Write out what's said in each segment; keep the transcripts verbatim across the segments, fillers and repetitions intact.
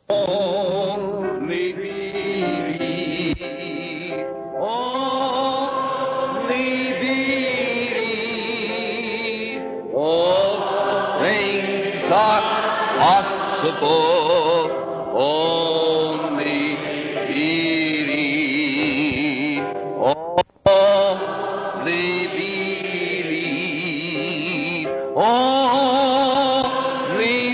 Only believe, only believe, all things are possible, only believe, only believe, only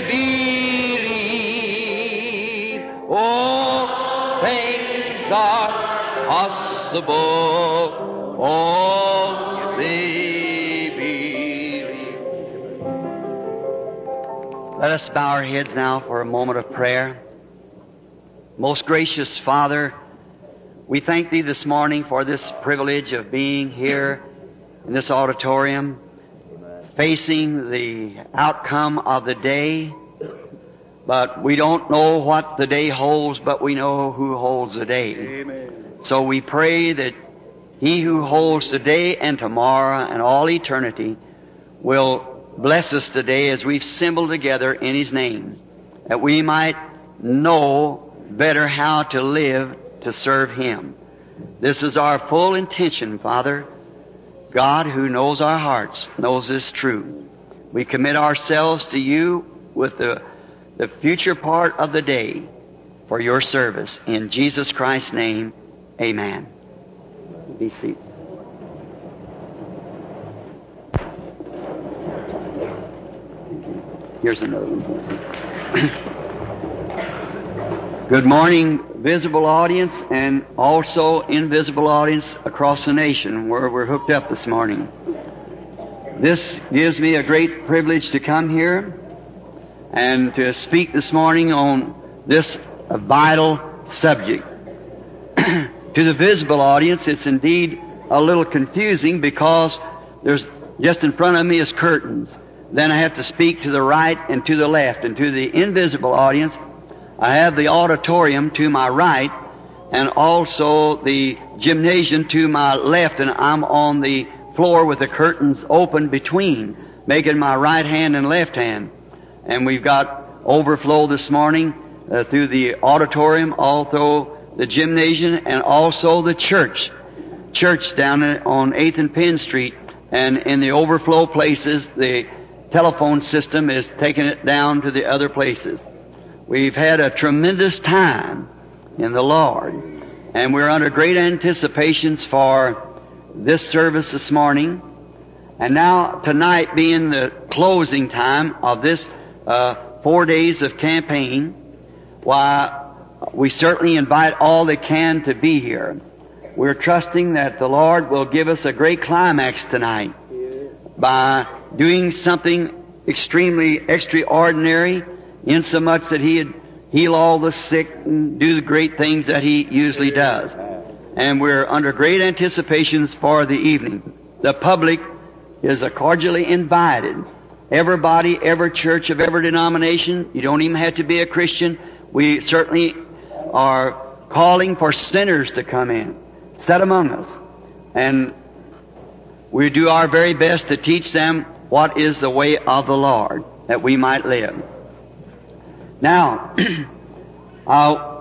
believe, all things are possible, only believe. Let us bow our heads now for a moment of prayer. Most gracious Father, we thank Thee this morning for this privilege of being here in this auditorium, facing the outcome of the day. But we don't know what the day holds, but we know who holds the day. Amen. So we pray that He who holds today and tomorrow and all eternity will bless us today as we've assembled together in His name, that we might know better how to live to serve Him. This is our full intention, Father. God, who knows our hearts, knows this true. We commit ourselves to You with the, the future part of the day for Your service. In Jesus Christ's name, amen. Be seated. Here's another one. Good morning, visible audience, and also invisible audience across the nation where we're hooked up this morning. This gives me a great privilege to come here and to speak this morning on this vital subject. To the visible audience, it's indeed a little confusing because there's just in front of me is curtains. Then I have to speak to the right and to the left. And to the invisible audience, I have the auditorium to my right and also the gymnasium to my left, and I'm on the floor with the curtains open between, making my right hand and left hand. And we've got overflow this morning uh, through the auditorium, also the gymnasium, and also the church. Church down on eighth and Penn Street. And in the overflow places, the telephone system is taking it down to the other places. We've had a tremendous time in the Lord, and we're under great anticipations for this service this morning. And now, tonight being the closing time of this uh, four days of campaign, why, we certainly invite all that can to be here. We're trusting that the Lord will give us a great climax tonight by doing something extremely extraordinary, insomuch that He'd heal all the sick and do the great things that He usually does. And we're under great anticipations for the evening. The public is cordially invited. Everybody, every church of every denomination, you don't even have to be a Christian. We certainly are calling for sinners to come in, sit among us. And we do our very best to teach them what is the way of the Lord, that we might live. Now, I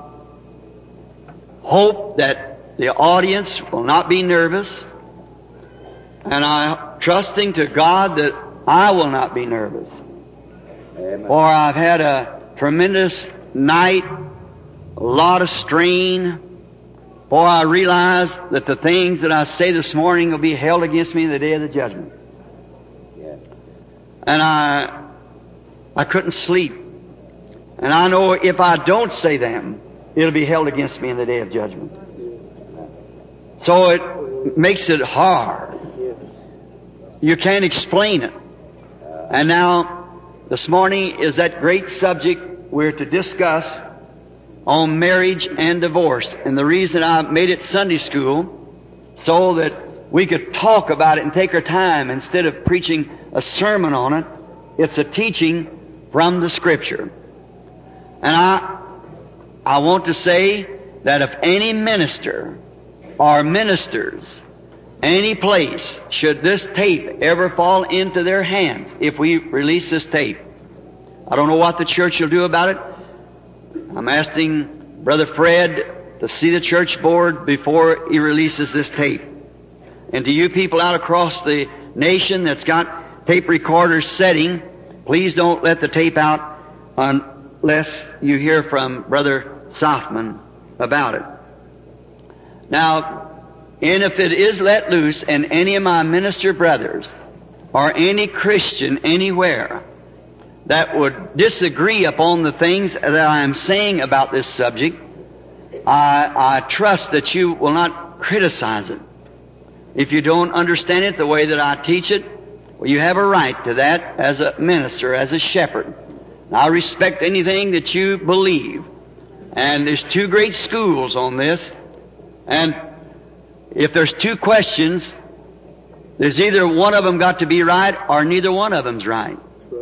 hope that the audience will not be nervous, and I'm trusting to God that I will not be nervous. Amen. For I've had a tremendous night, a lot of strain, for I realize that the things that I say this morning will be held against me in the day of the judgment. Yeah. And I, I couldn't sleep. And I know if I don't say them, it'll be held against me in the day of judgment. So it makes it hard. You can't explain it. And now, this morning is that great subject we're to discuss on marriage and divorce. And the reason I made it Sunday school, so that we could talk about it and take our time instead of preaching a sermon on it. It's a teaching from the Scripture. And I, I want to say that if any minister or ministers, any place, should this tape ever fall into their hands, if we release this tape, I don't know what the church will do about it. I'm asking Brother Fred to see the church board before he releases this tape. And to you people out across the nation that's got tape recorders setting, please don't let the tape out unless you hear from Brother Softman about it. Now, and if it is let loose and any of my minister brothers or any Christian anywhere that would disagree upon the things that I am saying about this subject, I, I trust that you will not criticize it. If you don't understand it the way that I teach it, well, you have a right to that as a minister, as a shepherd. I respect anything that you believe. And there's two great schools on this. And if there's two questions, there's either one of them got to be right or neither one of them's right.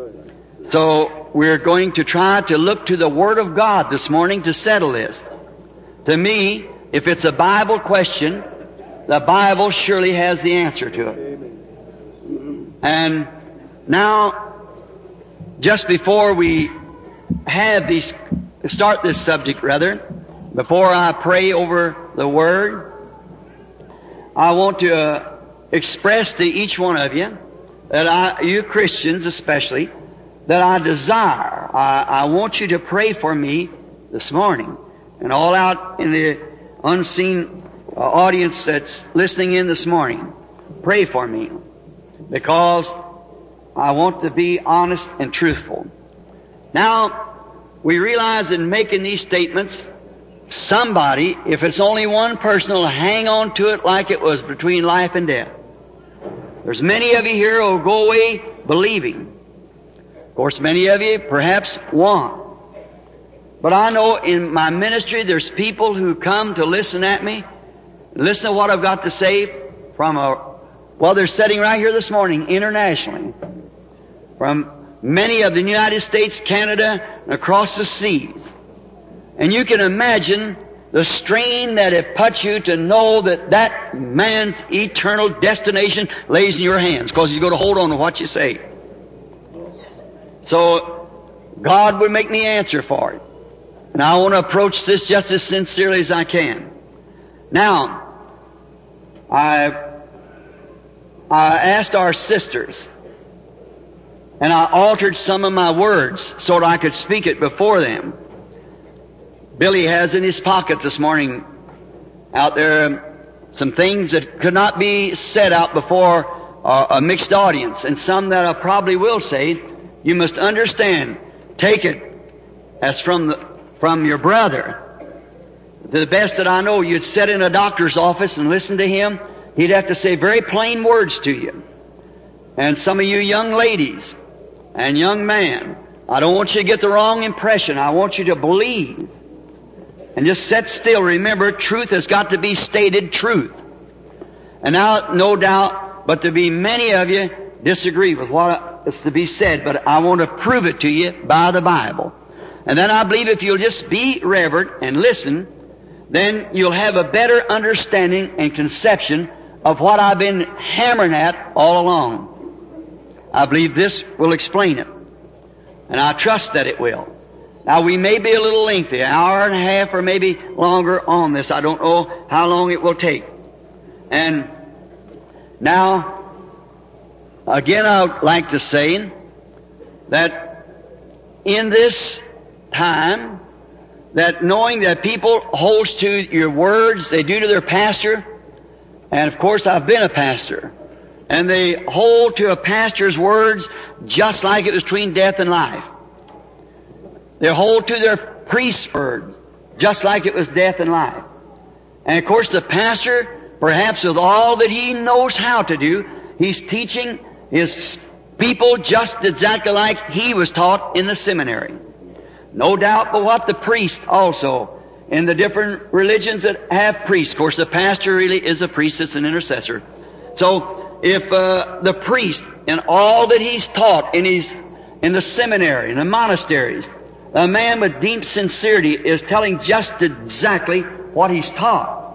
So we're going to try to look to the Word of God this morning to settle this. To me, if it's a Bible question, the Bible surely has the answer to it. And now, just before we have these, start this subject rather, before I pray over the Word, I want to uh, express to each one of you, that I, you Christians especially, that I desire, I, I want you to pray for me this morning, and all out in the unseen uh, audience that's listening in this morning, pray for me, because I want to be honest and truthful. Now, we realize in making these statements, somebody, if it's only one person, will hang on to it like it was between life and death. There's many of you here who will go away believing. Of course, many of you perhaps won't. But I know in my ministry there's people who come to listen at me, listen to what I've got to say from a, well, they're sitting right here this morning internationally, from many of the United States, Canada, and across the seas. And you can imagine the strain that it puts you to know that that man's eternal destination lays in your hands, because you're going to hold on to what you say. So God would make me answer for it. And I want to approach this just as sincerely as I can. Now, I I asked our sisters, and I altered some of my words so that I could speak it before them. Billy has in his pocket this morning out there some things that could not be said out before uh, a mixed audience, and some that I probably will say. You must understand, take it as from the, from your brother. To the best that I know, you'd sit in a doctor's office and listen to him. He'd have to say very plain words to you. And some of you young ladies and young men, I don't want you to get the wrong impression. I want you to believe. And just sit still. Remember, truth has got to be stated truth. And now, no doubt, but there be many of you disagree with what is to be said, but I want to prove it to you by the Bible. And then I believe if you'll just be reverent and listen, then you'll have a better understanding and conception of what I've been hammering at all along. I believe this will explain it. And I trust that it will. Now, we may be a little lengthy, an hour and a half or maybe longer on this. I don't know how long it will take. And now, again, I'd like to say that in this time, that knowing that people holds to your words, they do to their pastor, and of course I've been a pastor, and they hold to a pastor's words just like it was between death and life. They hold to their priest's words just like it was death and life. And of course the pastor, perhaps with all that he knows how to do, he's teaching his people just exactly like he was taught in the seminary. No doubt but what the priest also, in the different religions that have priests. Of course, the pastor really is a priest, it's an intercessor. So, if uh, the priest, in all that he's taught in his, in the seminary, in the monasteries, a man with deep sincerity is telling just exactly what he's taught,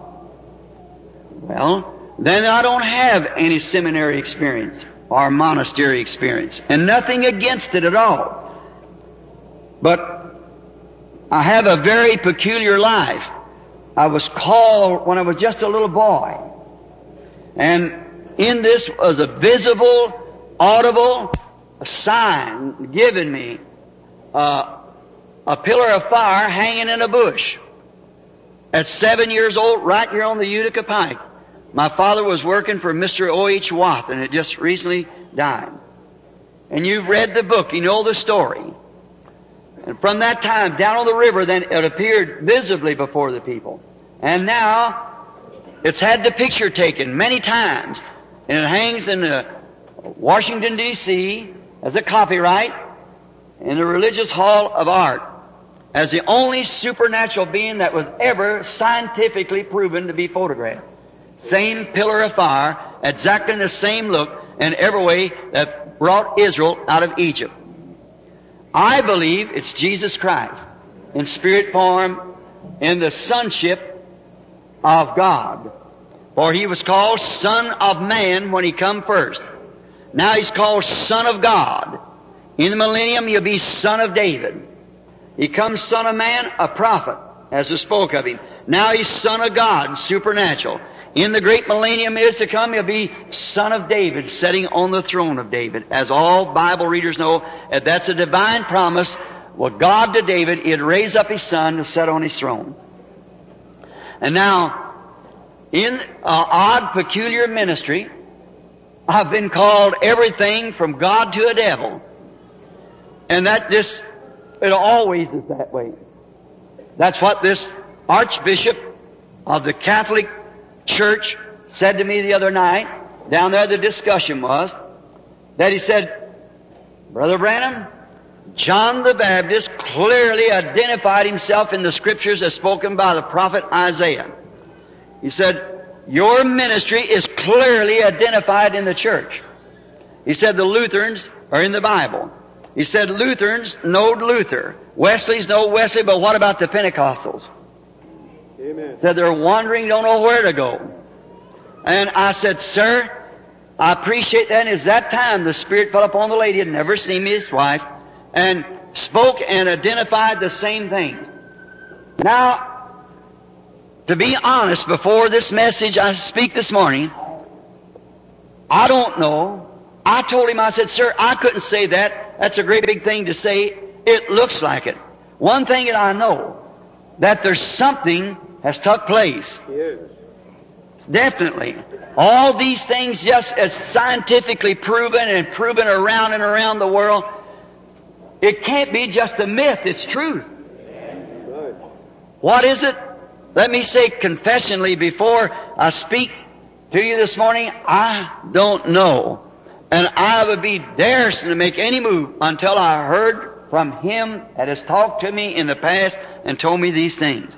well, then I don't have any seminary experience or monastery experience, and nothing against it at all. But I have a very peculiar life. I was called when I was just a little boy. And in this was a visible, audible sign given me, uh, a pillar of fire hanging in a bush. At seven years old, right here on the Utica Pike. My father was working for Mister O H Watt, and had just recently died. And you've read the book, you know the story. And from that time, down on the river, then it appeared visibly before the people. And now, it's had the picture taken many times. And it hangs in uh, Washington, D C as a copyright in the Religious Hall of Art as the only supernatural being that was ever scientifically proven to be photographed. Same pillar of fire, exactly the same look in every way that brought Israel out of Egypt. I believe it's Jesus Christ in spirit form, in the sonship of God. For He was called Son of Man when He come first. Now He's called Son of God. In the millennium He'll be Son of David. He comes Son of Man, a prophet, as we spoke of Him. Now He's Son of God, supernatural. In the great millennium is to come, He'll be Son of David, sitting on the throne of David. As all Bible readers know, that's a divine promise. Well, God to David, He'd raise up His Son to sit on His throne. And now, in an odd, peculiar ministry, I've been called everything from God to a devil. And that just, it always is that way. That's what this Archbishop of the Catholic Church said to me the other night. Down there the discussion was that he said, Brother Branham, John the Baptist clearly identified himself in the Scriptures as spoken by the prophet Isaiah. He said, your ministry is clearly identified in the church. He said the Lutherans are in the Bible. He said Lutherans knowed Luther. Wesley's know Wesley, but what about the Pentecostals? Amen. Said they're wandering, don't know where to go. And I said, sir, I appreciate that. And it's that time the Spirit fell upon the lady, had never seen me, his wife, and spoke and identified the same things. Now, to be honest, before this message I speak this morning, I don't know. I told him, I said, sir, I couldn't say that. That's a great big thing to say. It looks like it. One thing that I know, that there's something has took place. Yes. Definitely. All these things just as scientifically proven and proven around and around the world, it can't be just a myth, it's truth. Right. What is it? Let me say confessionally before I speak to you this morning, I don't know. And I would be daresome to make any move until I heard from Him that has talked to me in the past and told me these things.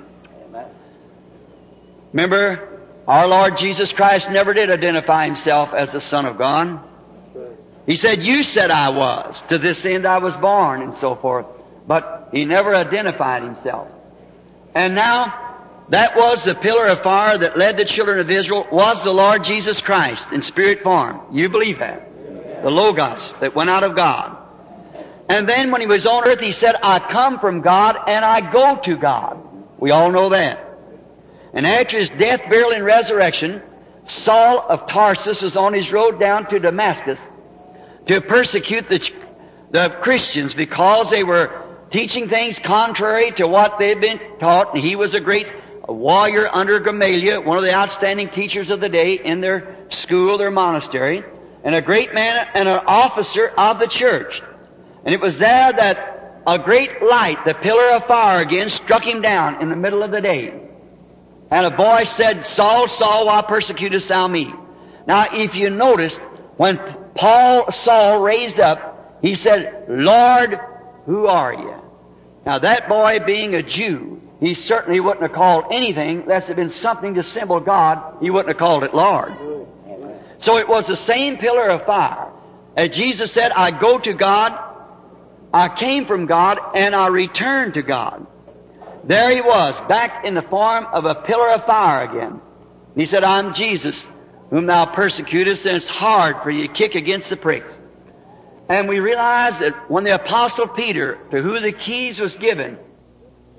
Remember, our Lord Jesus Christ never did identify Himself as the Son of God. He said, you said I was. To this end I was born, and so forth. But He never identified Himself. And now, that was the pillar of fire that led the children of Israel, was the Lord Jesus Christ in spirit form. You believe that? The Logos that went out of God. And then when He was on earth, He said, I come from God and I go to God. We all know that. And after His death, burial, and resurrection, Saul of Tarsus was on his road down to Damascus to persecute the, the Christians because they were teaching things contrary to what they'd been taught. And he was a great warrior under Gamaliel, one of the outstanding teachers of the day in their school, their monastery, and a great man and an officer of the church. And it was there that a great light, the pillar of fire again, struck him down in the middle of the day. And a voice said, Saul, Saul, why persecutest thou me? Now, if you notice, when Paul, Saul raised up, he said, Lord, who are you? Now, that boy being a Jew, he certainly wouldn't have called anything unless it had been something to symbol God. He wouldn't have called it Lord. So it was the same pillar of fire. As Jesus said, I go to God, I came from God, and I return to God. There He was, back in the form of a pillar of fire again. He said, I'm Jesus, whom thou persecutest, and it's hard for you to kick against the pricks. And we realize that when the Apostle Peter, to whom the keys was given,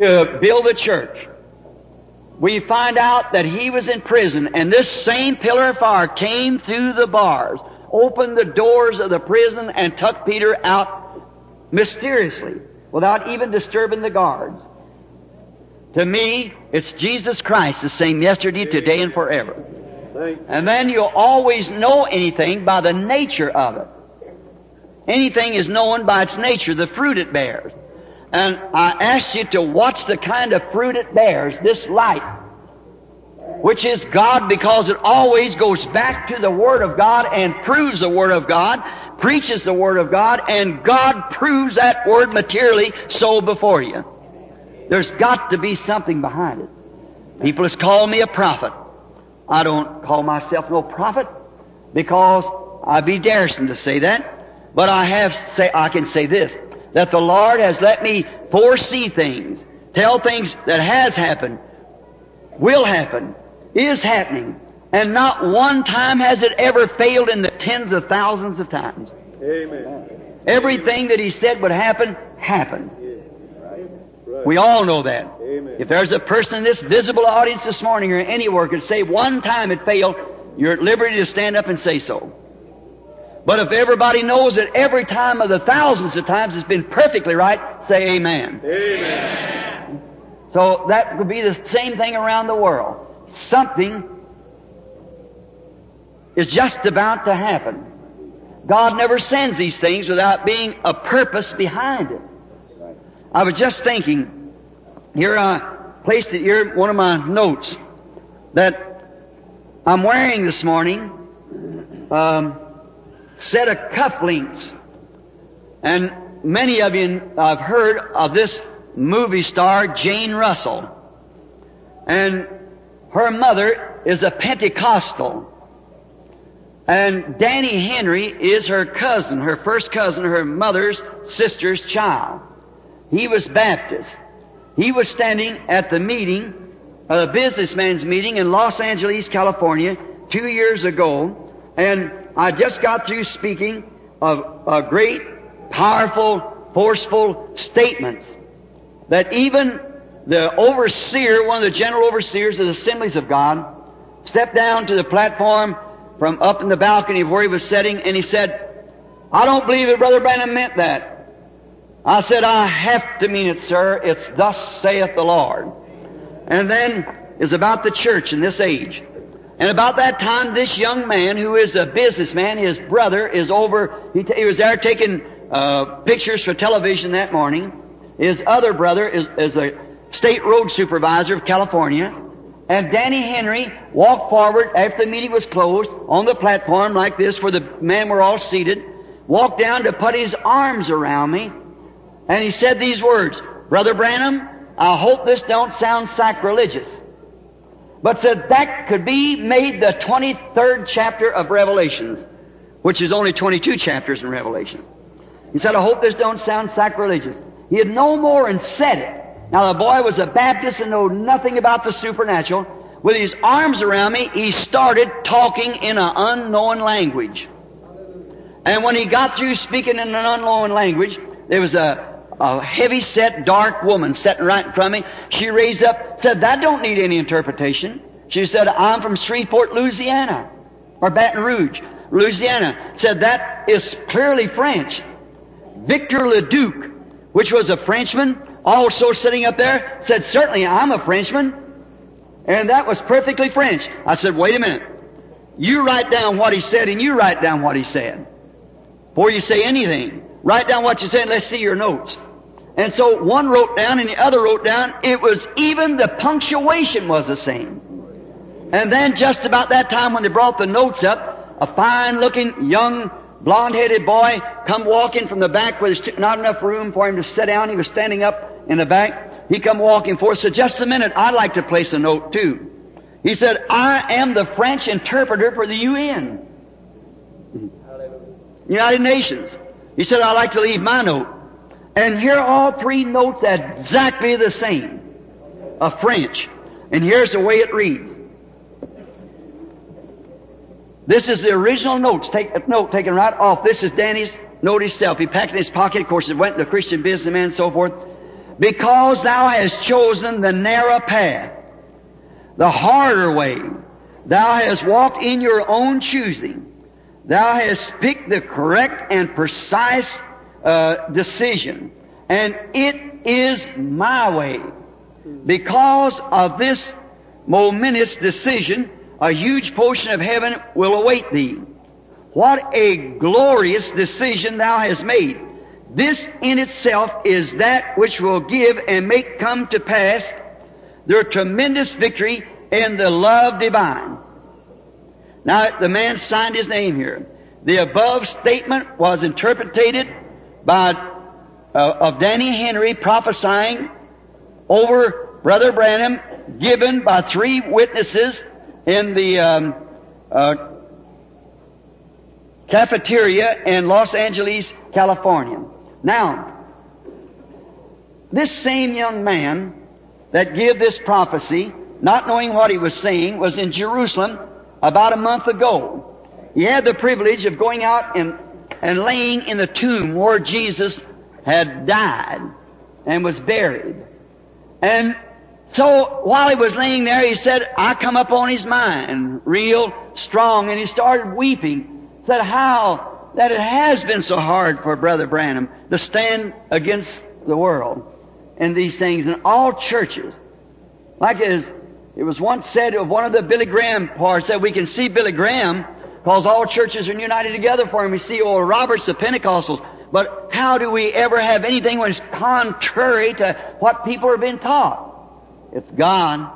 to build the church. We find out that he was in prison, and this same pillar of fire came through the bars, opened the doors of the prison, and took Peter out mysteriously, without even disturbing the guards. To me, it's Jesus Christ, the same yesterday, today, and forever. And then you'll always know anything by the nature of it. Anything is known by its nature, the fruit it bears. And I asked you to watch the kind of fruit it bears, this light, which is God, because it always goes back to the Word of God and proves the Word of God, preaches the Word of God, and God proves that Word materially so before you. There's got to be something behind it. People has called me a prophet. I don't call myself no prophet, because I'd be daresome to say that. But I have say I can say this, that the Lord has let me foresee things, tell things that has happened, will happen, is happening, and not one time has it ever failed in the tens of thousands of times. Amen. Everything that He said would happen, happened. We all know that. Amen. If there's a person in this visible audience this morning or anywhere could say one time it failed, you're at liberty to stand up and say so. But if everybody knows that every time of the thousands of times it's been perfectly right, say amen. Amen. So that would be the same thing around the world. Something is just about to happen. God never sends these things without being a purpose behind it. I was just thinking, here I placed it here, one of my notes, that I'm wearing this morning, um, set of cufflinks. And many of you have heard of this movie star, Jane Russell. And her mother is a Pentecostal. And Danny Henry is her cousin, her first cousin, her mother's sister's child. He was Baptist. He was standing at the meeting, a businessman's meeting in Los Angeles, California, two years ago. And I just got through speaking of a great, powerful, forceful statements that even the overseer, one of the general overseers of the Assemblies of God, stepped down to the platform from up in the balcony of where he was sitting, and he said, "I don't believe that Brother Branham meant that." I said, "I have to mean it, sir. It's thus saith the Lord." And then is about the church in this age. And about that time, this young man, who is a businessman, his brother is over, he, t- he was there taking uh, pictures for television that morning. His other brother is, is a state road supervisor of California. And Danny Henry walked forward after the meeting was closed on the platform like this, where the men were all seated, walked down to put his arms around me. And he said these words, "Brother Branham, I hope this don't sound sacrilegious, but said that could be made the twenty-third chapter of Revelations," which is only twenty-two chapters in Revelations. He said, "I hope this don't sound sacrilegious." He had no more and said it. Now the boy was a Baptist and knew nothing about the supernatural. With his arms around me, he started talking in an unknown language. And when he got through speaking in an unknown language, there was a A heavy-set, dark woman sitting right in front of me. She raised up, said, "That don't need any interpretation." She said, "I'm from Shreveport, Louisiana," or Baton Rouge, Louisiana. Said, "That is clearly French." Victor Leduc, which was a Frenchman, also sitting up there, said, "Certainly, I'm a Frenchman." And that was perfectly French. I said, "Wait a minute. You write down what he said, and you write down what he said. Before you say anything, write down what you said, and let's see your notes." And so one wrote down and the other wrote down. It was even the punctuation was the same. And then just about that time when they brought the notes up, a fine-looking, young, blonde-headed boy come walking from the back where there's not enough room for him to sit down. He was standing up in the back. He come walking forth, said, "Just a minute, I'd like to place a note too." He said, "I am the French interpreter for the U N, United Nations." He said, "I'd like to leave my note." And here are all three notes exactly the same, of French. And here's the way it reads. This is the original notes, take, note taken right off. This is Danny's note himself. He packed it in his pocket. Of course, it went to the Christian businessman and so forth. because thou hast chosen the narrow path, the harder way. Thou hast walked in your own choosing. Thou hast picked the correct and precise uh, decision. And it is my way. Because of this momentous decision, a huge portion of heaven will await thee. What a glorious decision thou hast made. This in itself is that which will give and make come to pass the tremendous victory in the love divine. Now, the man signed his name here. The above statement was interpreted by uh, of Danny Henry prophesying over Brother Branham, given by three witnesses in the um, uh, cafeteria in Los Angeles, California. Now, this same young man that gave this prophecy, not knowing what he was saying, was in Jerusalem about a month ago. He had the privilege of going out and, and laying in the tomb where Jesus had died and was buried. And so while he was laying there, he said, I come up on his mind real strong, and he started weeping. Said how that it has been so hard for Brother Branham to stand against the world and these things in all churches. Like as it was once said of one of the Billy Graham parts, that we can see Billy Graham because all churches are united together for him. We see Oral Roberts, the Pentecostals. But how do we ever have anything when it's contrary to what people are being taught? It's God.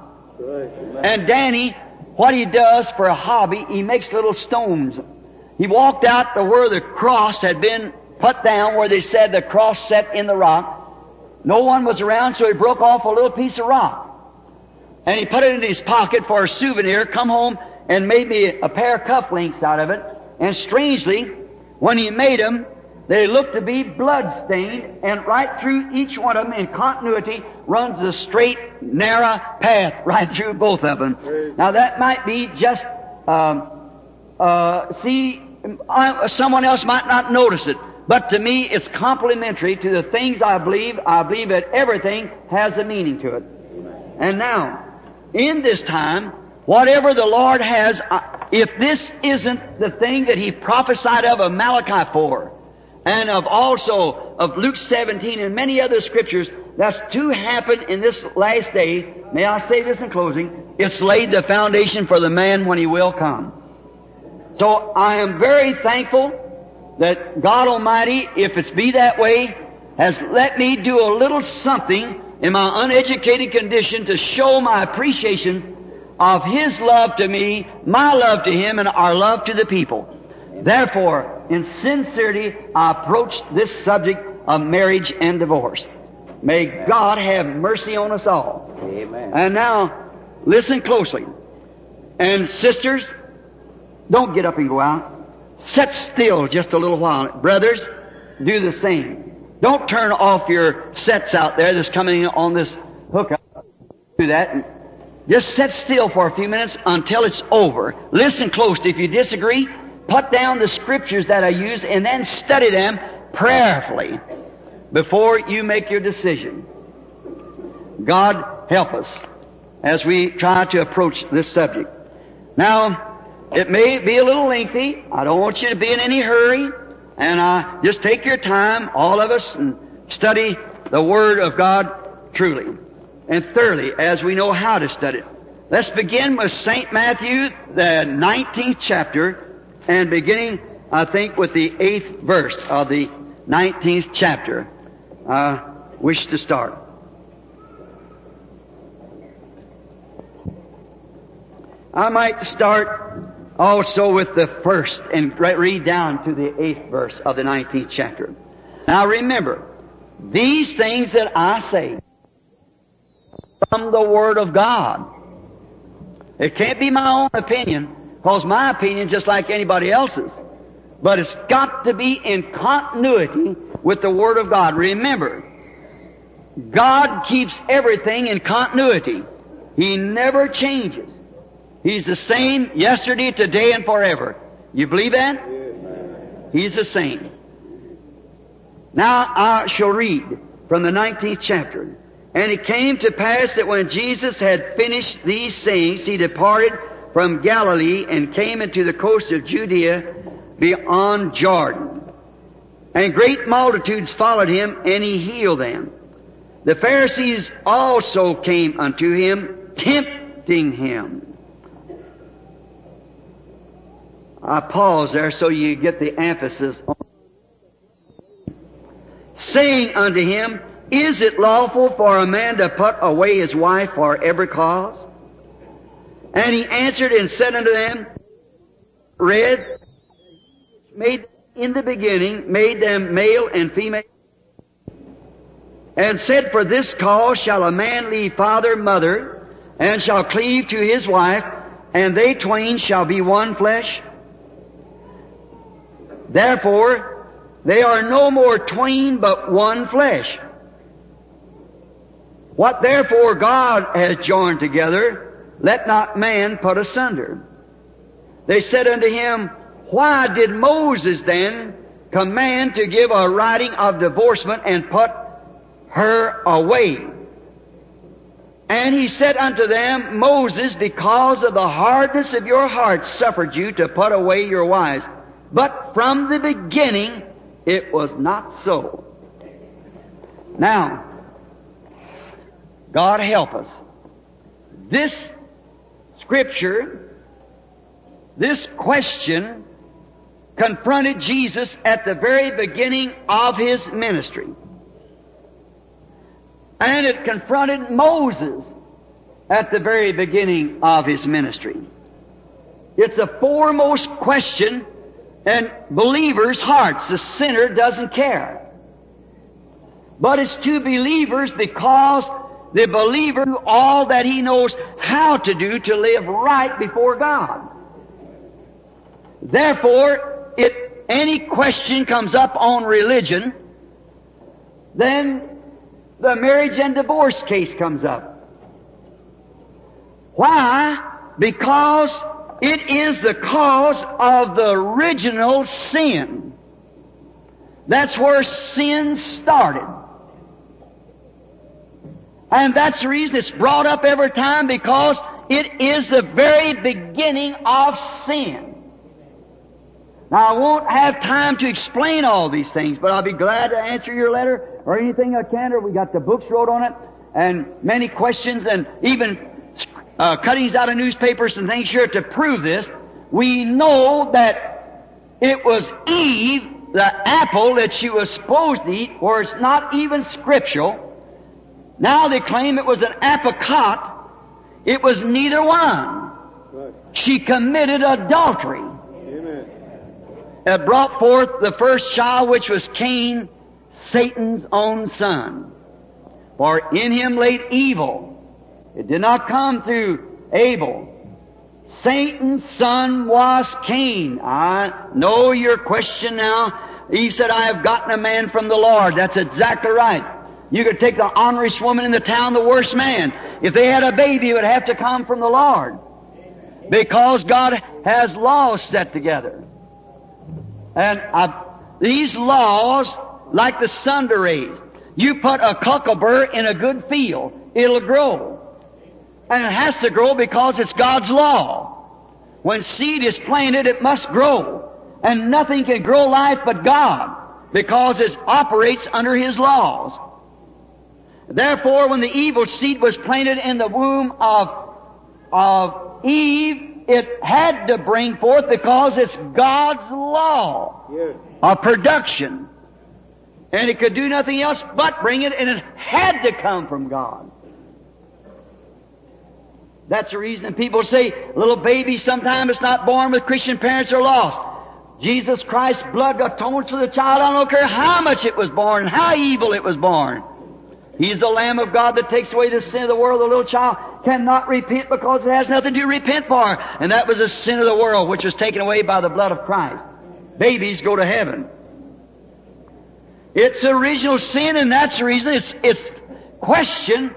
And Danny, what he does for a hobby, he makes little stones. He walked out to where the cross had been put down, where they said the cross set in the rock. No one was around, so he broke off a little piece of rock. And he put it in his pocket for a souvenir, come home and made me a pair of cufflinks out of it. And strangely, when he made them, they looked to be blood-stained, and right through each one of them in continuity runs a straight, narrow path right through both of them. Now that might be just, um, uh, see, I, someone else might not notice it, but to me it's complementary to the things I believe. I believe that everything has a meaning to it. And now, in this time, whatever the Lord has, uh, if this isn't the thing that He prophesied of of Malachi four, and of also of Luke seventeen and many other scriptures that's to happen in this last day, may I say this in closing, it's laid the foundation for the man when he will come. So I am very thankful that God Almighty, if it's be that way, has let me do a little something in my uneducated condition to show my appreciation of His love to me, my love to Him, and our love to the people. Therefore, in sincerity, I approach this subject of marriage and divorce. May God have mercy on us all. Amen. And now, listen closely. And sisters, don't get up and go out. Sit still just a little while. Brothers, do the same. Don't turn off your sets out there that's coming on this hookup. Do that. Just sit still for a few minutes until it's over. Listen closely. If you disagree, put down the scriptures that I use and then study them prayerfully before you make your decision. God help us as we try to approach this subject. Now, it may be a little lengthy. I don't want you to be in any hurry. And uh, just take your time, all of us, and study the Word of God truly and thoroughly as we know how to study it. Let's begin with Saint Matthew, the nineteenth chapter, and beginning, I think, with the eighth verse of the nineteenth chapter. I wish to start. I might start also with the first and read down to the eighth verse of the nineteenth chapter. Now remember, these things that I say from the Word of God. It can't be my own opinion, because my opinion is just like anybody else's. But it's got to be in continuity with the Word of God. Remember, God keeps everything in continuity. He never changes. He's the same yesterday, today, and forever. You believe that? He's the same. Now I shall read. from the nineteenth chapter. And it came to pass that when Jesus had finished these sayings, he departed from Galilee and came into the coast of Judea beyond Jordan. And great multitudes followed him, and he healed them. The Pharisees also came unto him, tempting him. I pause there so you get the emphasis on. Saying unto him, Is it lawful for a man to put away his wife for every cause? And he answered and said unto them, Read, made in the beginning, made them male and female, and said, For this cause shall a man leave father and mother, and shall cleave to his wife, and they twain shall be one flesh. Therefore, they are no more twain, but one flesh. What therefore God has joined together, let not man put asunder. They said unto him, Why did Moses then command to give a writing of divorcement and put her away? And he said unto them, Moses, because of the hardness of your hearts, suffered you to put away your wives. But from the beginning it was not so. Now, God help us. This scripture, this question, confronted Jesus at the very beginning of His ministry. And it confronted Moses at the very beginning of his ministry. It's a foremost question in believers' hearts. The sinner doesn't care. But it's to believers because the believer knew all that he knows how to do to live right before God. Therefore, if any question comes up on religion, then the marriage and divorce case comes up. Why? Because it is the cause of the original sin. That's where sin started. And that's the reason it's brought up every time, because it is the very beginning of sin. Now, I won't have time to explain all these things, but I'll be glad to answer your letter or anything I can, or we got the books wrote on it, and many questions, and even uh, cuttings out of newspapers and things here to prove this. We know that it was Eve, the apple that she was supposed to eat, where it's not even scriptural. Now they claim it was an apricot. It was neither one. Right. She committed adultery. Amen. It brought forth the first child, which was Cain, Satan's own son. For in him laid evil. It did not come through Abel. Satan's son was Cain. I know your question now. Eve said, I have gotten a man from the Lord. That's exactly right. You could take the honorest woman in the town, the worst man. If they had a baby, it would have to come from the Lord. Because God has laws set together. And uh, these laws, like the thunder rays, you put a cucumber in a good field, it'll grow. And it has to grow because it's God's law. When seed is planted, it must grow. And nothing can grow life but God, because it operates under His laws. Therefore, when the evil seed was planted in the womb of, of Eve, it had to bring forth, because it's God's law Yes. of production. And it could do nothing else but bring it, and it had to come from God. That's the reason people say little babies sometimes it's not born with Christian parents are lost. Jesus Christ's blood atones for the child. I don't care how much it was born and how evil it was born. He's the Lamb of God that takes away the sin of the world. The little child cannot repent because it has nothing to repent for. And that was the sin of the world, which was taken away by the blood of Christ. Babies go to heaven. It's original sin, and that's the reason it's, it's questioned.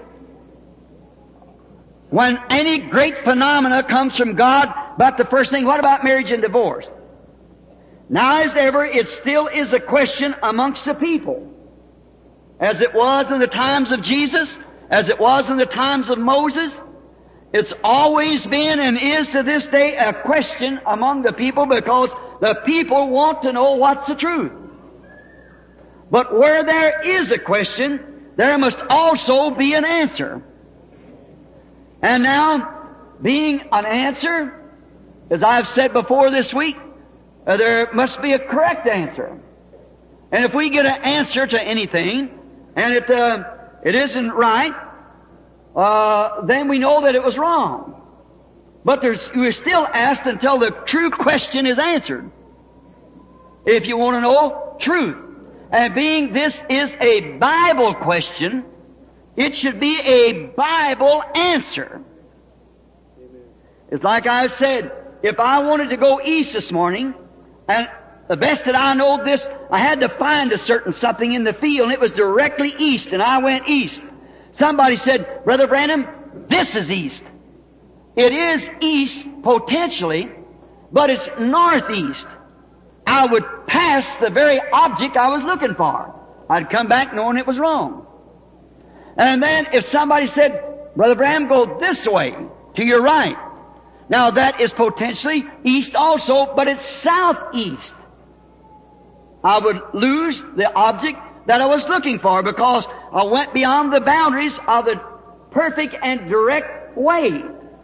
When any great phenomena comes from God, but the first thing, what about marriage and divorce? Now as ever, it still is a question amongst the people. as it was in the times of Jesus, as it was in the times of Moses. It's always been and is to this day a question among the people because the people want to know what's the truth. But where there is a question, there must also be an answer. And now, being an answer, as I've said before this week, uh, there must be a correct answer. And if we get an answer to anything, and it uh, it isn't right, uh, then we know that it was wrong. But there's, we're still asked until the true question is answered. If you want to know truth. And being this is a Bible question, it should be a Bible answer. It's like I said, if I wanted to go east this morning, and the best that I know this, I had to find a certain something in the field, and it was directly east, and I went east. Somebody said, Brother Branham, this is east. It is east, potentially, but it's northeast. I would pass the very object I was looking for. I'd come back knowing it was wrong. And then if somebody said, Brother Branham, go this way, to your right. Now that is potentially east also, but it's southeast. I would lose the object that I was looking for because I went beyond the boundaries of the perfect and direct way.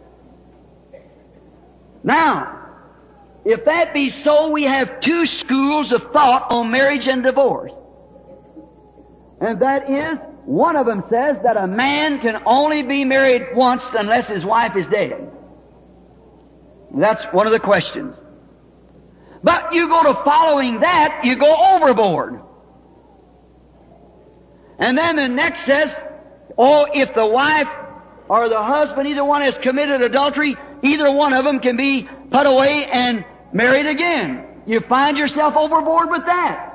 Now, if that be so, we have two schools of thought on marriage and divorce. And that is, one of them says that a man can only be married once unless his wife is dead. That's one of the questions. But you go to following that, you go overboard. And then the next says, oh, if the wife or the husband, either one has committed adultery, either one of them can be put away and married again. You find yourself overboard with that.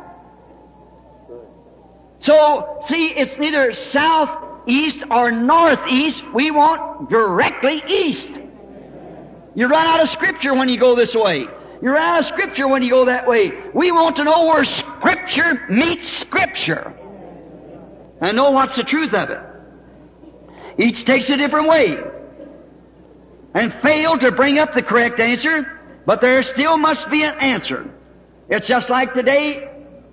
So, see, it's neither southeast or northeast. We want directly east. You run out of Scripture when you go this way. You run out of Scripture when you go that way. We want to know where Scripture meets Scripture. And know what's the truth of it. Each takes a different way. And fail to bring up the correct answer, but there still must be an answer. It's just like today,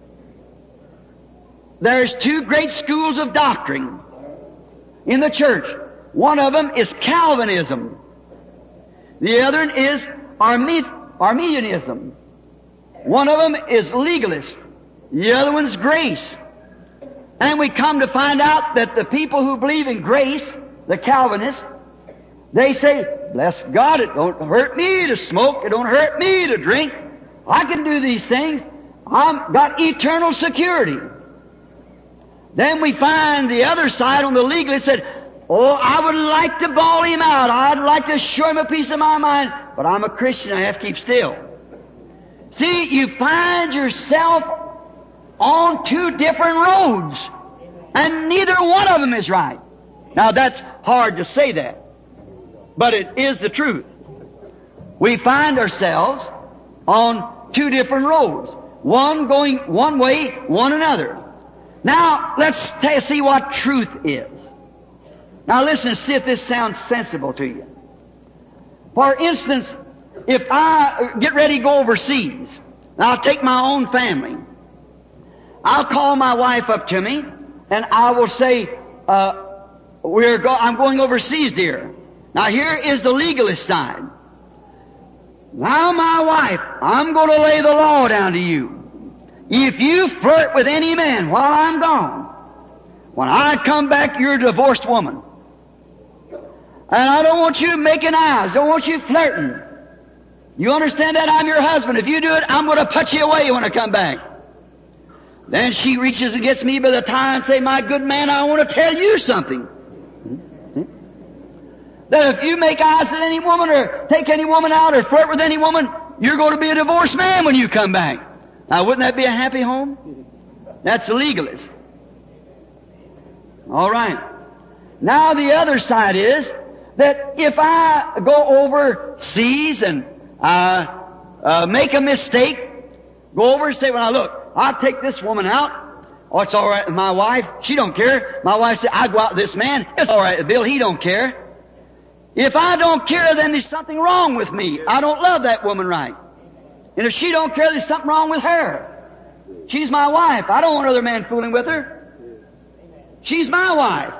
there's two great schools of doctrine in the church. One of them is Calvinism. The other is Arminianism. One of them is legalist. The other one's grace. And we come to find out that the people who believe in grace, the Calvinists, they say, bless God, it don't hurt me to smoke, it don't hurt me to drink. I can do these things. I've got eternal security. Then we find the other side on the legalist said, oh, I would like to bawl him out. I'd like to show him a piece of my mind. But I'm a Christian, I have to keep still. See, you find yourself on two different roads. And neither one of them is right. Now that's hard to say that. But it is the truth. We find ourselves on two different roads. One going one way, one another. Now, let's t- see what truth is. Now listen, see if this sounds sensible to you. For instance, if I get ready to go overseas, I'll take my own family. I'll call my wife up to me, and I will say, uh, we're go- I'm going overseas, dear. Now here is the legalist side. Now my wife, I'm going to lay the law down to you. If you flirt with any man while I'm gone, when I come back, you're a divorced woman. And I don't want you making eyes, don't want you flirting. You understand that? I'm your husband. If you do it, I'm going to put you away when I come back. Then she reaches and gets me by the tie and say, my good man, I want to tell you something. That if you make eyes at any woman or take any woman out or flirt with any woman, you're going to be a divorced man when you come back. Now, wouldn't that be a happy home? That's a legalist. All right. Now, the other side is that if I go overseas and uh, uh, make a mistake, go over and say, well, now look, I'll take this woman out, Oh, it's all right with my wife. She don't care. My wife said, I go out with this man. It's all right with Bill. He don't care. If I don't care, then there's something wrong with me. I don't love that woman right. And if she don't care, there's something wrong with her. She's my wife. I don't want other man fooling with her. She's my wife.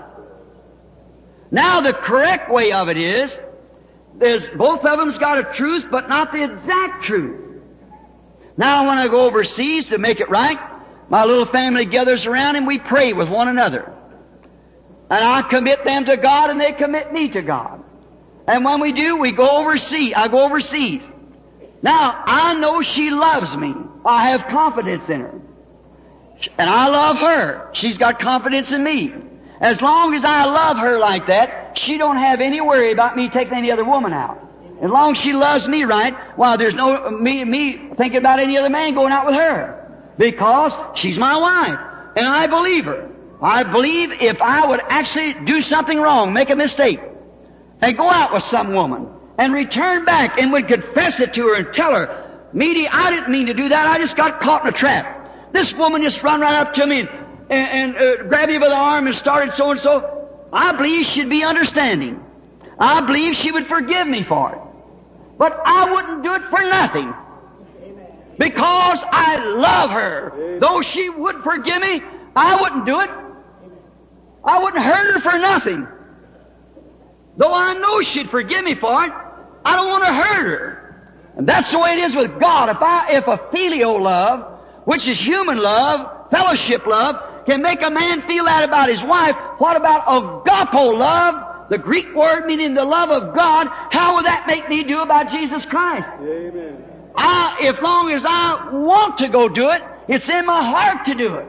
Now the correct way of it is, there's both of them's got a truth, but not the exact truth. Now when I go overseas to make it right, my little family gathers around and we pray with one another. And I commit them to God and they commit me to God. And when we do, we go overseas. I go overseas. Now, I know she loves me. I have confidence in her. And I love her. She's got confidence in me. As long as I love her like that, she don't have any worry about me taking any other woman out. As long as she loves me right, well, there's no me, me thinking about any other man going out with her. Because she's my wife. And I believe her. I believe if I would actually do something wrong, make a mistake, and go out with some woman, and return back and would confess it to her and tell her, Meaty, I didn't mean to do that. I just got caught in a trap. This woman just run right up to me and, and, and uh, grabbed me by the arm and started so and so. I believe she'd be understanding. I believe she would forgive me for it. But I wouldn't do it for nothing. Because I love her. Though she would forgive me, I wouldn't do it. I wouldn't hurt her for nothing. Though I know she'd forgive me for it, I don't want to hurt her. And that's the way it is with God. If I, if a filial love, which is human love, fellowship love, can make a man feel that about his wife, what about agapo love, the Greek word meaning the love of God? How would that make me do about Jesus Christ? Amen. I, if long as I want to go do it, it's in my heart to do it.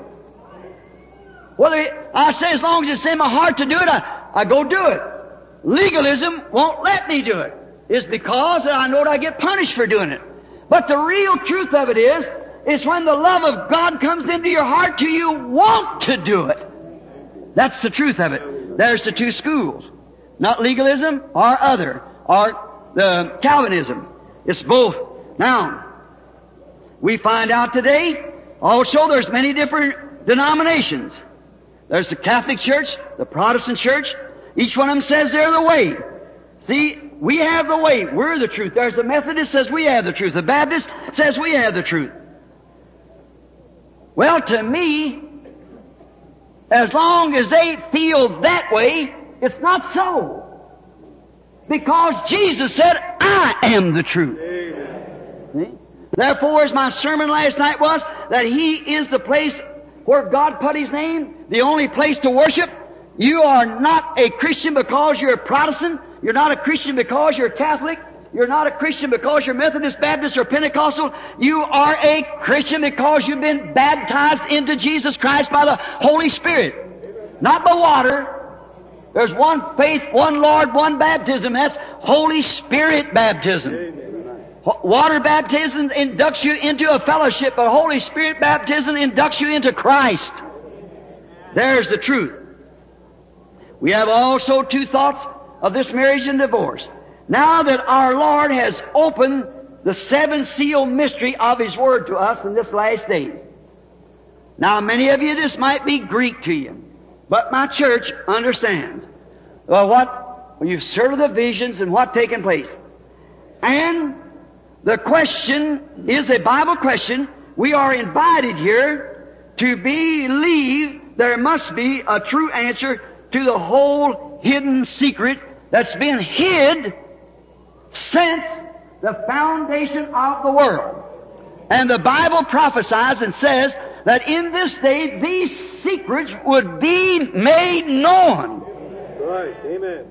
Whether I say as long as it's in my heart to do it, I, I go do it. Legalism won't let me do it. It's because I know that I get punished for doing it. But the real truth of it is, it's when the love of God comes into your heart till you want to do it. That's the truth of it. There's the two schools. Not legalism or other, or the Calvinism. It's both. Now, we find out today, also there's many different denominations. There's the Catholic Church, the Protestant Church. Each one of them says they're the way. See, we have the way. We're the truth. There's the Methodist says we have the truth. The Baptist says we have the truth. Well, to me, as long as they feel that way, it's not so. Because Jesus said, I am the truth. See? Therefore, as my sermon last night was, that He is the place where God put His name, the only place to worship. You are not a Christian because you're a Protestant. You're not a Christian because you're a Catholic. You're not a Christian because you're Methodist, Baptist, or Pentecostal. You are a Christian because you've been baptized into Jesus Christ by the Holy Spirit. Not by water. There's one faith, one Lord, one baptism. That's Holy Spirit baptism. Water baptism inducts you into a fellowship, but Holy Spirit baptism inducts you into Christ. There's the truth. We have also two thoughts of this marriage and divorce. Now that our Lord has opened the seven seal mystery of His Word to us in this last days. Now many of you, this might be Greek to you, but my church understands. Well, what, well, you've served the visions and what taken place. And the question is a Bible question. We are invited here to believe there must be a true answer to the whole hidden secret that's been hid since the foundation of the world. And the Bible prophesies and says that in this day these secrets would be made known. Right. Amen.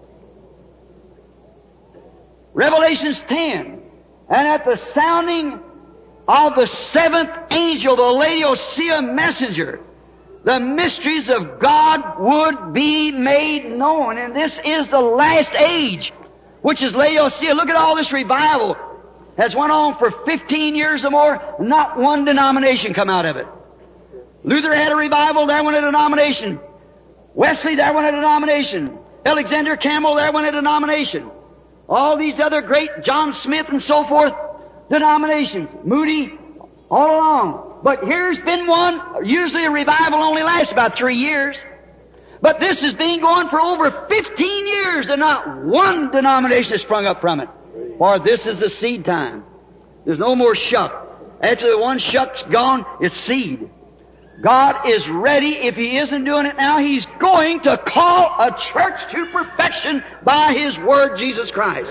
Revelations ten. And at the sounding of the seventh angel, the Laodicea messenger, the mysteries of God would be made known. And this is the last age, which is Laodicea. Look at all this revival. Has went on for fifteen years or more. Not one denomination come out of it. Luther had a revival, there went a denomination. Wesley, there went a denomination. Alexander Campbell, there went a denomination. All these other great, John Smith and so forth, denominations. Moody, All along. But here's been one, usually a revival only lasts about three years. But this has been going for over fifteen years and not one denomination has sprung up from it. For this is the seed time. There's no more shuck. After the one shuck's gone, it's seed. God is ready. If He isn't doing it now, He's going to call a church to perfection by His Word, Jesus Christ.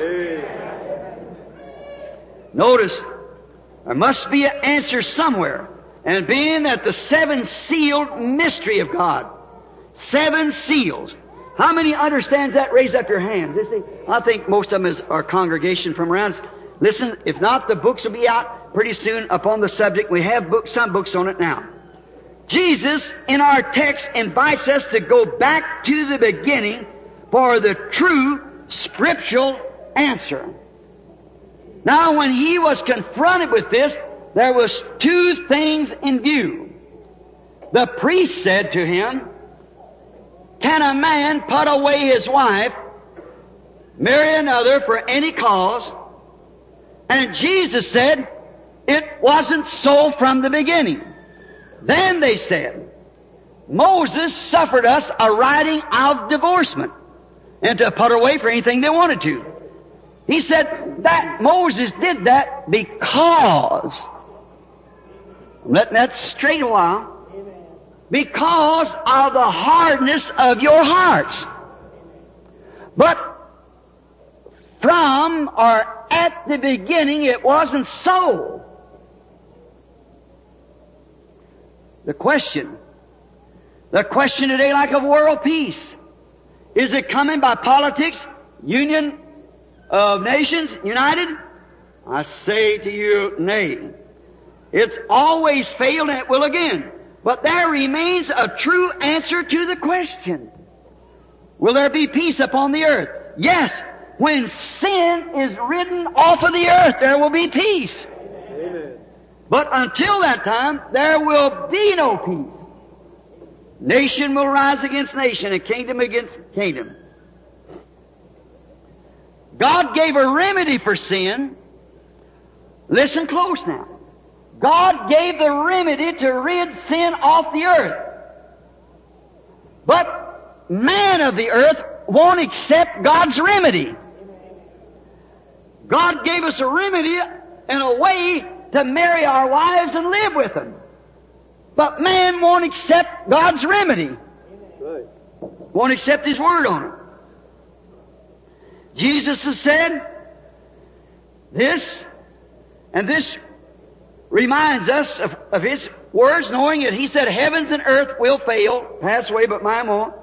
Notice, there must be an answer somewhere. And being that the seven-sealed mystery of God, seven seals. How many understands that? Raise up your hands. You see, I think most of them is our congregation from around. Listen, if not, the books will be out pretty soon upon the subject. We have books, some books on it now. Jesus, in our text, invites us to go back to the beginning for the true scriptural answer. Now, when He was confronted with this, there was two things in view. The priest said to Him, can a man put away his wife, marry another for any cause? And Jesus said, it wasn't so from the beginning. Then they said, Moses suffered us a writing of divorcement and to put away for anything they wanted to. He said that Moses did that because, I'm letting that straight a while, because of the hardness of your hearts. But from or at the beginning it wasn't so. The question, the question today, like of world peace, is it coming by politics, union of nations, united? I say to you, nay. It's always failed and it will again. But there remains a true answer to the question. Will there be peace upon the earth? Yes. When sin is ridden off of the earth, there will be peace. Amen. But until that time, there will be no peace. Nation will rise against nation and kingdom against kingdom. God gave a remedy for sin. Listen close now. God gave the remedy to rid sin off the earth. But man of the earth won't accept God's remedy. God gave us a remedy and a way to marry our wives and live with them. But man won't accept God's remedy. Right. Won't accept His Word on it. Jesus has said this, and this reminds us of, of His words, knowing that He said, heavens and earth will fail, pass away, but mine won't.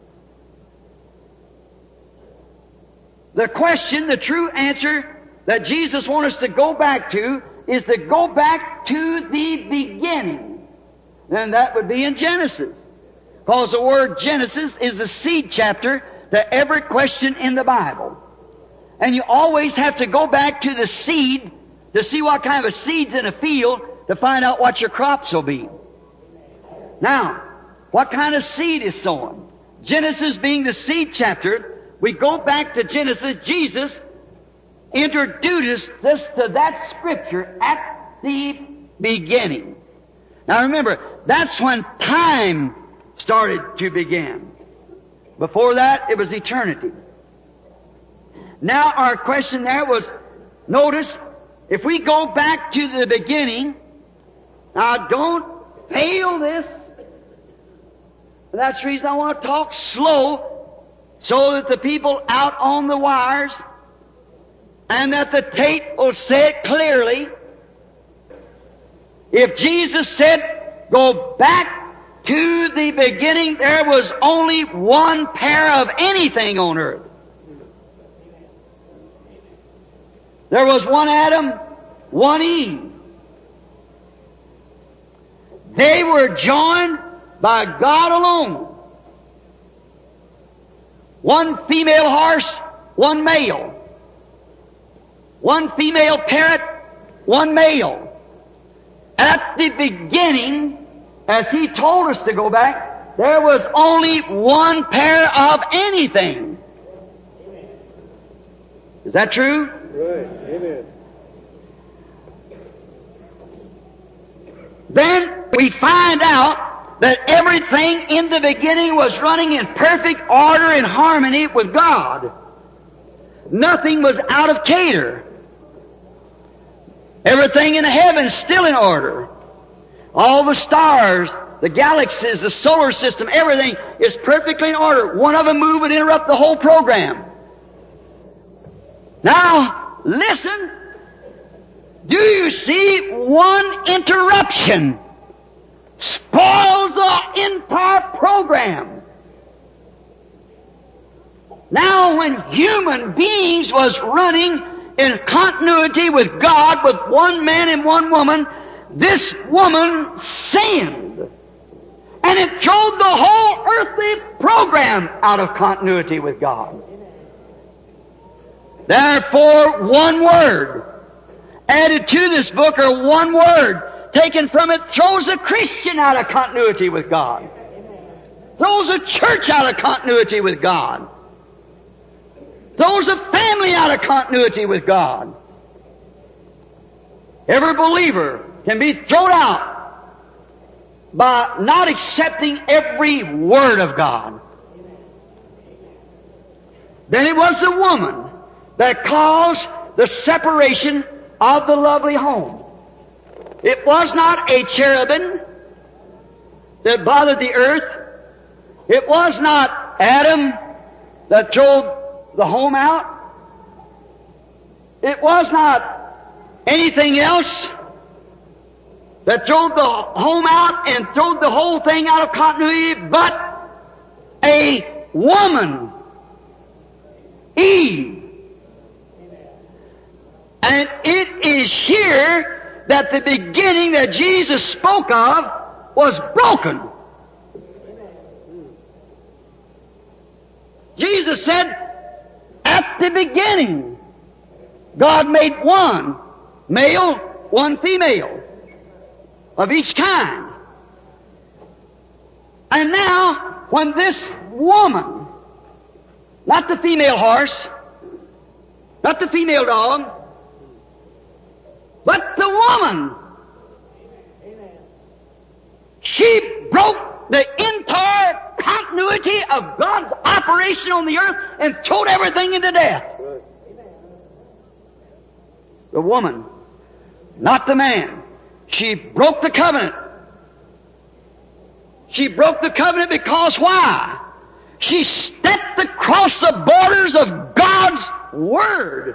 The question, the true answer that Jesus wants us to go back to is to go back to the beginning. And that would be in Genesis. Because the word Genesis is the seed chapter to every question in the Bible. And you always have to go back to the seed to see what kind of a seed's in a field to find out what your crops will be. Now, what kind of seed is sown? Genesis being the seed chapter, we go back to Genesis. Jesus introduced us to that scripture at the beginning. Now remember, that's when time started to begin. Before that, it was eternity. Now our question there was, notice, if we go back to the beginning, now don't fail this. That's the reason I want to talk slow, so that the people out on the wires and that the tape will say it clearly. If Jesus said, go back to the beginning, there was only one pair of anything on earth. There was one Adam, one Eve. They were joined by God alone. One female horse, one male. One female parrot, one male. At the beginning, as He told us to go back, there was only one pair of anything. Is that true? Right. Amen. then we find out that everything in the beginning was running in perfect order and harmony with God. Nothing was out of cater. Everything in the heavens still in order. All the stars, the galaxies, the solar system, everything is perfectly in order. One of them move would interrupt the whole program. Now, listen. Do you see one interruption spoils the entire program? Now, when human beings was running in continuity with God, with one man and one woman, this woman sinned. And it threw the whole earthly program out of continuity with God. Therefore, one word added to this book, or one word taken from it, throws a Christian out of continuity with God. Throws a church out of continuity with God. Throws a family out of continuity with God. Every believer can be thrown out by not accepting every word of God. Then it was the woman that caused the separation of the lovely home. It was not a cherubim that bothered the earth. It was not Adam that threw the home out. It was not anything else that threw the home out and threw the whole thing out of continuity, but a woman, Eve. And it is here that the beginning that Jesus spoke of was broken. Jesus said, at the beginning, God made one male, one female, of each kind. And now, when this woman, not the female horse, not the female dog, but the woman, she broke the entire continuity of God's operation on the earth and threw everything into death. The woman, not the man. She broke the covenant. She broke the covenant because why? She stepped across the borders of God's Word.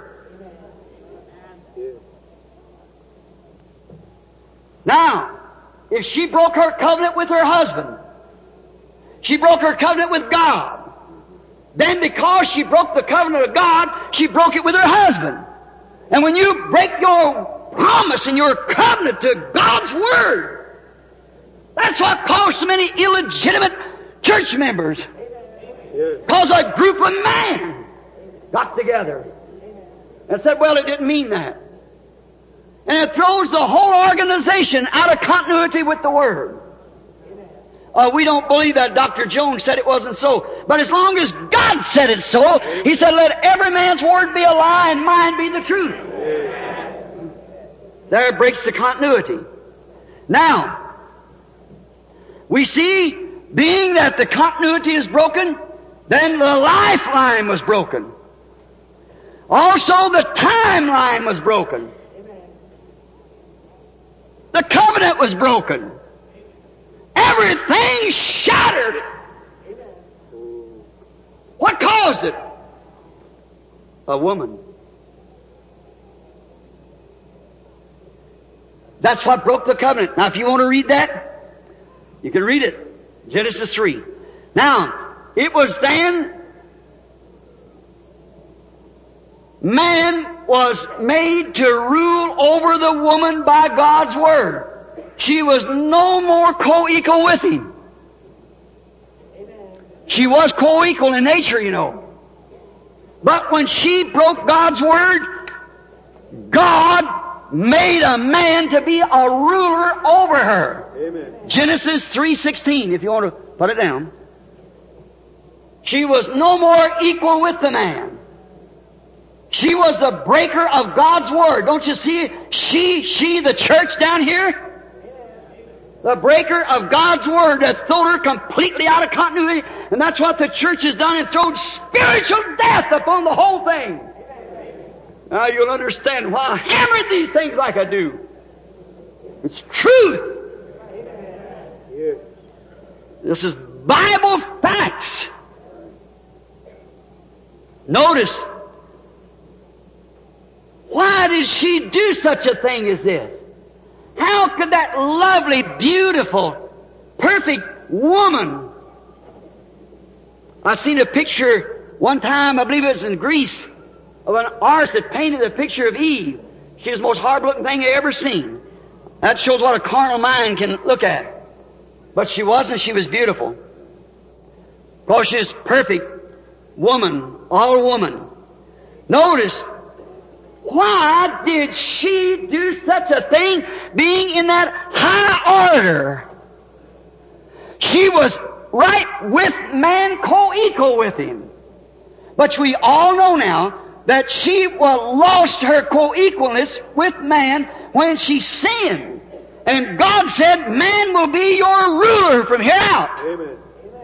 Now, if she broke her covenant with her husband, she broke her covenant with God, then because she broke the covenant of God, she broke it with her husband. And when you break your promise and your covenant to God's Word, that's what caused so many illegitimate church members. Because a group of men got together and said, well, it didn't mean that. And it throws the whole organization out of continuity with the Word. Uh, we don't believe that Doctor Jones said it wasn't so. But as long as God said it so, He said, let every man's word be a lie and mine be the truth. There it breaks the continuity. Now, we see, being that the continuity is broken, then the lifeline was broken. Also the timeline was broken. The covenant was broken. Everything shattered. What caused it? A woman. That's what broke the covenant. Now, if you want to read that, you can read it. Genesis three. Now, it was then man was made to rule over the woman by God's Word. She was no more co-equal with him. She was co-equal in nature, you know. But when she broke God's Word, God made a man to be a ruler over her. Amen. Genesis three sixteen, if you want to put it down. She was no more equal with the man. She was the breaker of God's Word. Don't you see? She, she, the church down here, the breaker of God's Word that thrown her completely out of continuity. And that's what the church has done, and thrown spiritual death upon the whole thing. Now you'll understand why I hammered these things like I do. It's truth. This is Bible facts. Notice, why did she do such a thing as this? How could that lovely, beautiful, perfect woman... I seen a picture one time, I believe it was in Greece, of an artist that painted a picture of Eve. She was the most hard-looking thing I ever seen. That shows what a carnal mind can look at. But she wasn't. She was beautiful. Because she was perfect woman, all woman. Notice, why did she do such a thing, being in that high order? She was right with man, co-equal with him. But we all know now that she well, lost her co-equalness with man when she sinned. And God said, man will be your ruler from here out. Amen.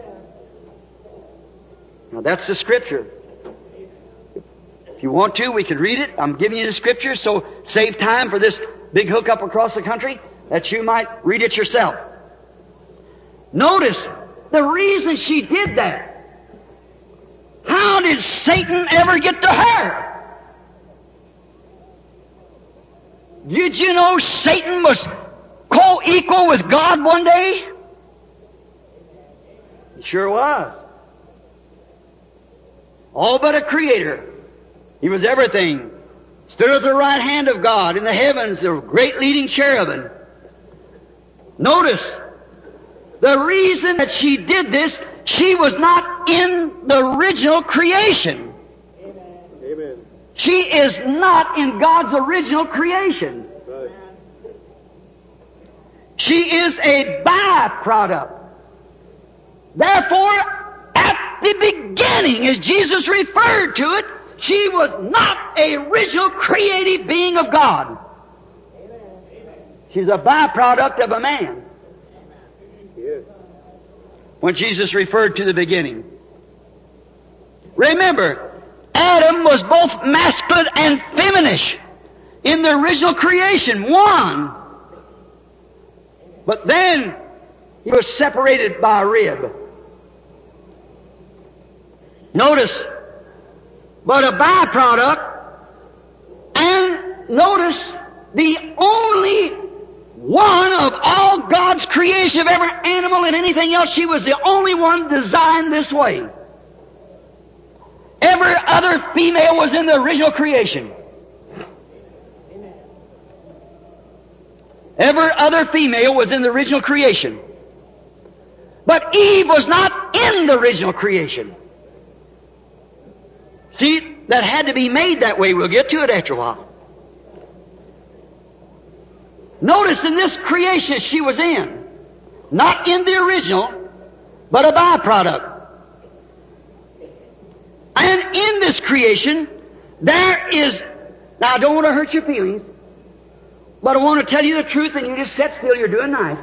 Now that's the Scripture. If you want to, we can read it. I'm giving you the Scripture, so save time for this big hookup across the country, that you might read it yourself. Notice the reason she did that. How did Satan ever get to her? Did you know Satan was co-equal with God one day? He sure was. All but a creator. He was everything. Stood at the right hand of God in the heavens, the great leading cherubim. Notice, the reason that she did this, she was not in the original creation. Amen. She is not in God's original creation. Right. She is a byproduct. Therefore, at the beginning, as Jesus referred to it, she was not a original creative being of God. She's a byproduct of a man. Yes. When Jesus referred to the beginning. Remember, Adam was both masculine and feminine in the original creation, one. But then he was separated by a rib. Notice, but a byproduct, and notice the only one of all God's creation of every animal and anything else, she was the only one designed this way. Every other female was in the original creation. Every other female was in the original creation. But Eve was not in the original creation. See, that had to be made that way. We'll get to it after a while. Notice in this creation she was in, not in the original, but a byproduct. And in this creation, there is, now I don't want to hurt your feelings, but I want to tell you the truth, and you just sit still, you're doing nice.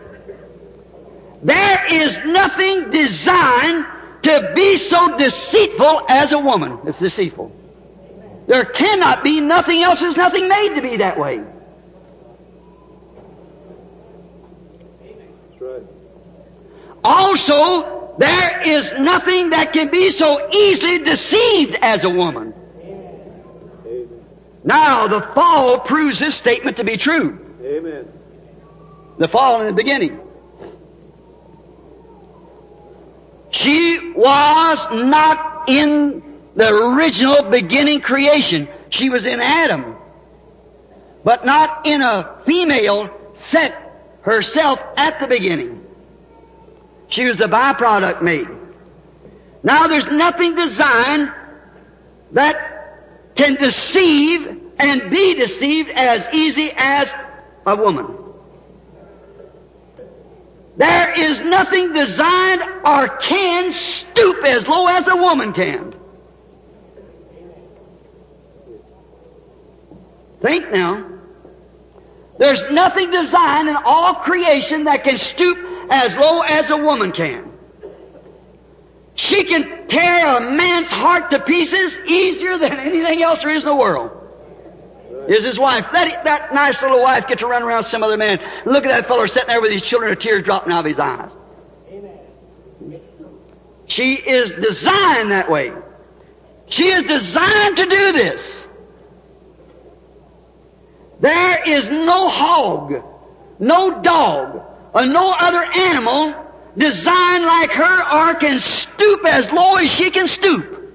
There is nothing designed to be so deceitful as a woman. It's deceitful. There cannot be nothing else. There's nothing made to be that way. That's right. Also, there is nothing that can be so easily deceived as a woman. Amen. Now, the fall proves this statement to be true. Amen. The fall in the beginning. She was not in the original beginning creation. She was in Adam, but not in a female set herself at the beginning. She was a byproduct made. Now there's nothing designed that can deceive and be deceived as easy as a woman. There is nothing designed or can stoop as low as a woman can. Think now. There's nothing designed in all creation that can stoop as low as a woman can. She can tear a man's heart to pieces easier than anything else there is in the world. Is his wife. That, that nice little wife get to run around some other man. Look at that fellow sitting there with his children with tears dropping out of his eyes. She is designed that way. She is designed to do this. There is no hog, no dog, or no other animal designed like her or can stoop as low as she can stoop.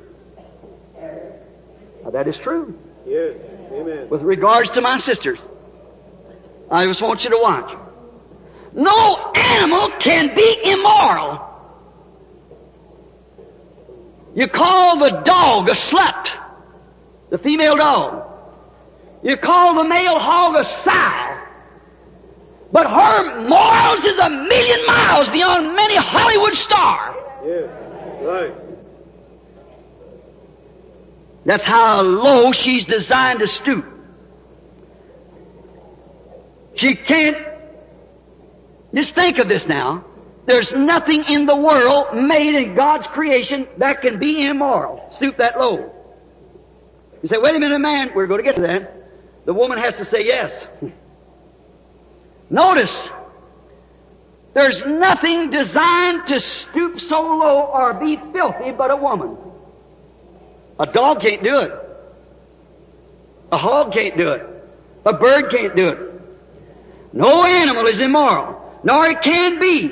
Now, that is true. Yes. Amen. With regards to my sisters, I just want you to watch. No animal can be immoral. You call the dog a slut, the female dog. You call the male hog a sow. But her morals is a million miles beyond many Hollywood star. Yes. Right. That's how low she's designed to stoop. She can't... Just think of this now. There's nothing in the world made in God's creation that can be immoral. Stoop that low. You say, wait a minute, man. We're going to get to that. The woman has to say yes. Notice, there's nothing designed to stoop so low or be filthy but a woman. A dog can't do it. A hog can't do it. A bird can't do it. No animal is immoral, nor it can be.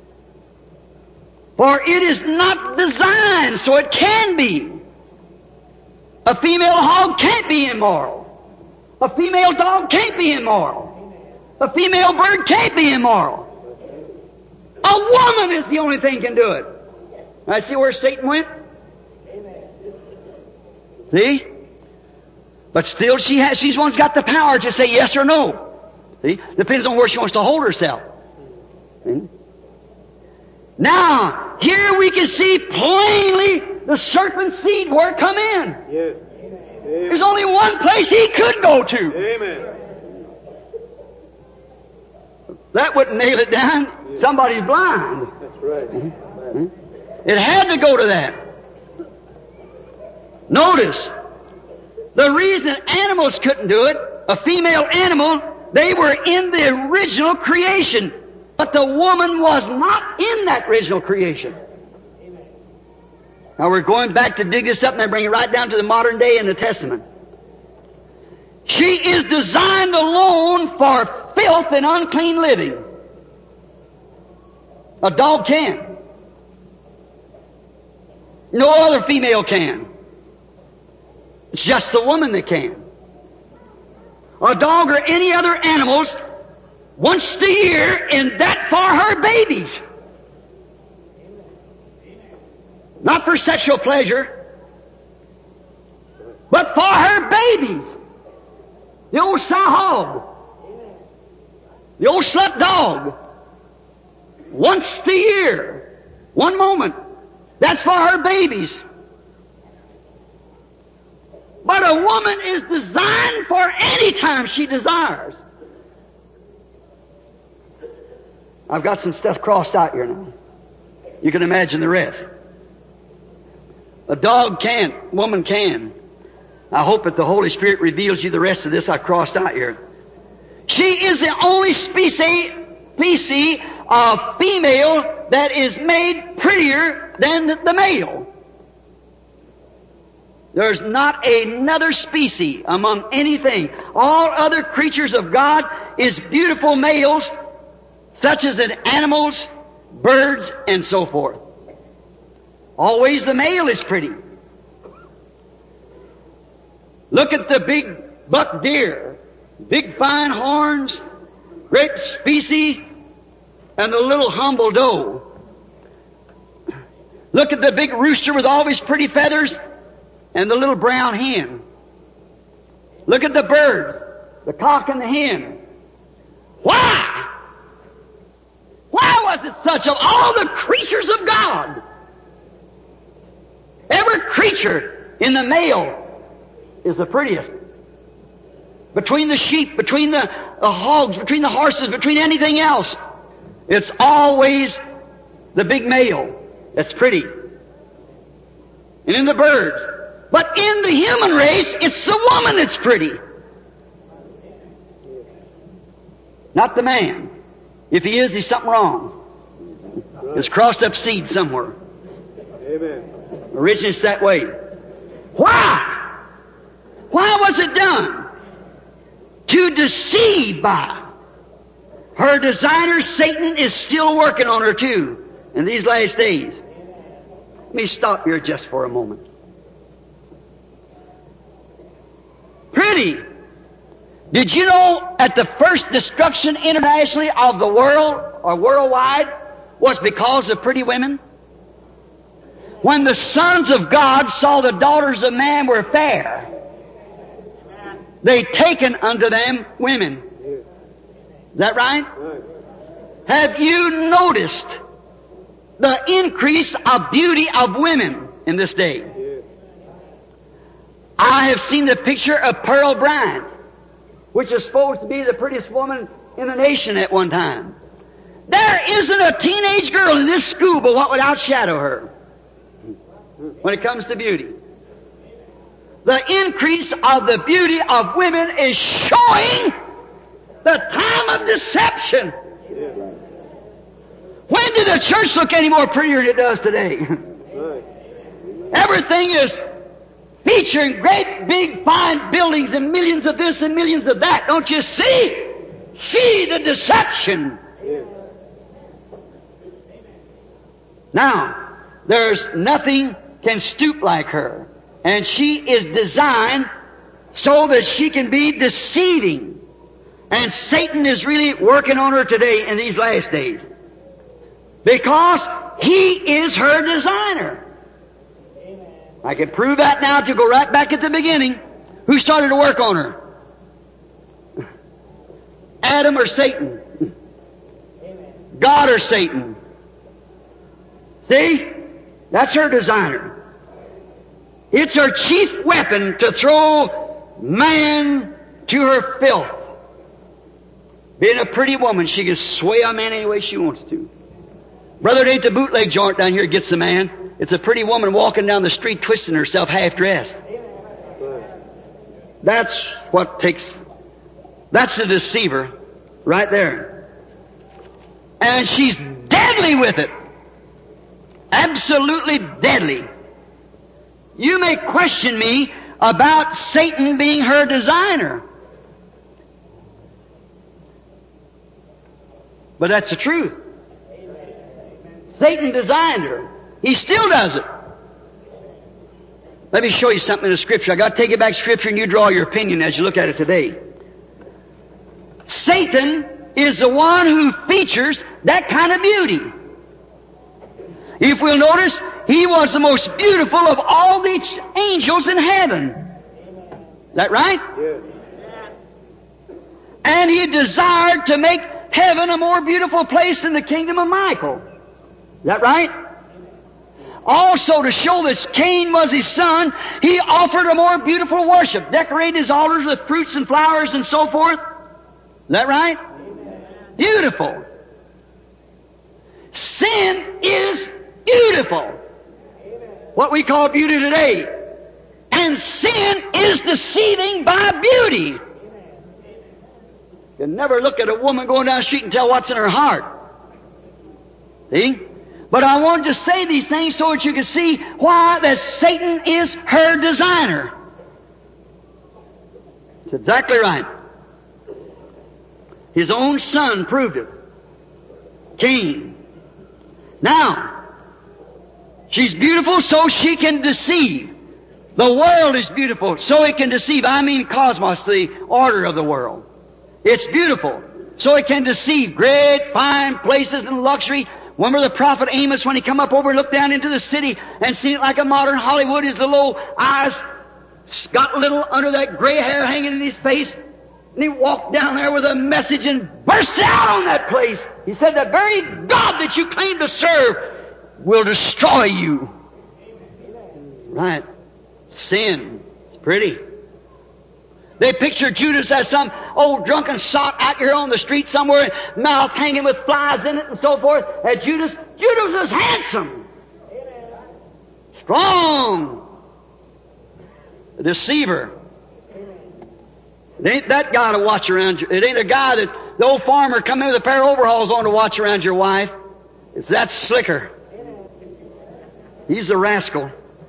For it is not designed so it can be. A female hog can't be immoral. A female dog can't be immoral. A female bird can't be immoral. A woman is the only thing can do it. Now see where Satan went? See? But still she has, she's one's got the power to say yes or no. See? Depends on where she wants to hold herself. See? Now, here we can see plainly the serpent's seed where it come in. Yes. Amen. There's only one place he could go to. Amen. That wouldn't nail it down. Somebody's blind. That's right. Mm-hmm. It had to go to that. Notice, the reason animals couldn't do it, a female animal, they were in the original creation. But the woman was not in that original creation. Now we're going back to dig this up and then bring it right down to the modern day in the Testament. She is designed alone for filth and unclean living. A dog can. No other female can. It's just the woman that can. A dog or any other animals once a year, and that for her babies. Not for sexual pleasure, but for her babies. The old sow hog, the old slut dog, once a year, one moment, that's for her babies. But a woman is designed for any time she desires. I've got some stuff crossed out here now. You can imagine the rest. A dog can't, woman can. I hope that the Holy Spirit reveals you the rest of this I crossed out here. She is the only species, species of female that is made prettier than the male. There's not another species among anything. All other creatures of God is beautiful males, such as in animals, birds, and so forth. Always the male is pretty. Look at the big buck deer, big fine horns, great species, and the little humble doe. Look at the big rooster with all his pretty feathers, and the little brown hen. Look at the birds, the cock and the hen. Why? Why was it such of all the creatures of God? Every creature in the male is the prettiest. between the sheep, between the, the hogs, between the horses, between anything else. It's always the big male that's pretty. And in the birds. But in the human race, it's the woman that's pretty. Not the man. If he is, there's something wrong. There's crossed up seed somewhere. Amen. Originally it's that way. Why? Why was it done? To deceive by. Her designer, Satan, is still working on her too in these last days. Let me stop here just for a moment. Pretty. Did you know at the first destruction internationally of the world or worldwide was because of pretty women? When the sons of God saw the daughters of man were fair, they taken unto them women. Is that right? Have you noticed the increase of beauty of women in this day? I have seen the picture of Pearl Bryant, which is supposed to be the prettiest woman in the nation at one time. There isn't a teenage girl in this school but what would outshadow her when it comes to beauty. The increase of the beauty of women is showing the time of deception. When did the church look any more prettier than it does today? Everything is featuring great big fine buildings and millions of this and millions of that. Don't you see? See the deception. Now, there's nothing can stoop like her. And she is designed so that she can be deceiving. And Satan is really working on her today in these last days. Because he is her designer. I can prove that now to go right back at the beginning. Who started to work on her? Adam or Satan? God or Satan? See? That's her designer. It's her chief weapon to throw man to her filth. Being a pretty woman, she can sway a man any way she wants to. Brother, it ain't the bootleg joint down here that gets the man. It's a pretty woman walking down the street twisting herself half dressed. That's what takes, that's the deceiver right there. And she's deadly with it. Absolutely deadly. You may question me about Satan being her designer. But that's the truth. Satan designed her. He still does it. Let me show you something in the Scripture. I got to take it back to Scripture and you draw your opinion as you look at it today. Satan is the one who features that kind of beauty. If we'll notice, he was the most beautiful of all the angels in heaven. Is that right? Yes. And he desired to make heaven a more beautiful place than the kingdom of Michael. Is that right? Also, to show that Cain was his son, he offered a more beautiful worship, decorated his altars with fruits and flowers and so forth. Is that right? Beautiful. Sin is beautiful. What we call beauty today. And sin is deceiving by beauty. You can never look at a woman going down the street and tell what's in her heart. See? But I wanted to say these things so that you can see why that Satan is her designer. It's exactly right. His own son proved it. Cain. Now, she's beautiful so she can deceive. The world is beautiful so it can deceive. I mean cosmos, the order of the world. It's beautiful so it can deceive. Great, fine places and luxury. Remember the prophet Amos when he come up over and looked down into the city and seen it like a modern Hollywood. His little old eyes got a little under that gray hair hanging in his face. And he walked down there with a message and burst out on that place. He said, the very God that you claim to serve will destroy you. Right. Sin. It's pretty. They picture Judas as some old drunken sot out here on the street somewhere, mouth hanging with flies in it and so forth. And Judas, Judas was handsome, strong, a deceiver. It ain't that guy to watch around you. It ain't a guy that the old farmer come in with a pair of overalls on to watch around your wife. It's that slicker. He's a rascal.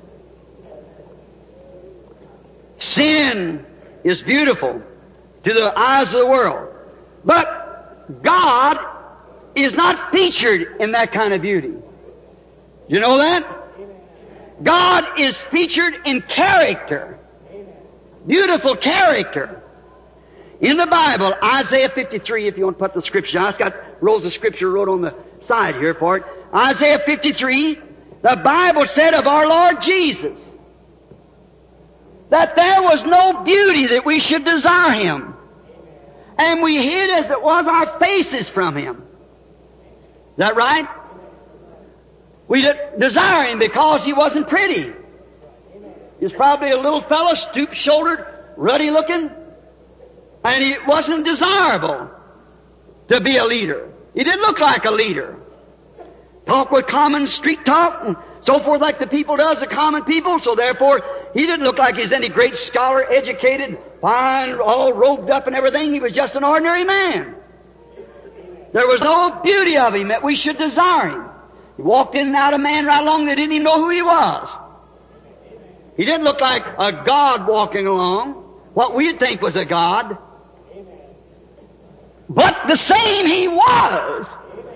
Sin is beautiful to the eyes of the world. But God is not featured in that kind of beauty. Do you know that? God is featured in character. Beautiful character. In the Bible, Isaiah fifty-three, if you want to put the scripture, I just got rolls of scripture wrote on the side here for it. Isaiah fifty-three, the Bible said of our Lord Jesus that there was no beauty that we should desire Him. And we hid as it was our faces from Him. Is that right? We didn't desire Him because He wasn't pretty. He was probably a little fellow, stoop-shouldered, ruddy-looking, and he wasn't desirable to be a leader. He didn't look like a leader. Talk with common street talk and so forth like the people does, the common people, so therefore he didn't look like he's any great scholar, educated, fine, all robed up and everything. He was just an ordinary man. There was no beauty of him that we should desire him. He walked in and out of man right along, they didn't even know who he was. He didn't look like a god walking along, what we'd think was a god. But the same he was.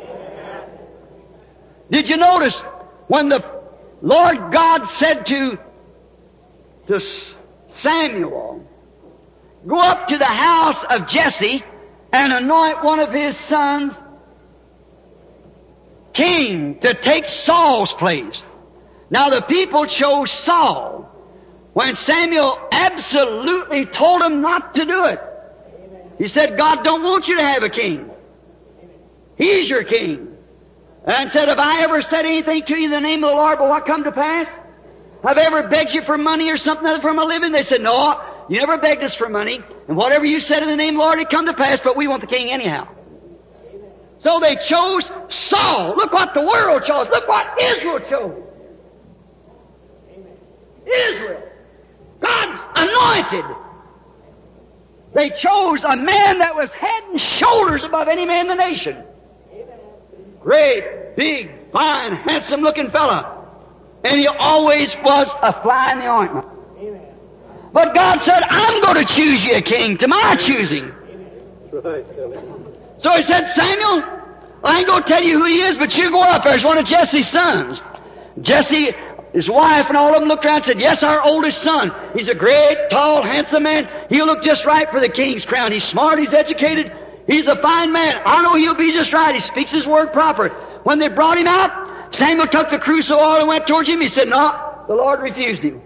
Did you notice when the Lord God said to, to Samuel, go up to the house of Jesse and anoint one of his sons king to take Saul's place. Now the people chose Saul when Samuel absolutely told him not to do it. He said, God don't want you to have a king. He's your king. And said, have I ever said anything to you in the name of the Lord, but what come to pass? Have I ever begged you for money or something other from a living? They said, no, you never begged us for money. And whatever you said in the name of the Lord, it come to pass, but we want the king anyhow. So they chose Saul. Look what the world chose. Look what Israel chose. Israel. God's anointed. They chose a man that was head and shoulders above any man in the nation. Great, big, fine, handsome-looking fella. And he always was a fly in the ointment. But God said, I'm going to choose you a king to my choosing. So he said, Samuel, I ain't going to tell you who he is, but you go up there. He's one of Jesse's sons. Jesse, his wife, and all of them looked around and said, yes, our oldest son. He's a great, tall, handsome man. He'll look just right for the king's crown. He's smart, he's educated. He's a fine man. I know he'll be just right. He speaks his word proper. When they brought him out, Samuel took the cruse of oil and went towards him. He said, no, the Lord refused him.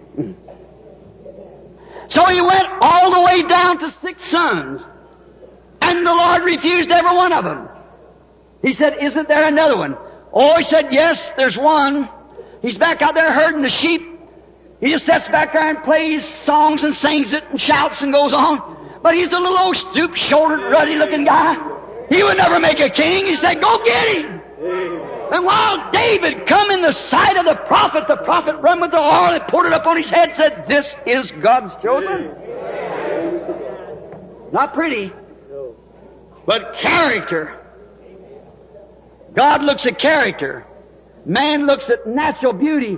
So he went all the way down to six sons. And the Lord refused every one of them. He said, isn't there another one? Oh, he said, yes, there's one. He's back out there herding the sheep. He just sits back there and plays songs and sings it and shouts and goes on. But he's a little old stoop-shouldered, ruddy-looking guy. He would never make a king. He said, go get him. And while David come in the sight of the prophet, the prophet run with the oil and poured it up on his head and said, this is God's chosen. Not pretty, but character. God looks at character. Man looks at natural beauty.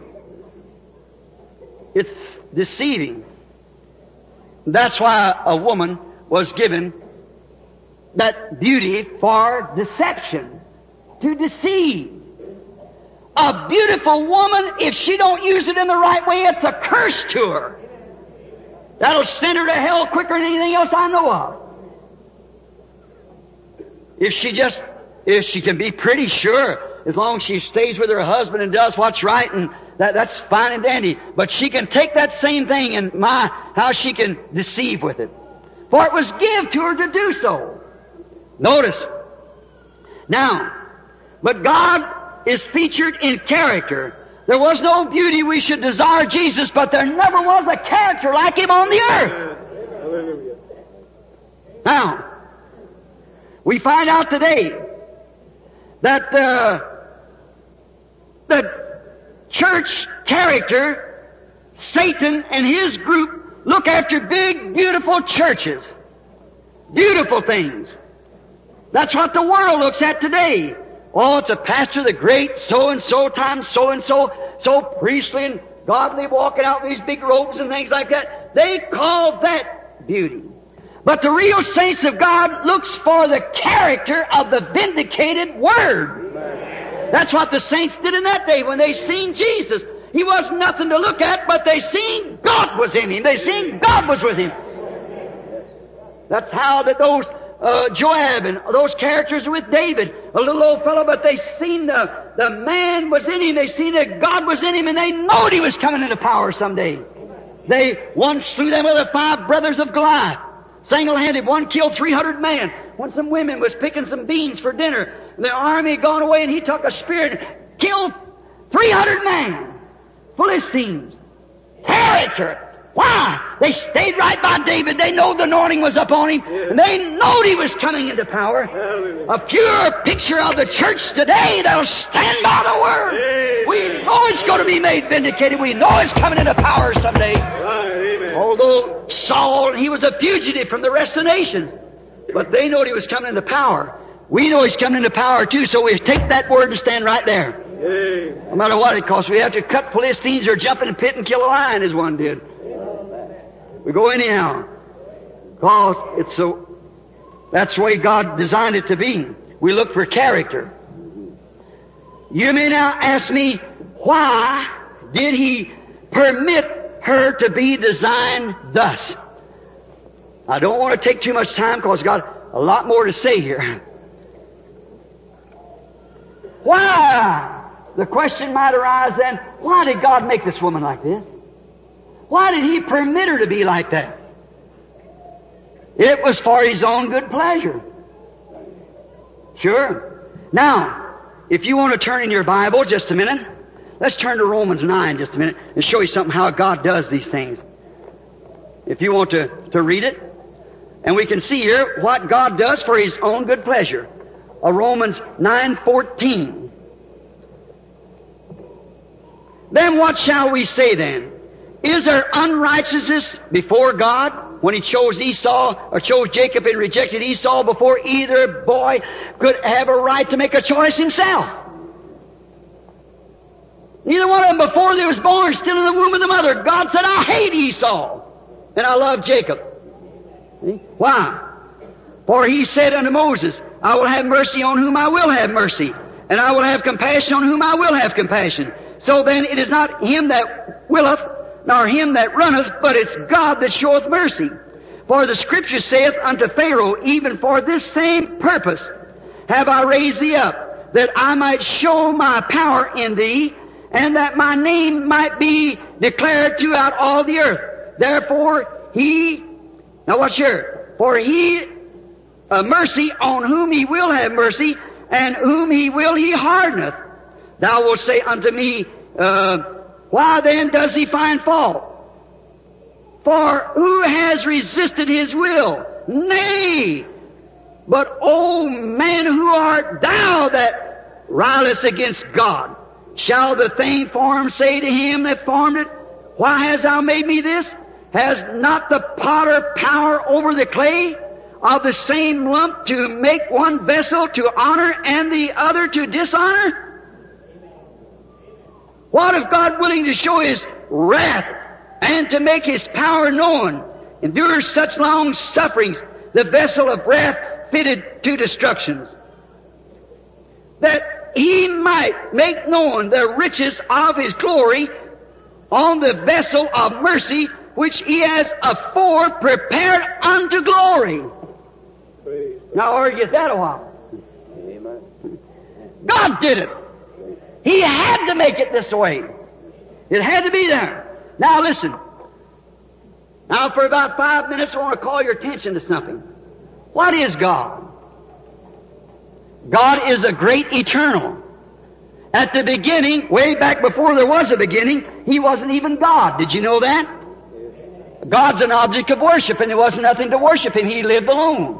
It's deceiving. That's why a woman was given that beauty for deception, to deceive. A beautiful woman, if she don't use it in the right way, it's a curse to her. That'll send her to hell quicker than anything else I know of. If she just, if she can be pretty, sure, as long as she stays with her husband and does what's right, and that, that's fine and dandy. But she can take that same thing and my, how she can deceive with it. For it was given to her to do so. Notice. Now, but God is featured in character. There was no beauty we should desire Jesus, but there never was a character like Him on the earth. Now, we find out today that the, the church character, Satan and his group, look after big, beautiful churches. Beautiful things. That's what the world looks at today. Oh, it's a pastor, the great so-and-so times so-and-so, so priestly and godly, walking out with these big robes and things like that. They call that beauty. But the real saints of God looks for the character of the vindicated Word. That's what the saints did in that day when they seen Jesus. He wasn't nothing to look at, but they seen God was in Him. They seen God was with Him. That's how that those uh, Joab and those characters were with David, a little old fellow, but they seen the, the man was in him. They seen that God was in him, and they knowed he was coming into power someday. They once slew them with the five brothers of Goliath. Single-handed, one killed three hundred men. When some women was picking some beans for dinner, the army had gone away, and he took a spear and killed three hundred men. Philistines. Character. Why? They stayed right by David. They know the anointing was upon him, and they knowed he was coming into power. A pure picture of the church today that'll stand by the Word. We know it's going to be made vindicated. We know it's coming into power someday. Although Saul, he was a fugitive from the rest of the nations, but they know he was coming into power. We know he's coming into power too, so we take that word and stand right there. No matter what it costs. We have to cut Philistines or jump in a pit and kill a lion as one did. We go anyhow. Because it's so, that's the way God designed it to be. We look for character. You may now ask me, why did He permit her to be designed thus? I don't want to take too much time because I've got a lot more to say here. Why? The question might arise then, why did God make this woman like this? Why did He permit her to be like that? It was for His own good pleasure. Sure. Now, if you want to turn in your Bible just a minute, let's turn to Romans nine just a minute and show you something how God does these things. If you want to, to read it. And we can see here what God does for His own good pleasure. Uh, Romans nine fourteen. Then what shall we say then? Is there unrighteousness before God when He chose Esau or chose Jacob and rejected Esau before either boy could have a right to make a choice himself? Neither one of them before they was born, still in the womb of the mother. God said, I hate Esau and I love Jacob. See? Why? For He said unto Moses, I will have mercy on whom I will have mercy, and I will have compassion on whom I will have compassion. So then it is not him that willeth, nor him that runneth, but it's God that showeth mercy. For the Scripture saith unto Pharaoh, even for this same purpose have I raised thee up, that I might show my power in thee, and that my name might be declared throughout all the earth. Therefore he, now what's here? For he, uh, mercy on whom He will have mercy, and whom He will He hardeneth. Thou wilt say unto me, uh, why then does He find fault? For who has resisted His will? Nay, but, O man, who art thou that railest against God? Shall the thing formed say to him that formed it, why hast thou made me this? Has not the potter power over the clay of the same lump to make one vessel to honor and the other to dishonor? What if God, willing to show His wrath and to make His power known, endures such long sufferings, the vessel of wrath fitted to destructions, that He might make known the riches of His glory on the vessel of mercy, which He has afore prepared unto glory. Praise Now argue that a while. Amen. God did it. He had to make it this way. It had to be there. Now listen. Now for about five minutes I want to call your attention to something. What is God? God is a great eternal. At the beginning, way back before there was a beginning, He wasn't even God. Did you know that? God's an object of worship, and there wasn't nothing to worship Him. He lived alone.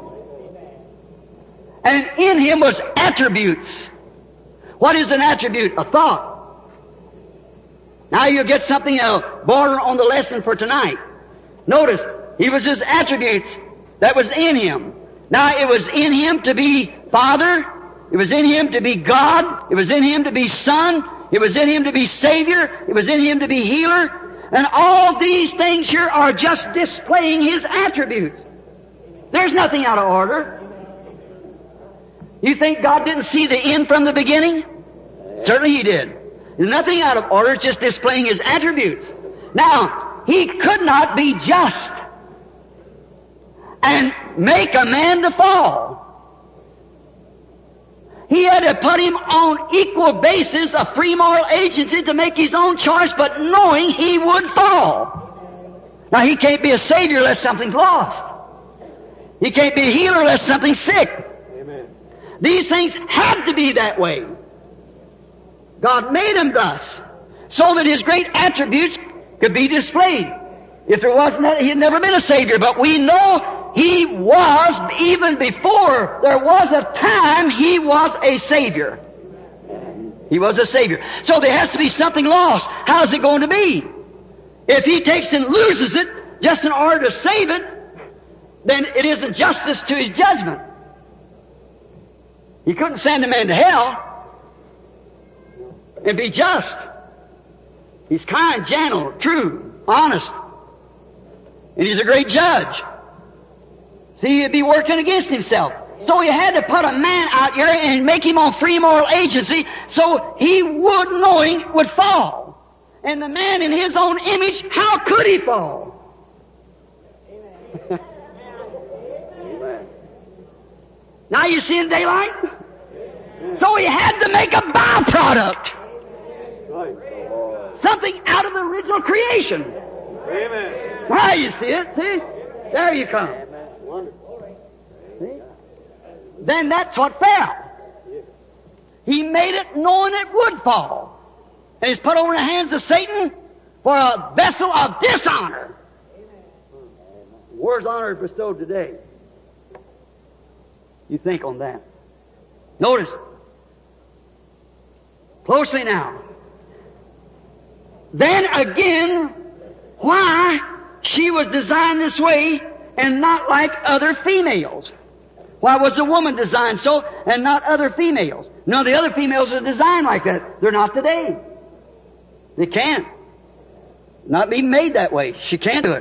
And in Him was attributes. What is an attribute? A thought. Now you'll get something else, border on the lesson for tonight. Notice, He was His attributes that was in Him. Now it was in Him to be Father. It was in Him to be God. It was in Him to be Son. It was in Him to be Savior. It was in Him to be Healer. And all these things here are just displaying His attributes. There's nothing out of order. You think God didn't see the end from the beginning? Certainly He did. There's nothing out of order, it's just displaying His attributes. Now, He could not be just and make a man to fall. He had to put him on equal basis of free moral agency to make his own choice, but knowing he would fall. Now, He can't be a Savior unless something's lost. He can't be a healer unless something's sick. Amen. These things had to be that way. God made them thus, so that His great attributes could be displayed. If there wasn't that, He had never been a Savior, but we know He was, even before there was a time, He was a Savior. He was a Savior. So there has to be something lost. How's it going to be? If He takes and loses it just in order to save it, then it isn't justice to His judgment. He couldn't send a man to hell and be just. He's kind, gentle, true, honest. And He's a great judge. See, He'd be working against Himself. So He had to put a man out here and make him on free moral agency so he would, knowing, would fall. And the man in His own image, how could he fall? Amen. Now you see in daylight? So He had to make a byproduct. Right. Something out of the original creation. Amen. Now you see it, see? There you come. Wonderful. See? Then that's what fell. He made it knowing it would fall. And He's put over in the hands of Satan for a vessel of dishonor. Where's honor bestowed today? You think on that. Notice. Closely now. Then again, why she was designed this way and not like other females? Why was the woman designed so and not other females? None of the other females are designed like that. They're not today. They can't. Not be made that way. She can't do it.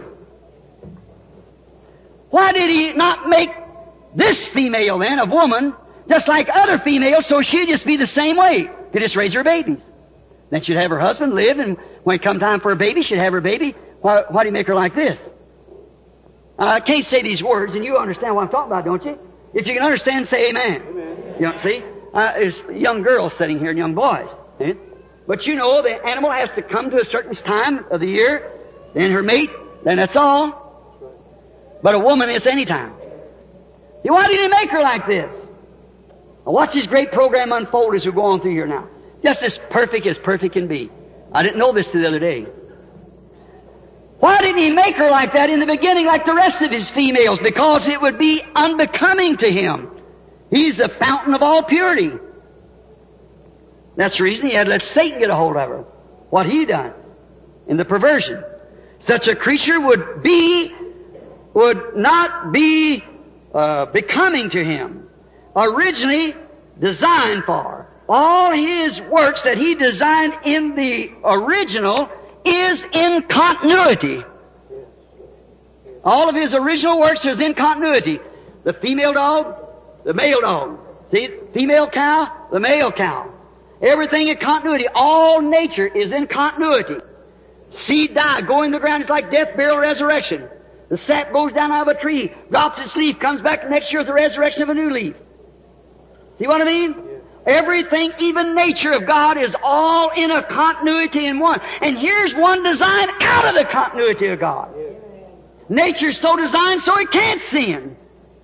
Why did He not make this female then, a woman, just like other females, so she'd just be the same way? Could just raise her babies. Then she'd have her husband live, and when it come time for a baby, she'd have her baby. Why, why do you make her like this? Uh, I can't say these words, and you understand what I'm talking about, don't you? If you can understand, say amen. Amen. You know, see? Uh, there's young girls sitting here and young boys. Eh? But you know, the animal has to come to a certain time of the year, then her mate, then that's all. But a woman is any time. See, why did He make her like this? Now watch this great program unfold as we go on through here now. Just as perfect as perfect can be. I didn't know this till the other day. Why didn't He make her like that in the beginning like the rest of His females? Because it would be unbecoming to Him. He's the fountain of all purity. That's the reason He had to let Satan get a hold of her. What he done in the perversion. Such a creature would be, would not be uh, becoming to Him. Originally designed for. All His works that He designed in the original is in continuity. All of His original works is in continuity. The female dog, the male dog. See, female cow, the male cow. Everything in continuity. All nature is in continuity. Seed die, go in the ground, it's like death, burial, resurrection. The sap goes down out of a tree, drops its leaf, comes back next year with the resurrection of a new leaf. See what I mean? Everything, even nature of God, is all in a continuity in one. And here's one design out of the continuity of God. Nature's so designed so it can't sin.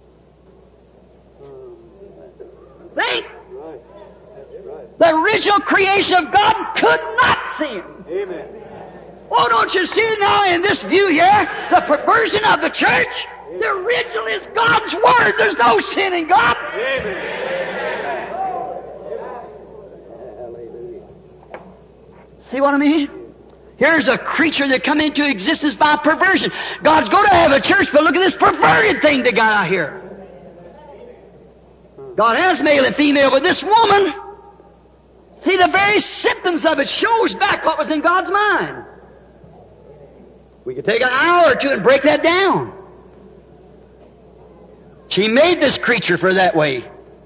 Think. The original creation of God could not sin. Amen. Oh, don't you see now in this view here, the perversion of the church? The original is God's Word. There's no sin in God. See what I mean? Here's a creature that come into existence by perversion. God's going to have a church, but look at this perverted thing they got out here. God has male and female, but this woman, see, the very symptoms of it shows back what was in God's mind. We could take an hour or two and break that down. She made this creature for that way.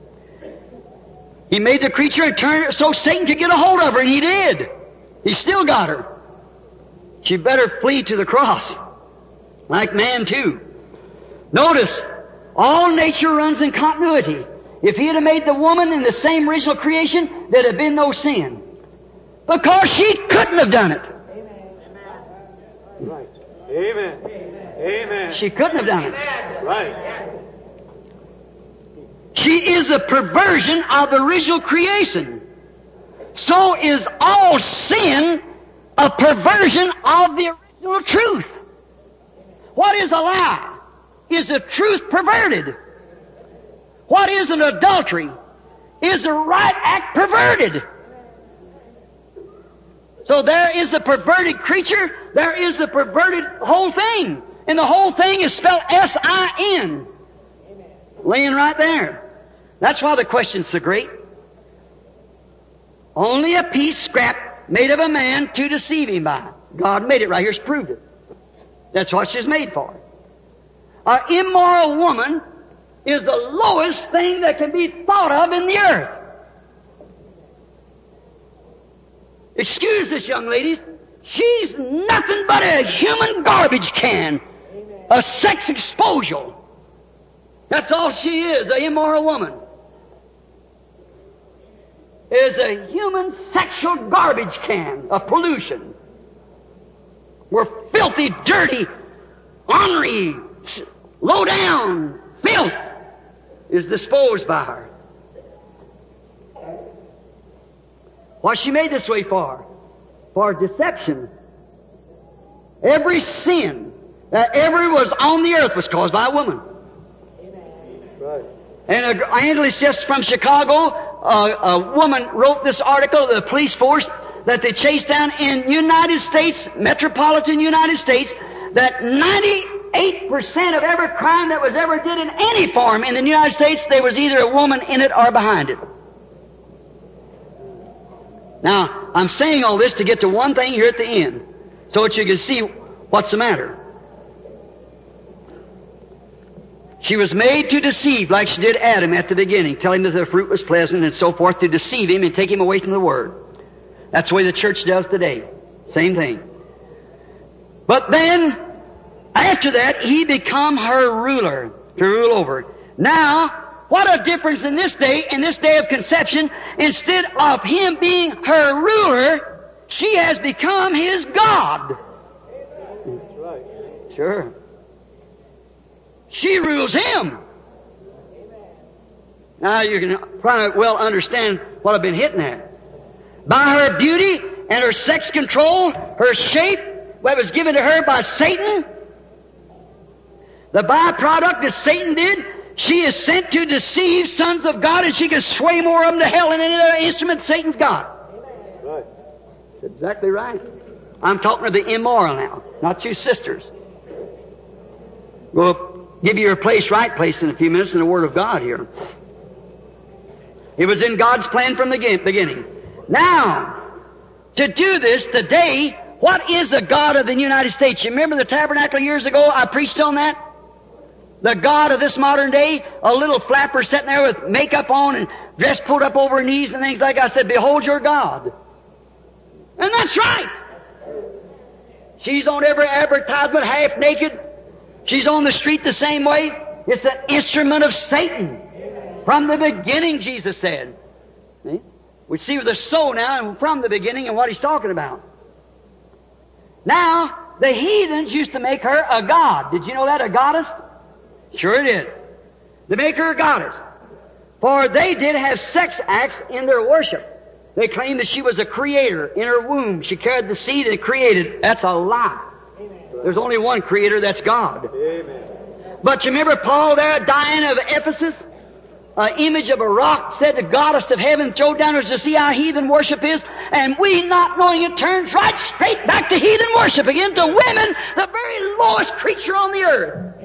He made the creature and turned it so Satan could get a hold of her, and he did. He still got her. She better flee to the cross. Like man too. Notice, all nature runs in continuity. If he had made the woman in the same original creation, there'd have been no sin. Because she couldn't have done it. Right. Amen. Amen. She couldn't have done it. Right. She is a perversion of the original creation. So is all sin a perversion of the original truth. What is a lie? Is the truth perverted? What is an adultery? Is the right act perverted? So there is the perverted creature, there is the perverted whole thing. And the whole thing is spelled S I N. Laying right there. That's why the question's so great. Only a piece scrap made of a man to deceive him by. God made it right here, he's proved it. That's what she's made for. An immoral woman is the lowest thing that can be thought of in the earth. Excuse this, young ladies. She's nothing but a human garbage can. A sex exposure. That's all she is, an immoral woman. Is a human sexual garbage can of pollution. Where filthy, dirty, ornery, low down filth is disposed by her. What's she made this way for? For deception. Every sin that ever was on the earth was caused by a woman. Right. And a analyst just from Chicago, a, a woman wrote this article, the police force, that they chased down in United States, metropolitan United States, that ninety-eight percent of every crime that was ever did in any form in the United States, there was either a woman in it or behind it. Now, I'm saying all this to get to one thing here at the end, so that you can see what's the matter. She was made to deceive like she did Adam at the beginning, telling him that the fruit was pleasant and so forth, to deceive him and take him away from the Word. That's the way the church does today. Same thing. But then, after that, he become her ruler, to rule over. Now, what a difference in this day, in this day of conception, instead of him being her ruler, she has become his God. That's right. Sure. She rules him. Now you can probably well understand what I've been hitting at. By her beauty and her sex control, her shape, that was given to her by Satan, the byproduct that Satan did, she is sent to deceive sons of God, and she can sway more of them to hell than any other instrument Satan's got. Right. That's exactly right. I'm talking to the immoral now, not you sisters. We'll give you your place, right place, in a few minutes in the Word of God here. It was in God's plan from the beginning. Now, to do this today, what is the God of the United States? You remember the tabernacle years ago? I preached on that. The God of this modern day, a little flapper sitting there with makeup on and dress pulled up over her knees and things like that. I said, behold your God. And that's right. She's on every advertisement half naked. She's on the street the same way. It's an instrument of Satan. From the beginning, Jesus said. See? We see with the soul now and from the beginning and what he's talking about. Now, the heathens used to make her a god. Did you know that? A goddess? Sure it is. They make her a goddess. For they did have sex acts in their worship. They claim that she was a creator. In her womb, she carried the seed and created. That's a lie. There's only one creator, that's God. Amen. But you remember Paul there, Diana of Ephesus? An image of a rock, said the goddess of heaven, throw down to see how heathen worship is, and we not knowing it turns right straight back to heathen worship again, to women, the very lowest creature on the earth.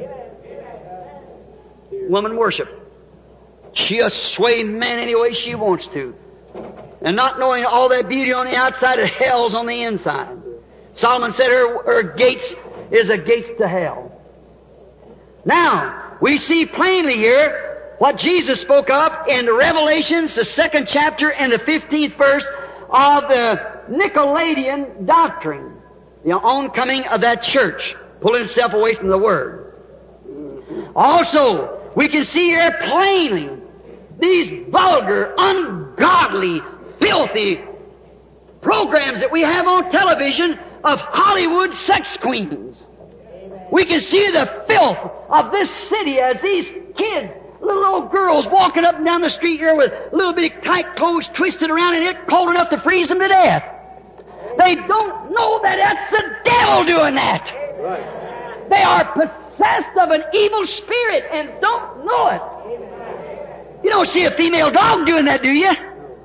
Woman worship. She'll sway man any way she wants to. And not knowing all that beauty on the outside, it hell's on the inside. Solomon said her, her gates is a gates to hell. Now, we see plainly here what Jesus spoke of in the Revelations, the second chapter and the fifteenth verse of the Nicolaitan doctrine, the oncoming of that church, pulling itself away from the Word. Also, we can see here plainly these vulgar, ungodly, filthy programs that we have on television of Hollywood sex queens. We can see the filth of this city as these kids, little old girls walking up and down the street here with little bitty tight clothes twisted around in it, cold enough to freeze them to death. They don't know that that's the devil doing that. Right. They are possessed of an evil spirit and don't know it. You don't see a female dog doing that, do you?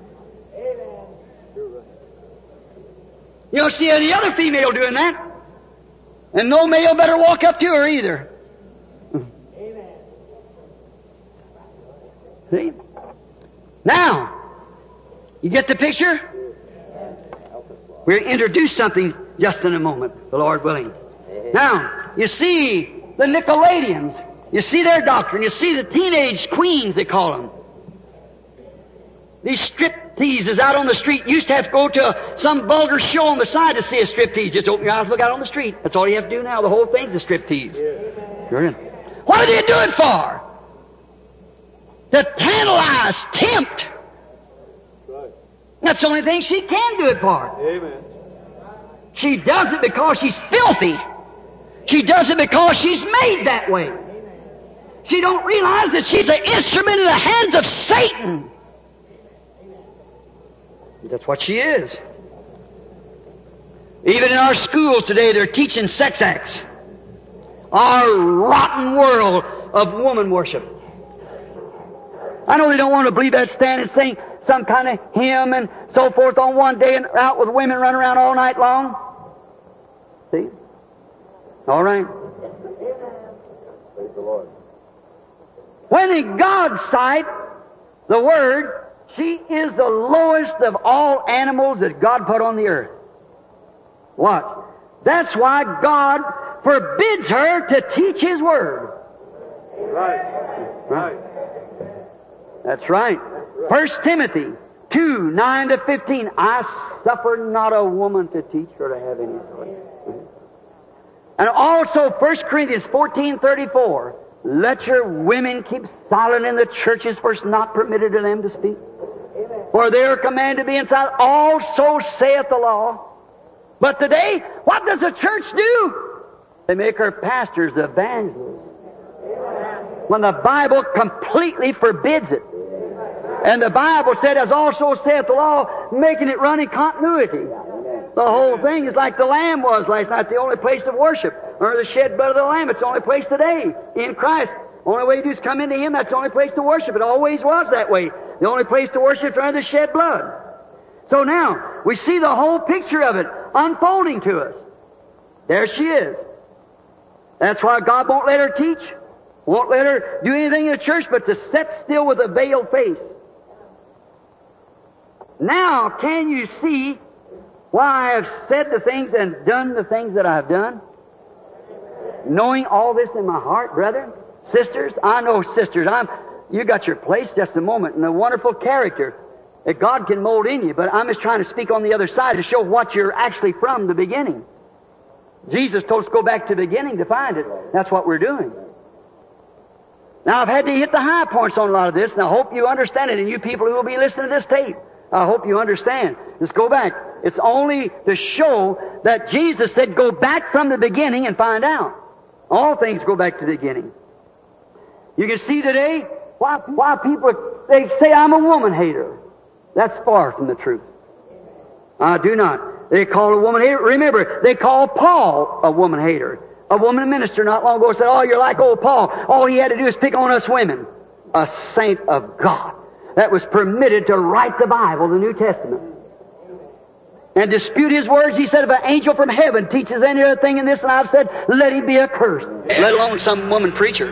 You don't see any other female doing that. And no male better walk up to her either. See? Now, you get the picture? We'll introduce something just in a moment, the Lord willing. Now, you see the Nicolaitans. You see their doctrine. You see the teenage queens, they call them. These strip teases out on the street. You used to have to go to a, some vulgar show on the side to see a strip tease. Just open your eyes and look out on the street. That's all you have to do now. The whole thing's a strip tease. You're in. What do they do it for? To tantalize, tempt. Right. That's the only thing she can do it for. Amen. She does it because she's filthy. She does it because she's made that way. She don't realize that she's an instrument in the hands of Satan. That's what she is. Even in our schools today, they're teaching sex acts. Our rotten world of woman worship. I know they don't want to believe that, stand and sing some kind of hymn and so forth on one day and out with women running around all night long. See? All right. Praise the Lord. When in God's sight, the Word, she is the lowest of all animals that God put on the earth. What? That's why God forbids her to teach His Word. Right. Right. That's right. First Timothy two, nine to fifteen. I suffer not a woman to teach or to have any. And also First Corinthians fourteen, thirty-four. Let your women keep silent in the churches, for it's not permitted to them to speak. For they are commanded to be in silence. Also saith the law. But today, what does the church do? They make her pastors evangelists. When the Bible completely forbids it. And the Bible said, as also saith the law, making it run in continuity. The whole thing is like the Lamb was last night, the only place of worship. Or the shed blood of the Lamb, it's the only place today. In Christ. The only way you do is come into Him, that's the only place to worship. It always was that way. The only place to worship is under the shed blood. So now, we see the whole picture of it unfolding to us. There she is. That's why God won't let her teach, won't let her do anything in the church but to sit still with a veiled face. Now, can you see why I have said the things and done the things that I have done? Knowing all this in my heart, brethren, sisters, I know sisters, I'm, you got your place just a moment, and the wonderful character that God can mold in you, but I'm just trying to speak on the other side to show what you're actually from the beginning. Jesus told us to go back to the beginning to find it. That's what we're doing. Now, I've had to hit the high points on a lot of this, and I hope you understand it, and you people who will be listening to this tape, I hope you understand. Let's go back. It's only to show that Jesus said, go back from the beginning and find out. All things go back to the beginning. You can see today why, why people, they say I'm a woman hater. That's far from the truth. I do not. They call a woman hater. Remember, they call Paul a woman hater. A woman minister not long ago said, "Oh, you're like old Paul. All he had to do is pick on us women." A saint of God that was permitted to write the Bible, the New Testament, and dispute his words. He said, if an angel from heaven teaches any other thing in this, and I've said, let him be accursed. Let alone some woman preacher.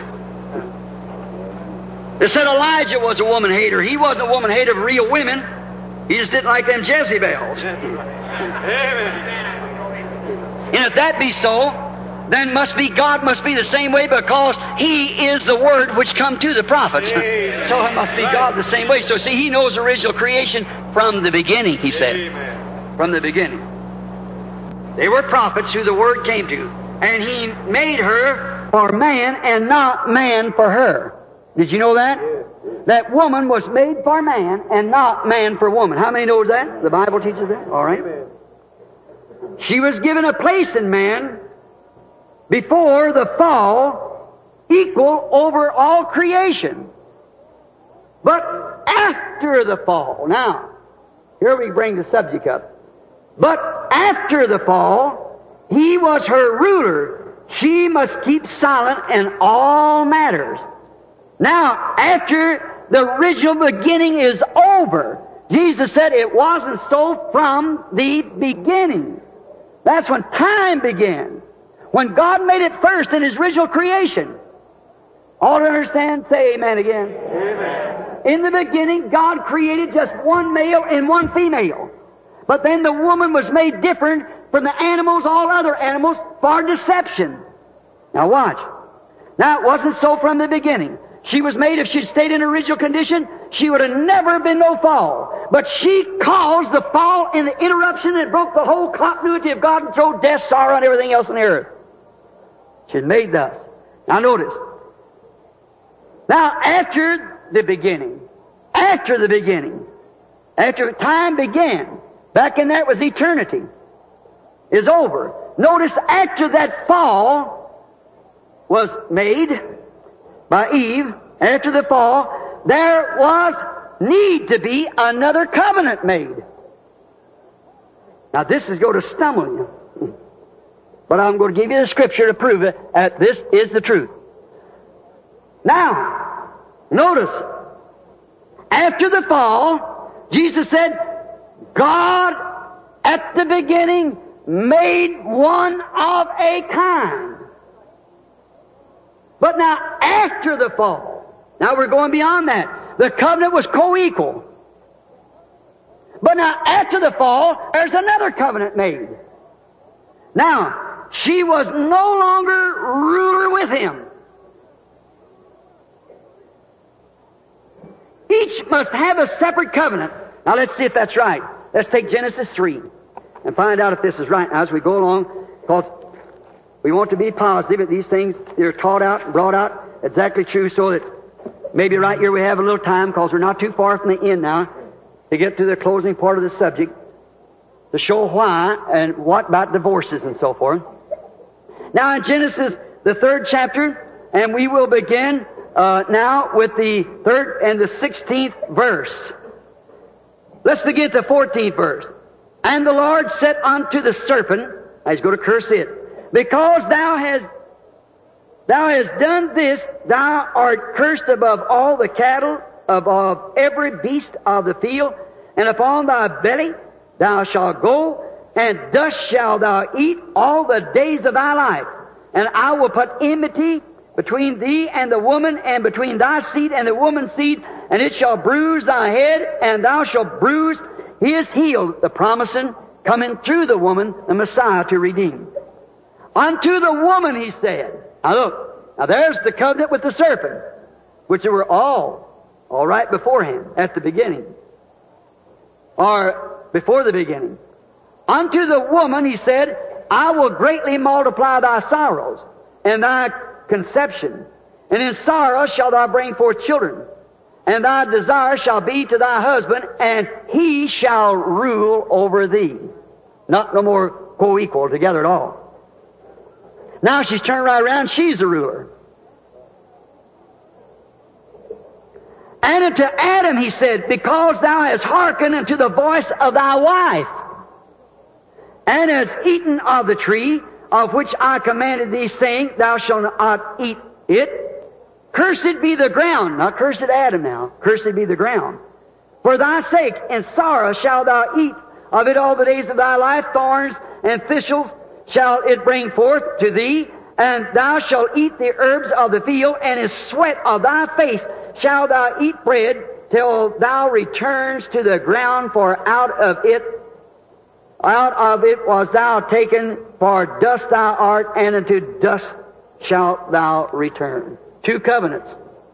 They said Elijah was a woman hater. He wasn't a woman hater of real women. He just didn't like them Jezebels. Amen. And if that be so, then must be God must be the same way, because He is the Word which come to the prophets. Amen. So it must be God the same way. So see, He knows original creation from the beginning, He said. Amen. From the beginning. They were prophets who the Word came to. And He made her for man and not man for her. Did you know that? That woman was made for man and not man for woman. How many knows that? The Bible teaches that? All right. Amen. She was given a place in man before the fall, equal over all creation. But after the fall, now, here we bring the subject up. But after the fall, He was her ruler. She must keep silent in all matters. Now, after the original beginning is over, Jesus said it wasn't so from the beginning. That's when time began. When God made it first in His original creation. All to understand, say amen again. Amen. In the beginning, God created just one male and one female. But then the woman was made different from the animals, all other animals, for deception. Now watch. Now it wasn't so from the beginning. She was made, if she'd stayed in her original condition, she would have never been no fall. But she caused the fall in the interruption that broke the whole continuity of God and threw death, sorrow, and everything else on the earth. She's made thus. Now notice. Now after the beginning, after the beginning, after time began, back in that was eternity, is over. Notice after that fall was made by Eve, after the fall, there was need to be another covenant made. Now this is going to stumble you. But I'm going to give you the scripture to prove it, that this is the truth. Now, notice, after the fall, Jesus said, God at the beginning made one of a kind. But now, after the fall, now we're going beyond that. The covenant was co-equal. But now, after the fall, there's another covenant made. Now, she was no longer ruler with him. Each must have a separate covenant. Now let's see if that's right. Let's take Genesis three and find out if this is right now as we go along, because we want to be positive that these things, they're taught out and brought out exactly true, so that maybe right here we have a little time, because we're not too far from the end now, to get to the closing part of the subject, to show why and what about divorces and so forth. Now in Genesis, the third chapter, and we will begin uh, now with the third and the sixteenth verse. Let's begin at the fourteenth verse. And the Lord said unto the serpent, he's going to curse it, because thou hast thou hast done this, thou art cursed above all the cattle, above every beast of the field, and upon thy belly thou shalt go, and dust shalt thou eat all the days of thy life. And I will put enmity between thee and the woman, and between thy seed and the woman's seed, and it shall bruise thy head, and thou shalt bruise his heel. The promising coming through the woman, the Messiah to redeem. Unto the woman, he said. Now look, now there's the covenant with the serpent, which they were all, all right beforehand, at the beginning. Or before the beginning. Unto the woman, he said, I will greatly multiply thy sorrows, and thy conception. And in sorrow shalt thou bring forth children. And thy desire shall be to thy husband, and he shall rule over thee. Not no more co-equal together at all. Now she's turned right around, she's the ruler. And unto Adam he said, because thou hast hearkened unto the voice of thy wife. and has eaten of the tree of which I commanded thee, saying, Thou shalt not eat it, cursed be the ground. Not cursed Adam now. Cursed be the ground. For thy sake and sorrow shalt thou eat of it all the days of thy life. Thorns and thistles shall it bring forth to thee, and thou shalt eat the herbs of the field, and in sweat of thy face shalt thou eat bread, till thou returns to the ground, for out of it Out of it was thou taken, for dust thou art, and unto dust shalt thou return. Two covenants.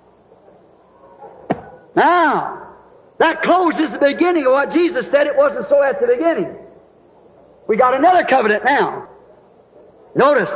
Now, that closes the beginning of what Jesus said. It wasn't so at the beginning. We got another covenant now. Notice.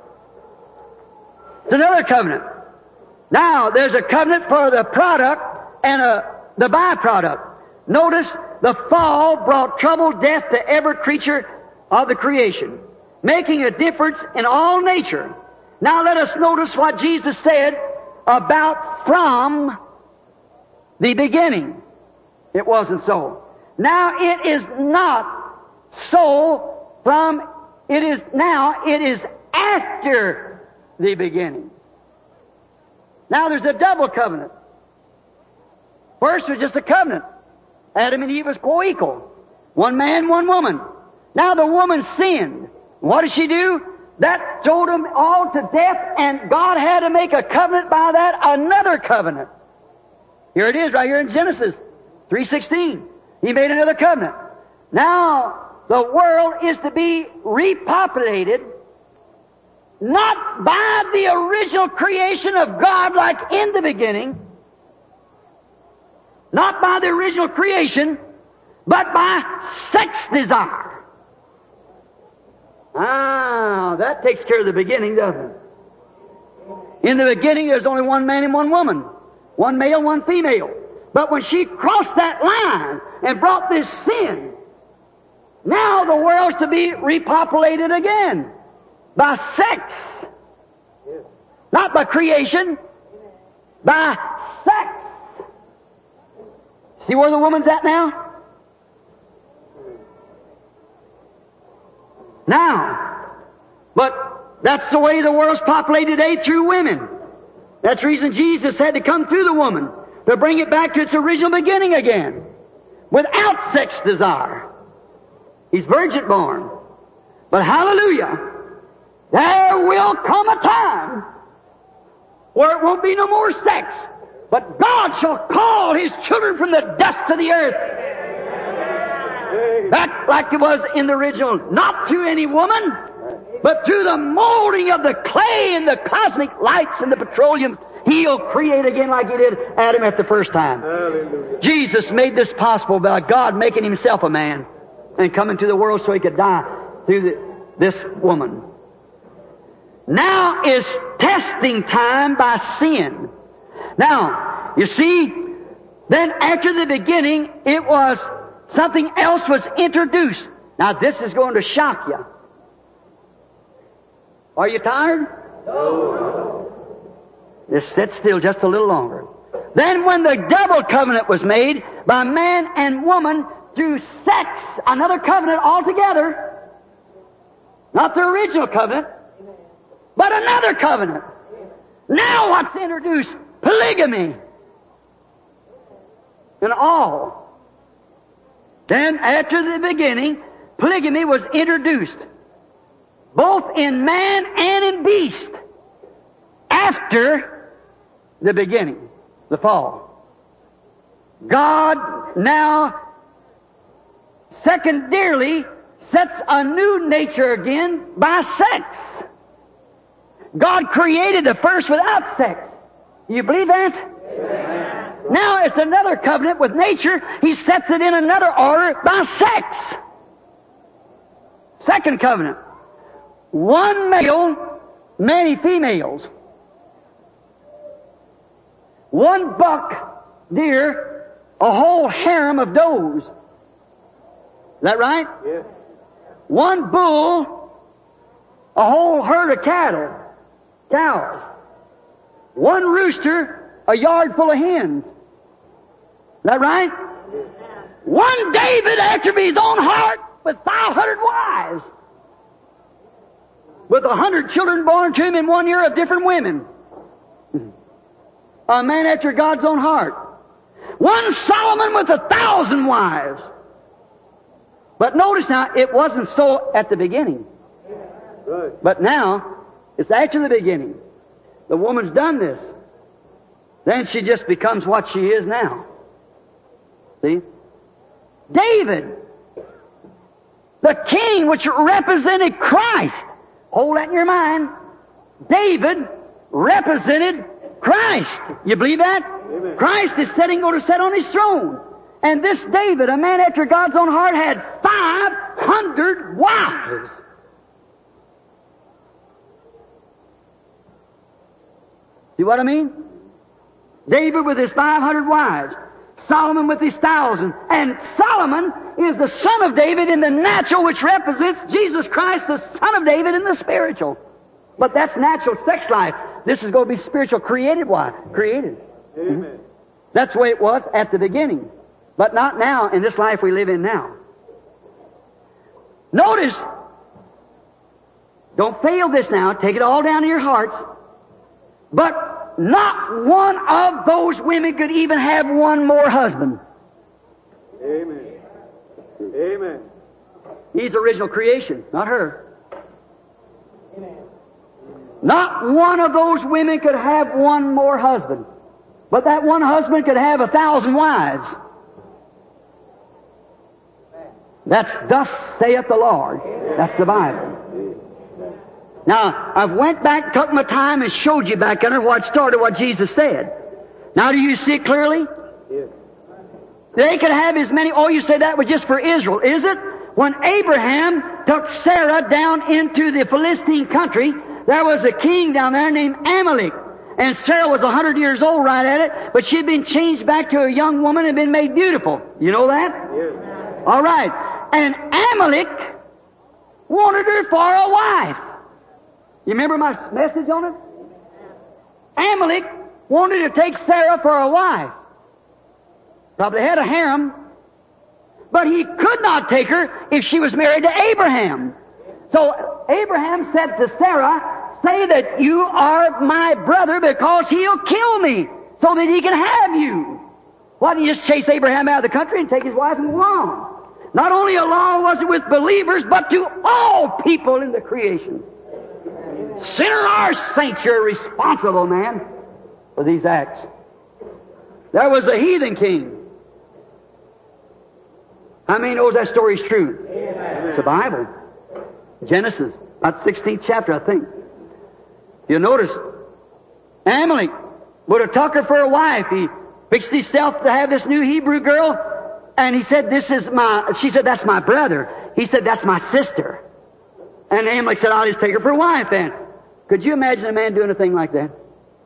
It's another covenant. Now, there's a covenant for the product and a, the byproduct. Notice, the fall brought trouble, death to every creature of the creation, making a difference in all nature. Now let us notice what Jesus said about from the beginning. It wasn't so. Now it is not so from, it is now, it is after the beginning. Now there's a double covenant. First was just a covenant. Adam and Eve was co-equal. One man, one woman. Now the woman sinned. What did she do? That drove them all to death, and God had to make a covenant by that, another covenant. Here it is, right here in Genesis three sixteen. He made another covenant. Now the world is to be repopulated, not by the original creation of God like in the beginning, not by the original creation, but by sex desire. Ah, that takes care of the beginning, doesn't it? In the beginning, there's only one man and one woman. One male, one female. But when she crossed that line and brought this sin, now the world's to be repopulated again by sex. Not by creation, by sex. See where the woman's at now? Now. But that's the way the world's populated today, through women. That's the reason Jesus had to come through the woman, to bring it back to its original beginning again, without sex desire. He's virgin born. But hallelujah, there will come a time where it won't be no more sex, but God shall call His children from the dust of the earth. Back like it was in the original, not through any woman, but through the molding of the clay and the cosmic lights and the petroleum. He'll create again like He did Adam at the first time. Hallelujah. Jesus made this possible by God making Himself a man and coming to the world so He could die through the, this woman. Now is testing time by sin. Now, you see, then after the beginning, it was something else was introduced. Now this is going to shock you. Are you tired? No. Just sit still just a little longer. Then when the double covenant was made by man and woman through sex, another covenant altogether, not the original covenant, but another covenant. Now what's introduced? Polygamy. And all. Then after the beginning, polygamy was introduced, both in man and in beast, after the beginning, the fall. God now secondarily sets a new nature again by sex. God created the first without sex. You believe that? Amen. Now it's another covenant with nature. He sets it in another order by sex. Second covenant. One male, many females. One buck deer, a whole harem of does. Is that right? Yes. One bull, a whole herd of cattle, cows. One rooster, a yard full of hens. Is that right? Yes. One David after his own heart, with five hundred wives, with a hundred children born to him in one year of different women. A man after God's own heart. One Solomon with a thousand wives. But notice now, it wasn't so at the beginning. Right. But now, it's after the beginning. The woman's done this. Then she just becomes what she is now. See? David, the king which represented Christ. Hold that in your mind. David represented Christ. You believe that? Amen. Christ is sitting, going to sit on his throne. And this David, a man after God's own heart, had five hundred wives. See what I mean? David with his five hundred wives. Solomon with his thousand. And Solomon is the son of David in the natural, which represents Jesus Christ, the son of David in the spiritual. But that's natural sex life. This is going to be spiritual created wife. Created. Amen. Hmm? That's the way it was at the beginning. But not now in this life we live in now. Notice, don't fail this now. Take it all down to your hearts. But not one of those women could even have one more husband. Amen. Amen. He's original creation, not her. Not one of those women could have one more husband. But that one husband could have a thousand wives. That's thus saith the Lord. That's the Bible. Now, I've went back, took my time, and showed you back under what started what Jesus said. Now, do you see it clearly? Yes. They could have as many. Oh, you say that was just for Israel. Is it? When Abraham took Sarah down into the Philistine country, there was a king down there named Amalek. And Sarah was a hundred years old right at it, but she'd been changed back to a young woman and been made beautiful. You know that? Yes. All right. And Amalek wanted her for a wife. You remember my message on it? Amalek wanted to take Sarah for a wife. Probably had a harem. But he could not take her if she was married to Abraham. So Abraham said to Sarah, say that you are my brother because he'll kill me so that he can have you. Why didn't you just chase Abraham out of the country and take his wife and go on? Not only a law was it with believers, but to all people in the creation. Sinner or saint, you're responsible, man, for these acts. There was a heathen king. How many knows that story is true? Amen. It's the Bible. Genesis, about sixteenth chapter, I think. You'll notice, Amalek would have took her for a wife. He fixed himself to have this new Hebrew girl, and he said, this is my, she said, that's my brother. He said, that's my sister. And Amalek said, I'll just take her for a wife then. Could you imagine a man doing a thing like that?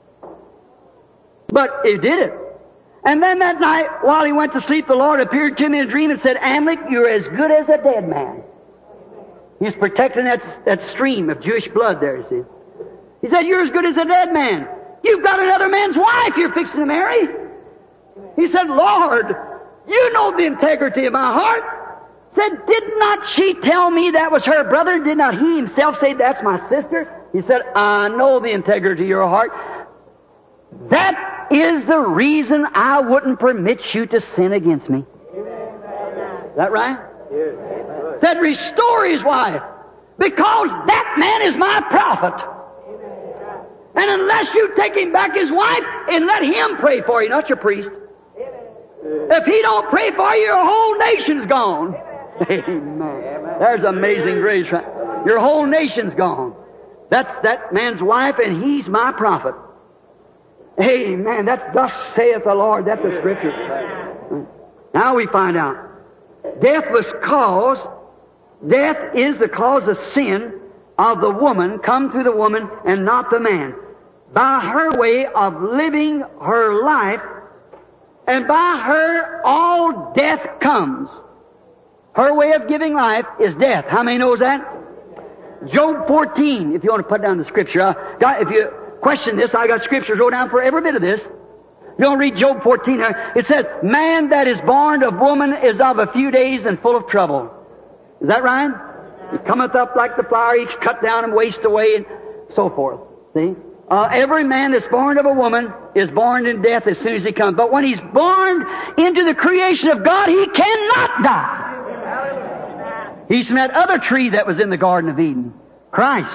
But he did it. And then that night, while he went to sleep, the Lord appeared to him in a dream and said, Amalek, you're as good as a dead man. He's protecting that, that stream of Jewish blood there, you see. He said, you're as good as a dead man. You've got another man's wife you're fixing to marry. He said, Lord, you know the integrity of my heart. Said, did not she tell me that was her brother? Did not he himself say that's my sister? He said, I know the integrity of your heart. That is the reason I wouldn't permit you to sin against me. Is that right? Yes. Said, restore his wife, because that man is my prophet. And unless you take him back his wife and let him pray for you, not your priest. If he don't pray for you, your whole nation's gone. Amen. There's amazing grace. Your whole nation's gone. That's that man's wife, and he's my prophet. Amen. That's thus saith the Lord. That's the scripture. Now we find out. Death was caused, death is the cause of sin of the woman, come through the woman and not the man. By her way of living her life, and by her all death comes. Her way of giving life is death. How many knows that? Job fourteen, if you want to put down the scripture. I got, if you question this, I got scriptures wrote down for every bit of this. You don't read Job fourteen there. It says, man that is born of woman is of a few days and full of trouble. Is that right? He cometh up like the flower, he's cut down and waste away, and so forth. See? Uh, every man that's born of a woman is born in death as soon as he comes. But when he's born into the creation of God, he cannot die. He's from that other tree that was in the Garden of Eden. Christ.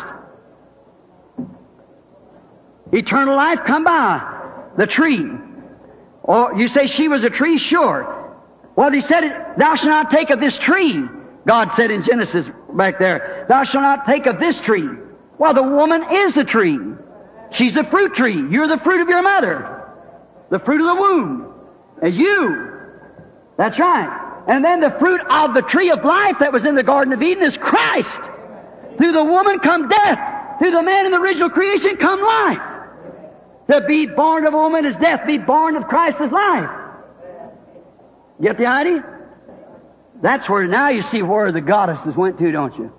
Eternal life come by the tree. Or you say she was a tree? Sure. Well, he said, it, thou shalt not take of this tree. God said in Genesis back there, thou shalt not take of this tree. Well, the woman is the tree. She's a fruit tree. You're the fruit of your mother. The fruit of the womb. And you. That's right. And then the fruit of the tree of life that was in the Garden of Eden is Christ. Through the woman come death. Through the man in the original creation come life. To be born of a woman is death. Be born of Christ is life. Get the idea? That's where now you see where the goddesses went to, don't you?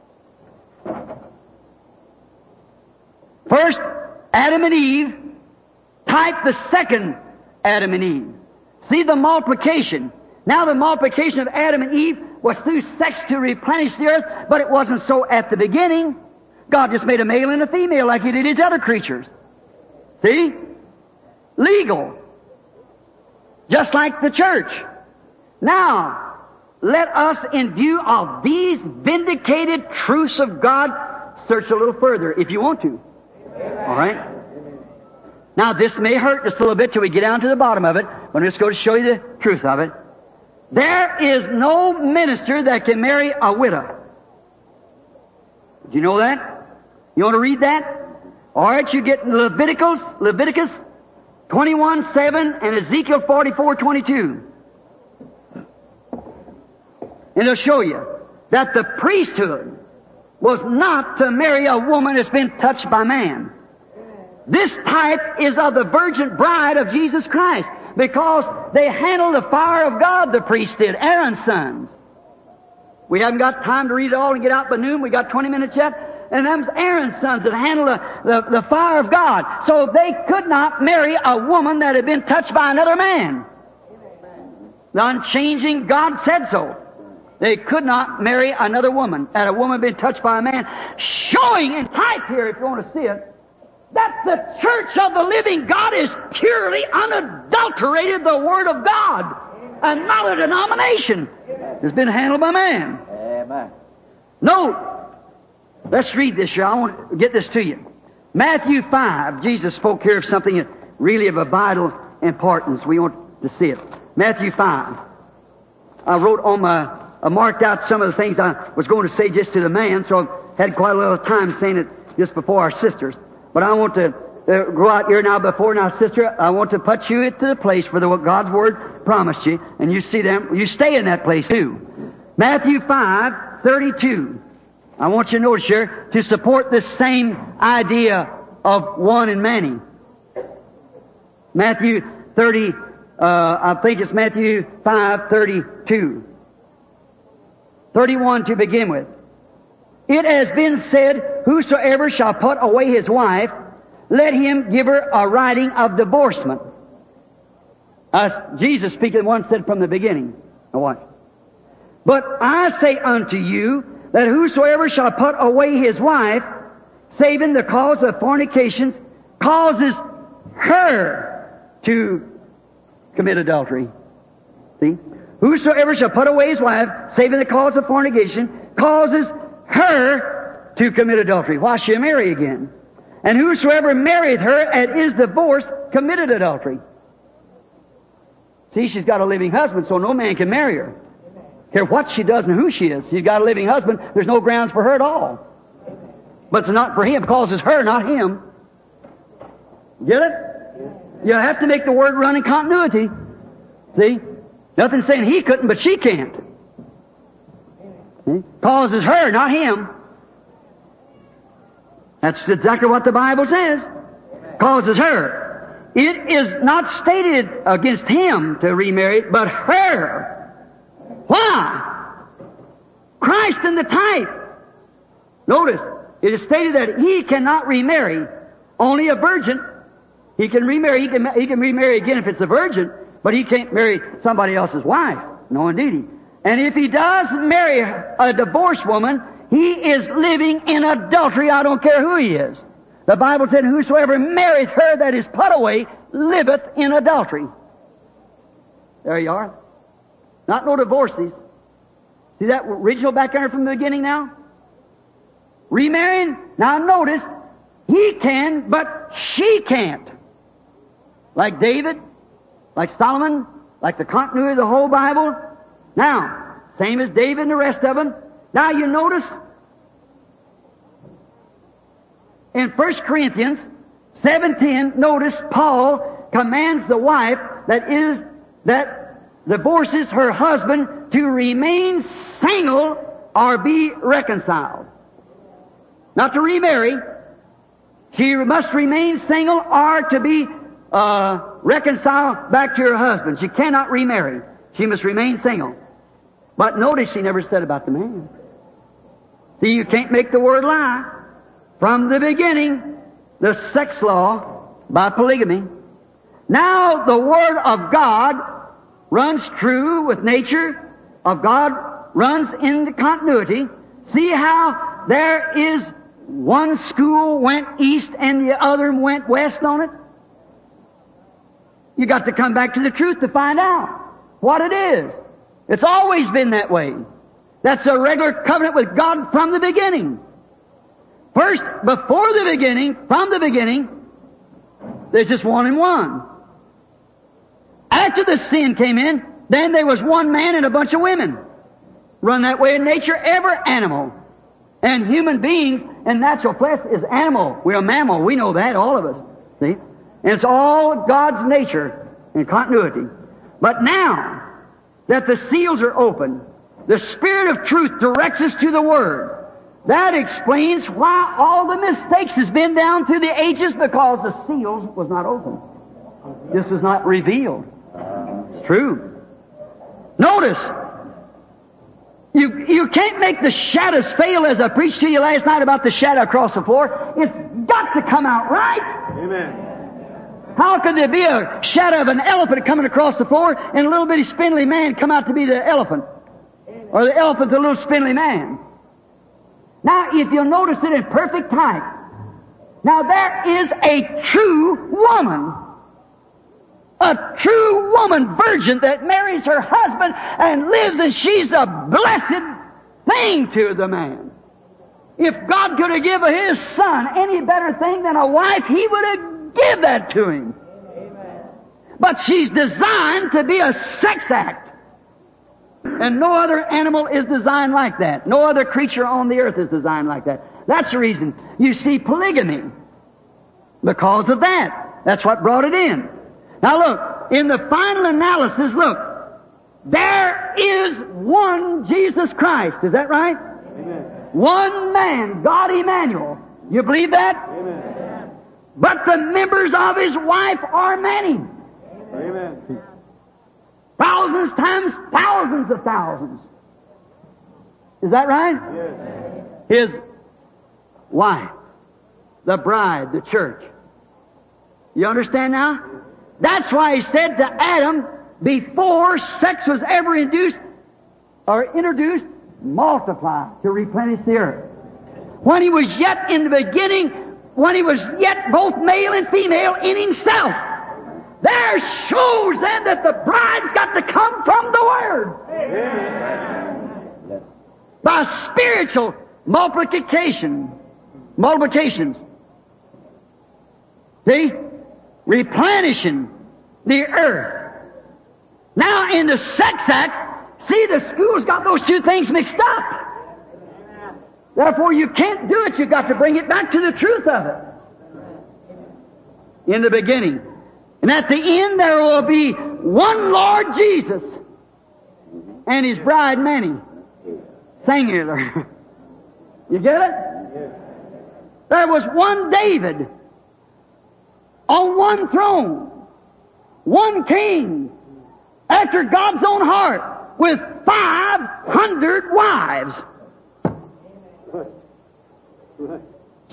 First, Adam and Eve type the second Adam and Eve. See the multiplication. Now the multiplication of Adam and Eve was through sex to replenish the earth, but it wasn't so at the beginning. God just made a male and a female like He did His other creatures. See? Legal. Just like the church. Now, let us, in view of these vindicated truths of God, search a little further if you want to. All right? Now, this may hurt just a little bit till we get down to the bottom of it, but I'm just going to show you the truth of it. There is no minister that can marry a widow. Do you know that? You want to read that? All right, you get Leviticus, Leviticus twenty-one seven and Ezekiel forty-four twenty-two. And it'll show you that the priesthood was not to marry a woman that's been touched by man. This type is of the virgin bride of Jesus Christ, because they handled the fire of God, the priest did, Aaron's sons. We haven't got time to read it all and get out by noon. We got twenty minutes yet. And them's Aaron's sons that handled the, the, the fire of God. So they could not marry a woman that had been touched by another man. The unchanging God said so. They could not marry another woman, that a woman had been touched by a man. Showing in type here, if you want to see it, that the church of the living God is purely unadulterated the Word of God, and not a denomination that's been handled by man. Amen. Note, let's read this here. I want to get this to you. Matthew five, Jesus spoke here of something really of a vital importance. We want to see it. Matthew five. I wrote on my, I marked out some of the things I was going to say just to the man, so I had quite a little time saying it just before our sisters. But I want to uh, go out here now before now, sister. I want to put you into the place where the, what God's Word promised you, and you see them. You stay in that place too. Matthew five thirty-two. I want you to notice here to support this same idea of one and many. Matthew thirty. Uh, I think it's Matthew five thirty-two. thirty-one to begin with. It has been said, whosoever shall put away his wife, let him give her a writing of divorcement. Uh, Jesus speaking, one said from the beginning. Now watch. But I say unto you, that whosoever shall put away his wife, saving the cause of fornications, causes her to commit adultery. See? Whosoever shall put away his wife, saving the cause of fornication, causes her to commit adultery. Why she'll marry again? And whosoever married her and is divorced committed adultery. See, she's got a living husband, so no man can marry her. Care what she does and who she is. She's got a living husband. There's no grounds for her at all. But it's not for him. It causes her, not him. Get it? You have to make the word run in continuity. See? Nothing saying he couldn't, but she can't. See? Causes her, not him. That's exactly what the Bible says. Causes her. It is not stated against him to remarry, but her. Why? Christ in the type. Notice, it is stated that he cannot remarry. Only a virgin. He can remarry. He can, he can remarry again if it's a virgin, but he can't marry somebody else's wife. No, indeed. And if he does marry a divorced woman, he is living in adultery. I don't care who he is. The Bible said, whosoever marrieth her that is put away liveth in adultery. There you are. Not no divorces. See that original background from the beginning now? Remarrying? Now notice, he can, but she can't. Like David, like Solomon, like the continuity of the whole Bible. Now, same as David and the rest of them. Now you notice, in First Corinthians seven ten, notice Paul commands the wife that is, that divorces her husband to remain single or be reconciled. Not to remarry. She must remain single or to be uh, reconciled back to her husband. She cannot remarry. She must remain single. But notice she never said about the man. See, you can't make the word lie. From the beginning, the sex law by polygamy. Now the Word of God runs true with nature of God, runs into continuity. See how there is one school went east and the other went west on it? You got to come back to the truth to find out what it is. It's always been that way. That's a regular covenant with God from the beginning. First, before the beginning, from the beginning, there's just one and one. After the sin came in, then there was one man and a bunch of women. Run that way in nature, every animal. And human beings and natural flesh is animal. We're a mammal. We know that, all of us. See? And it's all God's nature and continuity. But now that the seals are open, the Spirit of truth directs us to the Word. That explains why all the mistakes has been down through the ages, because the seals was not open. This was not revealed. It's true. Notice, you, you can't make the shadows fail, as I preached to you last night about the shadow across the floor. It's got to come out right. Amen. How could there be a shadow of an elephant coming across the floor and a little bitty spindly man come out to be the elephant? Or the elephant the little spindly man? Now, if you'll notice it in perfect type, now there is a true woman. A true woman, virgin, that marries her husband and lives, and she's a blessed thing to the man. If God could have given his son any better thing than a wife, he would have given that to him. Amen. But she's designed to be a sex act. And no other animal is designed like that. No other creature on the earth is designed like that. That's the reason you see polygamy. Because of that. That's what brought it in. Now look, in the final analysis, look, there is one Jesus Christ. Is that right? Amen. One man, God Emmanuel. You believe that? Amen. But the members of his wife are many. Amen. Thousands times thousands of thousands. Is that right? Yes. His wife, the bride, the church. You understand now? That's why he said to Adam, before sex was ever induced or introduced, multiply to replenish the earth. When he was yet in the beginning, when he was yet both male and female in himself, there shows then that the bride's got to come from the Word. Amen. By spiritual multiplication. Multiplications. See? Replenishing the earth. Now in the sex act, see, the school's got those two things mixed up. Therefore you can't do it. You've got to bring it back to the truth of it. In the beginning. And at the end there will be one Lord Jesus and His bride many. Singular. You get it? There was one David on one throne, one king after God's own heart with five hundred wives.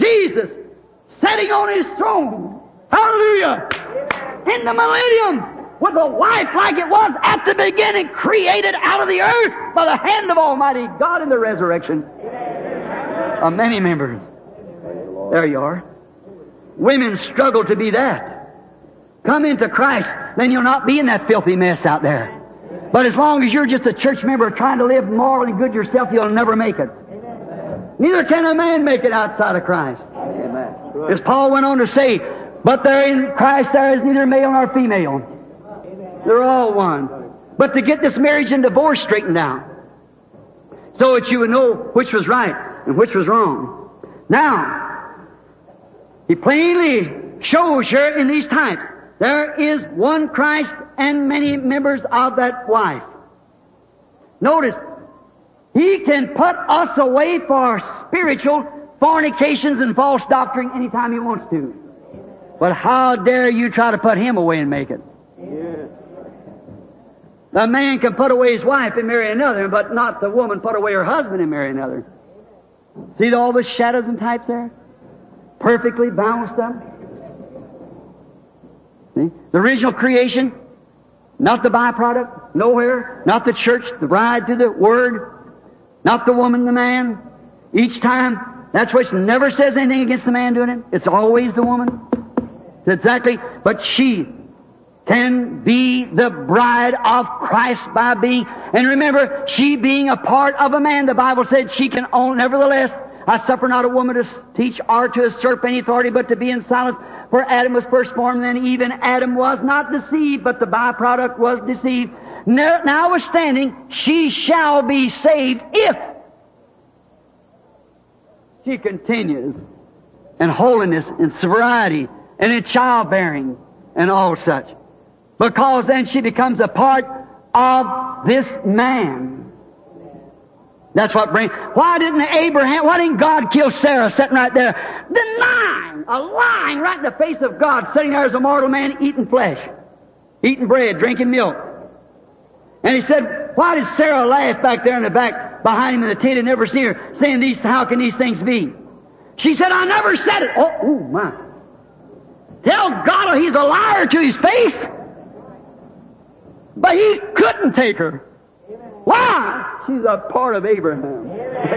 Jesus sitting on His throne. Hallelujah. In the millennium, with a wife like it was at the beginning, created out of the earth by the hand of Almighty God in the resurrection of many members. There you are. Women struggle to be that. Come into Christ, then you'll not be in that filthy mess out there. But as long as you're just a church member trying to live morally good yourself, you'll never make it. Neither can a man make it outside of Christ. Amen. As Paul went on to say, but there in Christ there is neither male nor female. They're all one. But to get this marriage and divorce straightened out, so that you would know which was right and which was wrong. Now, he plainly shows here in these types, there is one Christ and many members of that wife. Notice, He can put us away for spiritual fornications and false doctrine anytime He wants to. But how dare you try to put Him away and make it? Yeah. The man can put away his wife and marry another, but not the woman put away her husband and marry another. See all the shadows and types there? Perfectly balanced up. See? The original creation, not the byproduct, nowhere, not the church, the bride to the Word, not the woman, the man. Each time, that's which never says anything against the man doing it. It's always the woman. It's exactly, but she can be the bride of Christ by being, and remember, she being a part of a man, the Bible said she can own, nevertheless, I suffer not a woman to teach or to usurp any authority, but to be in silence. For Adam was first formed, and then even Adam was not deceived, but the byproduct was deceived. Notwithstanding, she shall be saved if she continues in holiness and sobriety and in childbearing and all such. Because then she becomes a part of this man. That's what brings. Why didn't Abraham, why didn't God kill Sarah sitting right there? Denying, a lying right in the face of God, sitting there as a mortal man eating flesh, eating bread, drinking milk. And he said, why did Sarah laugh back there in the back behind him in the tent and never see her, saying, these, how can these things be? She said, I never said it. Oh, oh my. Tell God he's a liar to his face. But he couldn't take her. Why? She's a part of Abraham.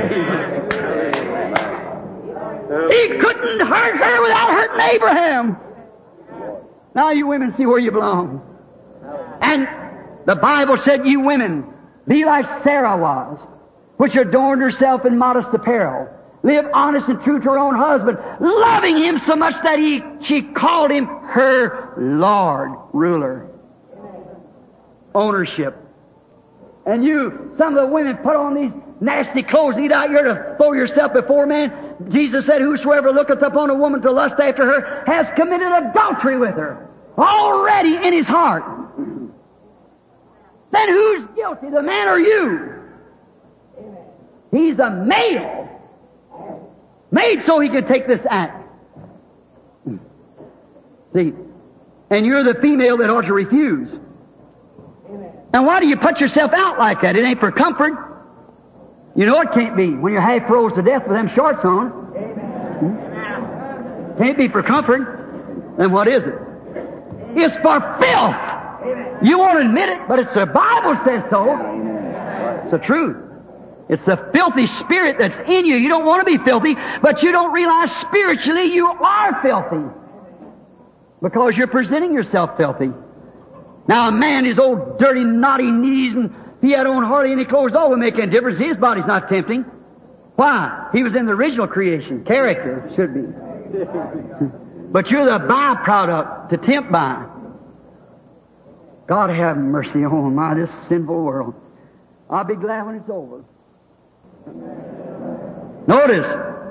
He couldn't hurt her without hurting Abraham. Now you women see where you belong. And the Bible said, you women, be like Sarah was, which adorned herself in modest apparel. Live honest and true to her own husband, loving him so much that he, she called him her Lord, ruler. Ownership. And you, some of the women put on these nasty clothes, eat out here to throw yourself before man. Jesus said, whosoever looketh upon a woman to lust after her has committed adultery with her. Already in his heart. Then who's guilty, the man or you? He's a male. Made so he could take this act. See? And you're the female that ought to refuse. And why do you put yourself out like that? It ain't for comfort. You know it can't be when you're half froze to death with them shorts on. Hmm? Can't be for comfort. Then what is it? It's for filth. You won't admit it, but it's the Bible says so. It's the truth. It's the filthy spirit that's in you. You don't want to be filthy, but you don't realize spiritually you are filthy. Because you're presenting yourself filthy. Now a man, his old dirty, knotty knees, and if he had on hardly any clothes, all would make any difference. His body's not tempting. Why? He was in the original creation. Character should be. But you're the byproduct to tempt by. God have mercy on my this sinful world. I'll be glad when it's over. Notice.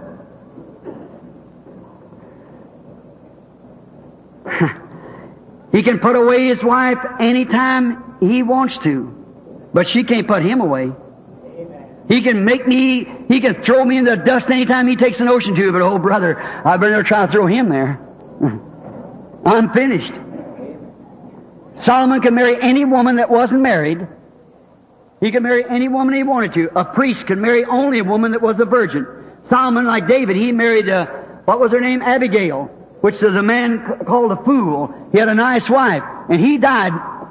He can put away his wife anytime he wants to. But she can't put him away. He can make me, he can throw me in the dust anytime he takes an ocean tube, but oh brother, I better try to throw him there. I'm finished. Solomon could marry any woman that wasn't married. He could marry any woman he wanted to. A priest could marry only a woman that was a virgin. Solomon, like David, he married, uh, what was her name? Abigail, which was a man called a fool. He had a nice wife, and he died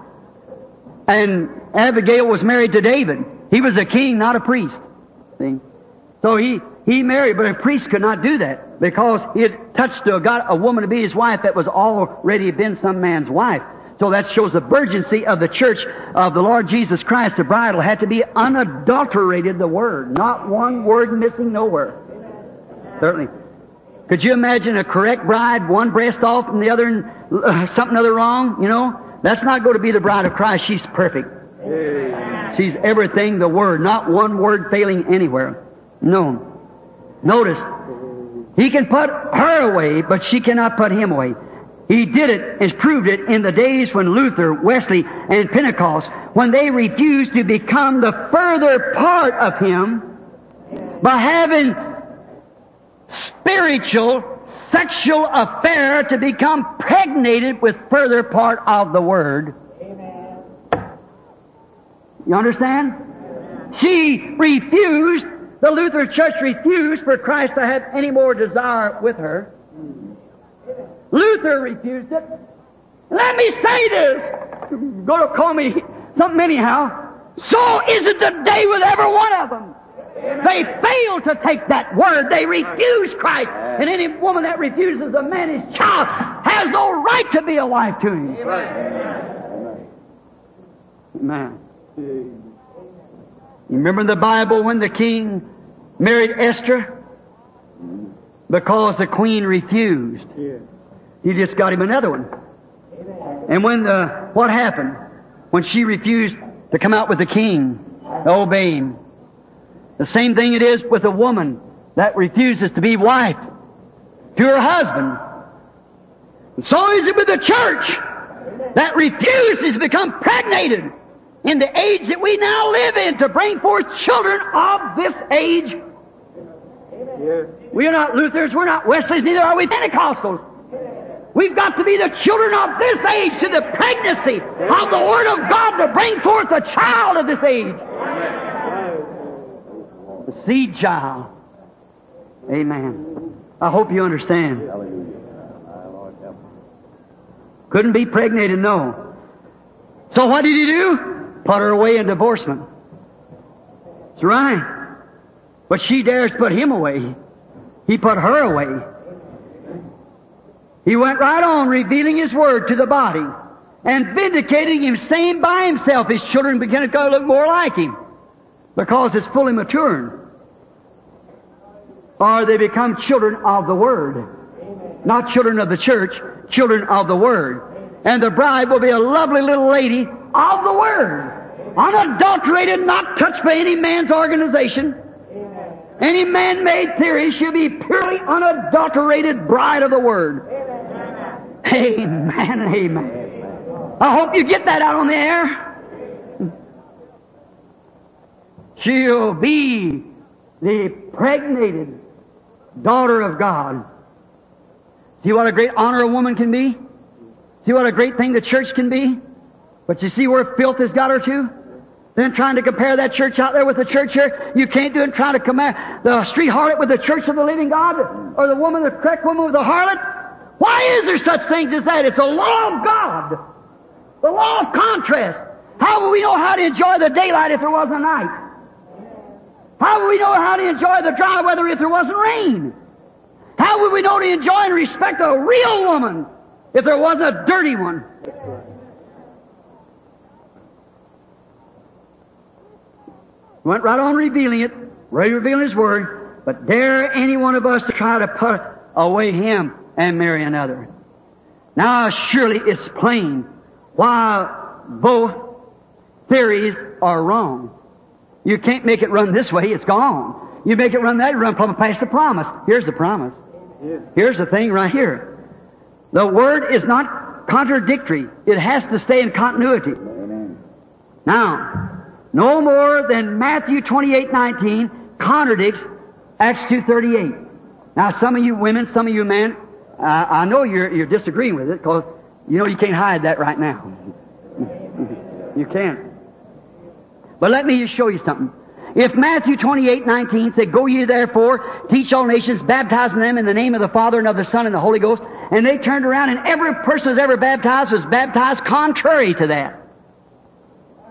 And Abigail was married to David. He was a king, not a priest. See? So he, he married, but a priest could not do that because he had touched to got a woman to be his wife that was already been some man's wife. So that shows the urgency of the church of the Lord Jesus Christ. The bridal had to be unadulterated, the word. Not one word missing nowhere. Certainly. Could you imagine a correct bride, one breast off and the other, uh, something other wrong, you know? That's not going to be the bride of Christ. She's perfect. She's everything, the word. Not one word failing anywhere. No. Notice, he can put her away, but she cannot put him away. He did it and proved it in the days when Luther, Wesley, and Pentecost, when they refused to become the further part of him by having spiritual, sexual affair to become pregnated with further part of the Word. Amen. You understand? Amen. She refused, the Lutheran Church refused for Christ to have any more desire with her. Luther refused it. Let me say this. You're going to call me something anyhow. So is it today with every one of them. They fail to take that word. They refuse Christ. And any woman that refuses a man, his child, has no right to be a wife to him. Amen. You remember in the Bible when the king married Esther? Because the queen refused. He just got him another one. And when the, what happened? When she refused to come out with the king, to obey him. The same thing it is with a woman that refuses to be wife to her husband. And so is it with the church that refuses to become pregnated in the age that we now live in to bring forth children of this age. We are not Lutherans, we're not Wesleys, neither are we Pentecostals. We've got to be the children of this age to the pregnancy of the Word of God to bring forth a child of this age. The seed child. Amen. I hope you understand. Couldn't be pregnated, no. So what did he do? Put her away in divorcement. That's right. But she dares put him away. He put her away. He went right on revealing His Word to the body and vindicating Him, saying by Himself His children begin to look more like Him because it's fully maturing. Or they become children of the Word. Not children of the church, children of the Word. And the bride will be a lovely little lady of the Word. Unadulterated, not touched by any man's organization. Any man-made theory. She'll be purely unadulterated bride of the Word. Amen. Amen. Amen. I hope you get that out on the air. She'll be the pregnated daughter of God. See what a great honor a woman can be? See what a great thing the church can be? But you see where filth has got her to? Then trying to compare that church out there with the church here, you can't do it. Trying to compare the street harlot with the church of the living God, or the woman, the correct woman with the harlot. Why is there such things as that? It's a law of God. The law of contrast. How will we know how to enjoy the daylight if there wasn't a night? How will we know how to enjoy the dry weather if there wasn't rain? How will we know to enjoy and respect a real woman if there wasn't a dirty one? Went right on revealing it, right revealing His Word, but dare any one of us to try to put away Him and marry another. Now surely it's plain why both theories are wrong. You can't make it run this way, it's gone. You make it run that, you run past the promise. Here's the promise. Here's the thing right here. The Word is not contradictory. It has to stay in continuity. Now, no more than Matthew twenty-eight nineteen contradicts Acts two thirty-eight. Now, some of you women, some of you men, uh, I know you're, you're disagreeing with it because you know you can't hide that right now. You can't. But let me just show you something. If Matthew twenty-eight nineteen said, "Go ye therefore, teach all nations, baptizing them in the name of the Father and of the Son and the Holy Ghost," and they turned around and every person who's ever baptized was baptized contrary to that.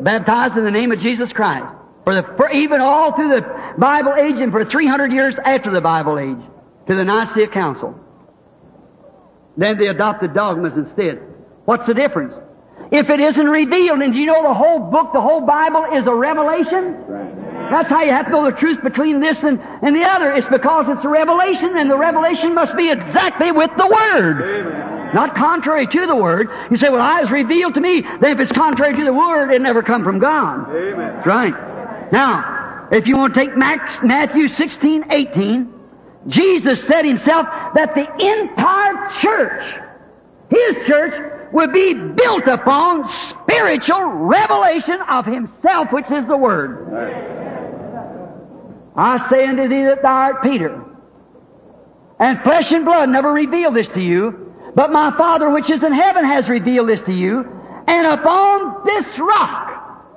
baptized in the name of Jesus Christ. For the, for even all through the Bible age and for three hundred years after the Bible age, to the Nicaea Council. Then they adopted dogmas instead. What's the difference? If it isn't revealed, and do you know the whole book, the whole Bible is a revelation? That's how you have to know the truth between this and, and the other. It's because it's a revelation, and the revelation must be exactly with the Word. Amen. Not contrary to the Word. You say, well, I was revealed to me. Then if it's contrary to the Word, it never come from God. Amen. That's right. Now, if you want to take Max, Matthew sixteen, eighteen, Jesus said Himself that the entire church, His church, would be built upon spiritual revelation of Himself, which is the Word. Right. I say unto thee that thou art Peter, and flesh and blood never revealed this to you, but my Father which is in heaven has revealed this to you, and upon this rock.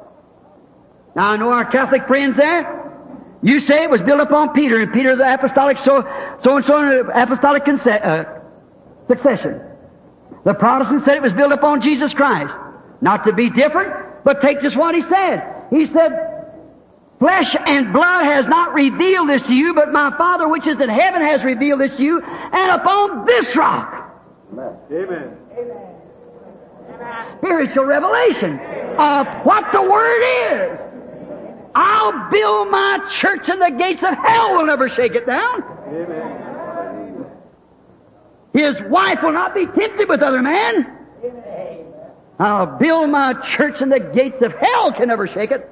Now I know our Catholic friends there. You say it was built upon Peter, and Peter the apostolic so so and so in apostolic conce- uh, succession. The Protestants said it was built upon Jesus Christ. Not to be different, but take just what he said. He said, flesh and blood has not revealed this to you, but my Father which is in heaven has revealed this to you, and upon this rock. Amen. Spiritual revelation of what the Word is. I'll build my church, and the gates of hell will never shake it down. Amen. His wife will not be tempted with other men. I'll build my church, and the gates of hell can never shake it.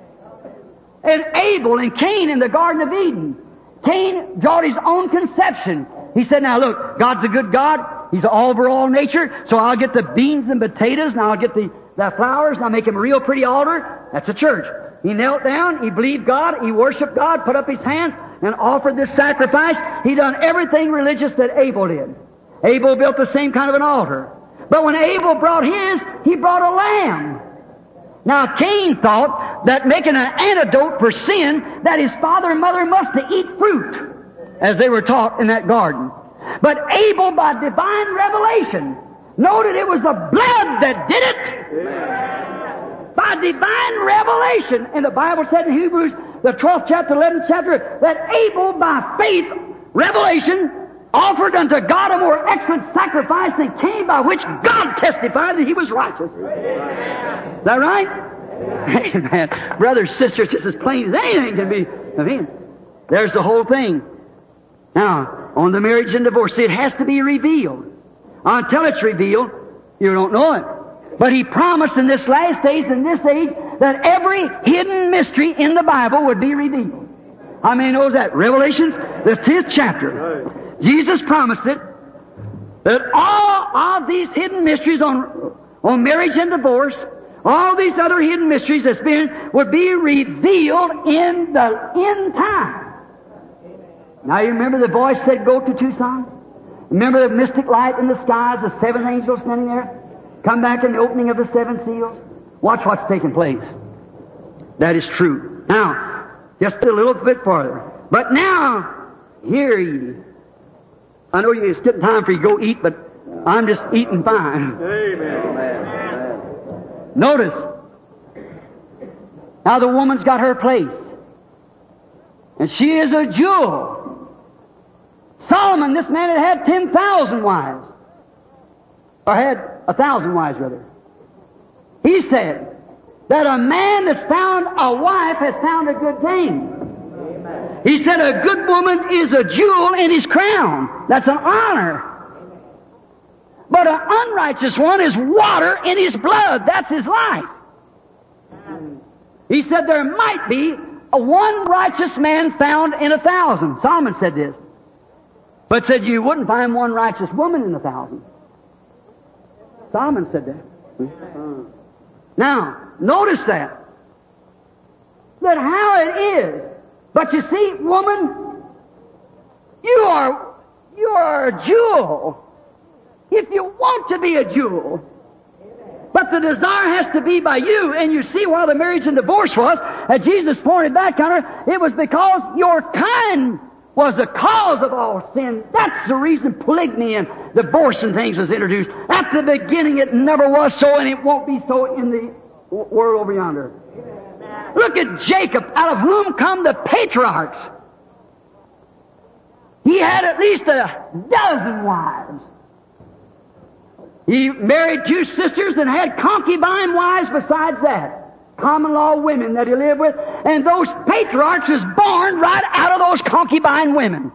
And Abel and Cain in the Garden of Eden. Cain brought his own conception. He said, now look, God's a good God. He's all over all nature. So I'll get the beans and potatoes, and I'll get the, the flowers, and I'll make him a real pretty altar. That's a church. He knelt down, he believed God, he worshiped God, put up his hands, and offered this sacrifice. He done everything religious that Abel did. Abel built the same kind of an altar. But when Abel brought his, he brought a lamb. Now Cain thought that making an antidote for sin, that his father and mother must eat fruit, as they were taught in that garden. But Abel, by divine revelation, noted it was the blood that did it. Amen. By divine revelation. And the Bible said in Hebrews, the twelfth chapter, eleventh chapter, that Abel, by faith, revelation, offered unto God a more excellent sacrifice than Cain, by which God testified that he was righteous. Amen. Is that right? Amen. Brothers, sisters, just as plain as anything can be. I mean, there's the whole thing. Now, on the marriage and divorce, see, it has to be revealed. Until it's revealed, you don't know it. But He promised in this last days, in this age, that every hidden mystery in the Bible would be revealed. How many knows that? Revelations, the fifth chapter. Jesus promised it, that all of these hidden mysteries on, on marriage and divorce, all these other hidden mysteries that's been, would be revealed in the end time. Now you remember the voice said, go to Tucson? Remember the mystic light in the skies, the seven angels standing there? Come back in the opening of the seven seals. Watch what's taking place. That is true. Now, just a little bit farther. But now, here ye. I know it's getting time for you to go eat, but I'm just eating fine. Amen. Notice. Now the woman's got her place. And she is a jewel. Solomon, this man had had ten thousand wives. Or had a thousand wives, rather. He said that a man that's found a wife has found a good thing. Amen. He said a good woman is a jewel in his crown. That's an honor. But an unrighteous one is water in his blood. That's his life. He said there might be a one righteous man found in a thousand. Solomon said this. But said you wouldn't find one righteous woman in a thousand. Solomon said that. Now, notice that. That how it is. But you see, woman, you are, you are a jewel. If you want to be a jewel. But the desire has to be by you. And you see why the marriage and divorce was, as Jesus pointed back on her, it was because your kind was the cause of all sin. That's the reason polygamy and divorce and things was introduced. At the beginning it never was so, and it won't be so in the world over yonder. Look at Jacob, out of whom come the patriarchs. He had at least a dozen wives. He married two sisters and had concubine wives besides that. Common law women that he lived with. And those patriarchs was born right out of those concubine women.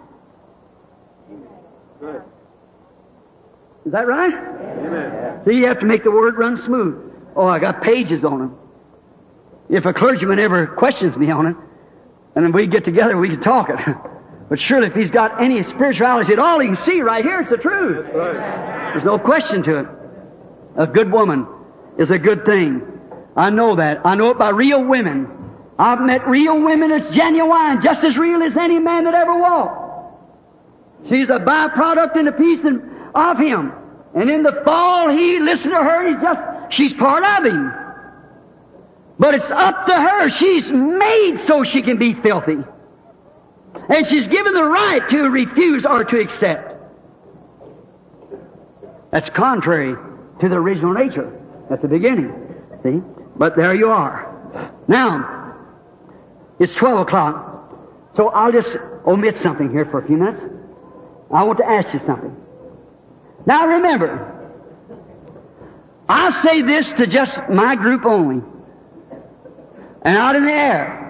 Is that right? Amen. See, you have to make the word run smooth. Oh, I got pages on them. If a clergyman ever questions me on it, and then we get together, we can talk it. But surely if he's got any spirituality at all, he can see right here it's the truth. That's right. There's no question to it. A good woman is a good thing. I know that. I know it by real women. I've met real women that's genuine, just as real as any man that ever walked. She's a byproduct and a piece of him. And in the fall, he listened to her, and he's just, she's part of him. But it's up to her. She's made so she can be filthy. And she's given the right to refuse or to accept. That's contrary to the original nature at the beginning. See? But there you are. Now, it's twelve o'clock. So I'll just omit something here for a few minutes. I want to ask you something. Now remember, I say this to just my group only. And out in the air.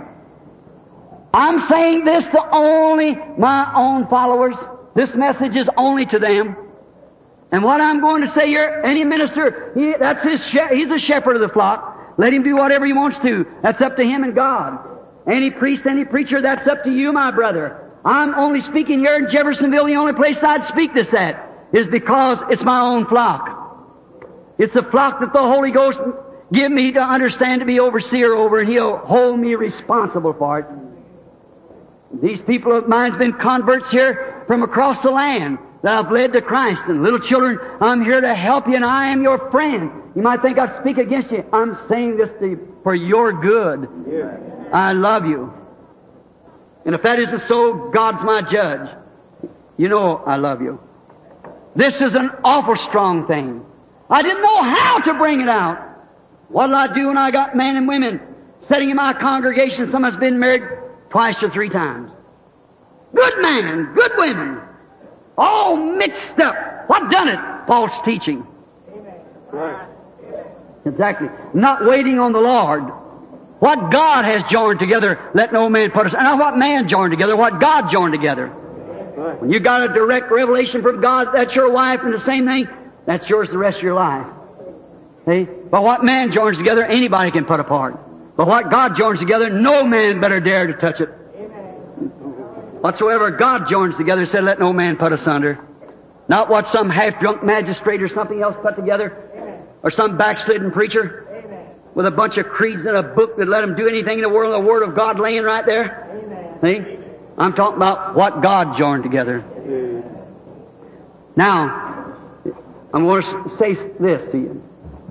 I'm saying this to only my own followers. This message is only to them. And what I'm going to say here, any minister, he, that's his, he's a shepherd of the flock. Let him do whatever he wants to. That's up to him and God. Any priest, any preacher, that's up to you, my brother. I'm only speaking here in Jeffersonville. The only place I'd speak this at is because it's my own flock. It's a flock that the Holy Ghost give me to understand to be overseer over, and He'll hold me responsible for it. These people of mine's been converts here from across the land that I've led to Christ. And little children, I'm here to help you, and I am your friend. You might think I speak against you. I'm saying this to you for your good. Yeah. I love you. And if that isn't so, God's my judge. You know I love you. This is an awful strong thing. I didn't know how to bring it out. What did I do when I got men and women sitting in my congregation? Some has been married twice or three times. Good man, good women, all mixed up. What done it? False teaching. Right. Exactly. Not waiting on the Lord. What God has joined together, let no man put us. And not what man joined together, what God joined together. Right. When you got a direct revelation from God, that's your wife, and the same thing, that's yours the rest of your life. See? But what man joins together, anybody can put apart. But what God joins together, no man better dare to touch it. Whatsoever God joins together, said, let no man put asunder. Not what some half-drunk magistrate or something else put together, or some backslidden preacher with a bunch of creeds and a book that let him do anything in the world, the Word of God laying right there. See? I'm talking about what God joined together. Now, I'm going to say this to you.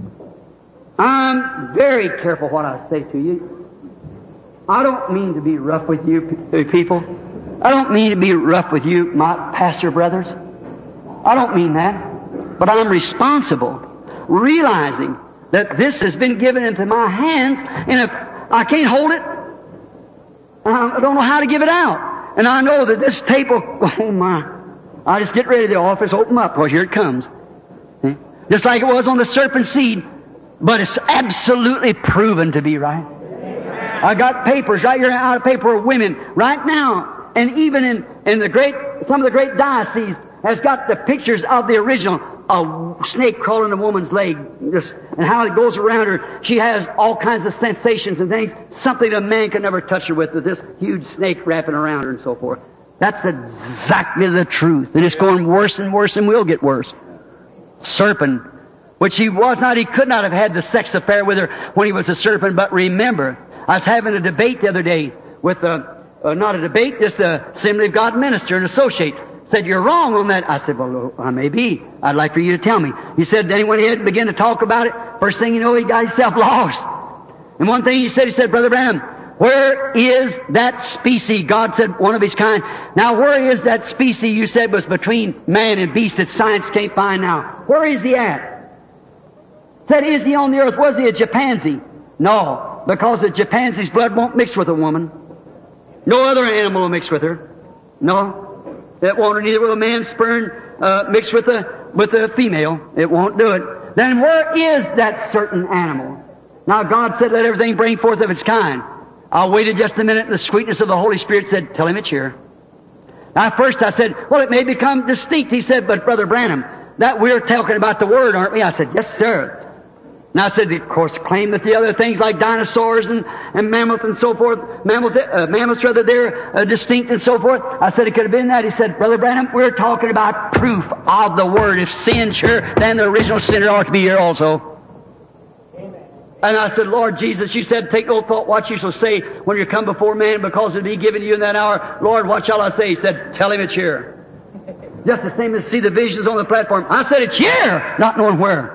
I'm very careful what I say to you. I don't mean to be rough with you people. I don't mean to be rough with you, my pastor brothers. I don't mean that. But I'm responsible, realizing that this has been given into my hands, and if I can't hold it, I don't know how to give it out. And I know that this tape will, oh my, I just get ready to the office, open up, well, here it comes. See? Just like it was on the serpent seed, but it's absolutely proven to be right. I got papers right here out of paper of women right now, and even in, in the great, some of the great dioceses has got the pictures of the original, a snake crawling a woman's leg, just, and how it goes around her. She has all kinds of sensations and things, something a man can never touch her with, with this huge snake wrapping around her and so forth. That's exactly the truth. And it's going worse and worse and will get worse. Serpent, which he was not, he could not have had the sex affair with her when he was a serpent, but remember, I was having a debate the other day with a, uh, not a debate, just a Assembly of God minister and associate. Said, you're wrong on that. I said, well, I may be. I'd like for you to tell me. He said, then he went ahead and began to talk about it. First thing you know, he got himself lost. And one thing he said, he said, Brother Branham, where is that species? God said, one of his kind. Now, where is that species you said was between man and beast that science can't find now? Where is he at? Said, is he on the earth? Was he a chimpanzee? No, because the chimpanzee's blood won't mix with a woman. No other animal will mix with her. No. It won't, neither will a man's sperm uh, mix with a, with a female. It won't do it. Then where is that certain animal? Now God said, let everything bring forth of its kind. I waited just a minute and the sweetness of the Holy Spirit said, tell him it's here. Now first I said, well, it may become distinct. He said, but Brother Branham, that we're talking about the Word, aren't we? I said, yes, sir. And I said, of course, claim that the other things like dinosaurs and, and mammoths and so forth, mammals, uh, mammals rather, they're uh, distinct and so forth. I said, it could have been that. He said, Brother Branham, we're talking about proof of the Word. If sin, sure, then the original sinner ought to be here also. Amen. And I said, Lord Jesus, you said, take no thought what you shall say when you come before man, because it'll be given to you in that hour. Lord, what shall I say? He said, tell him it's here. Just the same as see the visions on the platform. I said, it's here, not knowing where.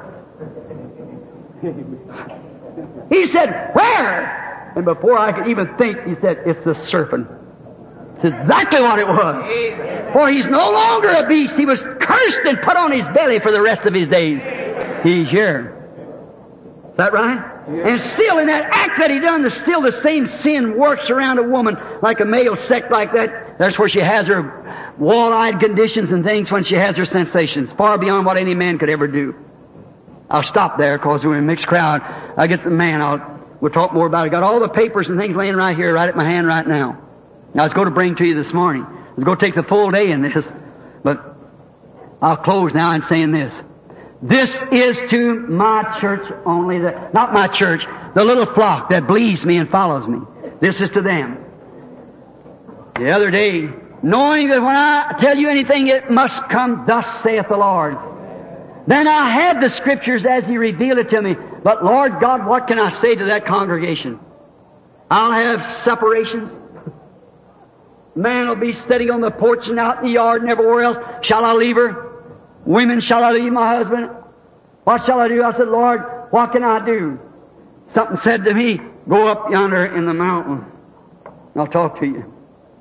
He said, where? And before I could even think, he said, it's the serpent. It's exactly what it was. Amen. For he's no longer a beast. He was cursed and put on his belly for the rest of his days. He's here. Is that right? Yeah. And still in that act that he done, there's still the same sin works around a woman like a male sect like that. That's where she has her wall-eyed conditions and things when she has her sensations, far beyond what any man could ever do. I'll stop there because we're in a mixed crowd. I'll get the man. I'll, we'll talk more about it. I got all the papers and things laying right here, right at my hand right now. Now I was going to bring to you this morning. I was going to take the full day in this. But I'll close now in saying this. This is to my church only. The, not my church. The little flock that believes me and follows me. This is to them. The other day, knowing that when I tell you anything, it must come, thus saith the Lord. Then I had the Scriptures as He revealed it to me. But Lord God, what can I say to that congregation? I'll have separations. Man will be sitting on the porch and out in the yard and everywhere else. Shall I leave her? Women, shall I leave my husband? What shall I do? I said, Lord, what can I do? Something said to me, go up yonder in the mountain. I'll talk to you.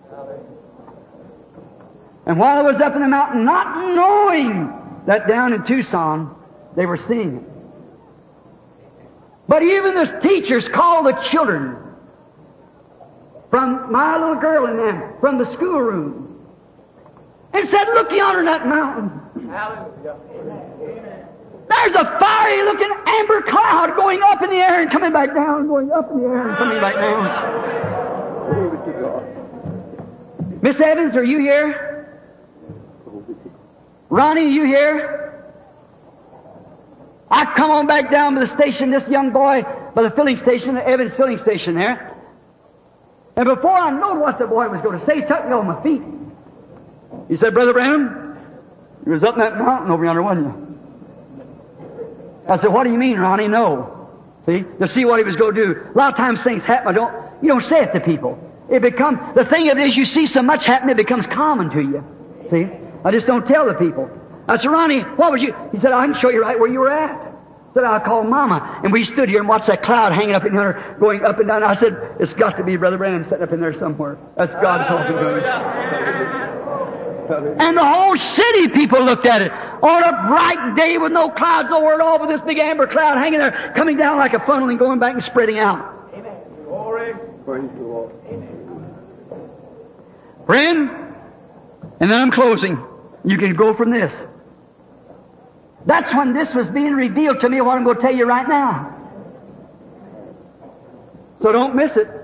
And while I was up in the mountain, not knowing that down in Tucson, they were seeing it. But even the teachers called the children from my little girl and them, from the schoolroom, and said, look yonder in that mountain. Hallelujah. There's a fiery looking amber cloud going up in the air and coming back down, going up in the air and coming back down. Miss Evans, are you here? Ronnie, are you here? I come on back down to the station, this young boy, by the filling station, the Evans filling station there. And before I knowed what the boy was going to say, he took me on my feet. He said, Brother Branham, you was up in that mountain over yonder, wasn't you? I said, what do you mean, Ronnie? No. See? To see what he was going to do. A lot of times things happen, I don't, you don't say it to people. It becomes, the thing of it is, you see so much happen, it becomes common to you. See? I just don't tell the people. I said, Ronnie, what was you? He said, I can show you right where you were at. I said, I'll call Mama. And we stood here and watched that cloud hanging up in there, going up and down. I said, it's got to be Brother Branham sitting up in there somewhere. That's God talking to him. And the whole city people looked at it. On a bright day with no clouds nowhere at all, with this big amber cloud hanging there, coming down like a funnel and going back and spreading out. Amen. Glory. Praise the Lord. Amen. Friend, and then I'm closing. You can go from this. That's when this was being revealed to me, what I'm going to tell you right now. So don't miss it.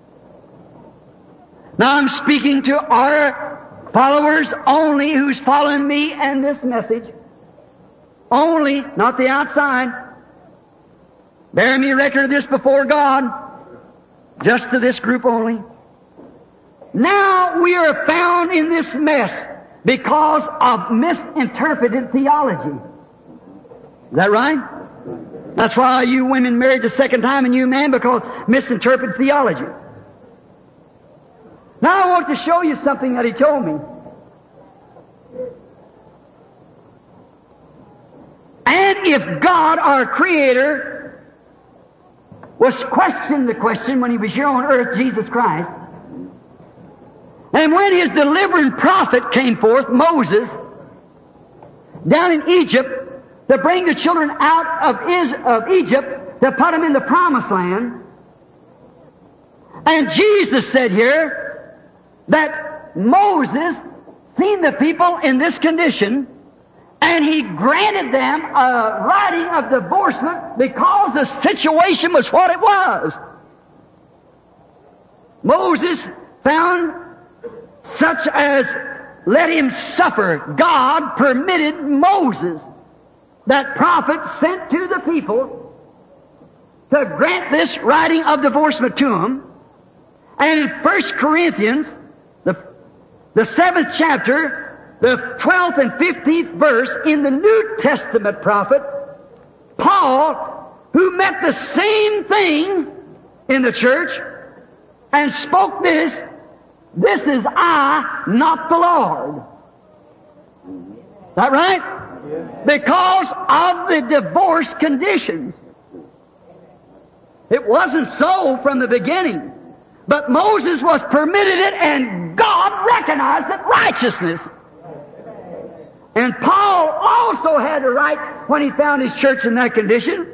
Now I'm speaking to our followers only, who's following me and this message. Only, not the outside. Bear me record of this before God. Just to this group only. Now we are found in this mess because of misinterpreted theology. Is that right? That's why you women married the second time and you men, because misinterpreted theology. Now I want to show you something that he told me. And if God, our Creator, was questioning the question when He was here on earth, Jesus Christ, and when His delivering prophet came forth, Moses, down in Egypt, to bring the children out of, Is- of Egypt, to put them in the promised land, And Jesus said here that Moses seen the people in this condition, and he granted them a writing of divorcement because the situation was what it was. Moses found such as let him suffer. God permitted Moses, that prophet sent to the people, to grant this writing of divorcement to them. And in First Corinthians, the, the seventh chapter, the twelfth and fifteenth verse, in the New Testament prophet, Paul, who met the same thing in the church, and spoke this, this is I, not the Lord. Is that right? Because of the divorce conditions. It wasn't so from the beginning. But Moses was permitted it, and God recognized it righteousness. And Paul also had the right when he found his church in that condition.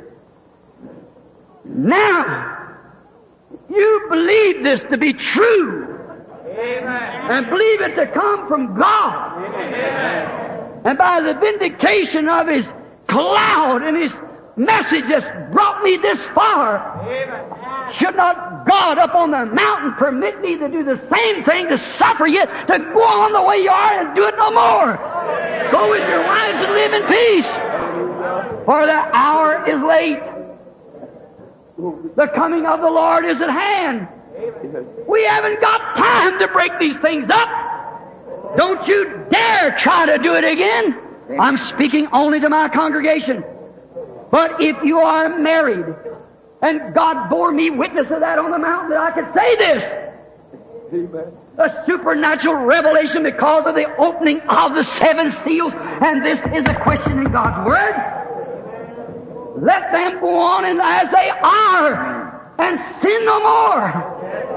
Now, you believe this to be true. Amen. And believe it to come from God. Amen. And by the vindication of His cloud and His message that's brought me this far, amen, should not God up on the mountain permit me to do the same thing, to suffer you, to go on the way you are and do it no more? Amen. Go with your wives and live in peace, for the hour is late. The coming of the Lord is at hand. We haven't got time to break these things up. Don't you dare try to do it again. I'm speaking only to my congregation. But if you are married, and God bore me witness of that on the mountain, that I could say this, a supernatural revelation because of the opening of the seven seals, and this is a question in God's Word. Let them go on and as they are, and sin no more.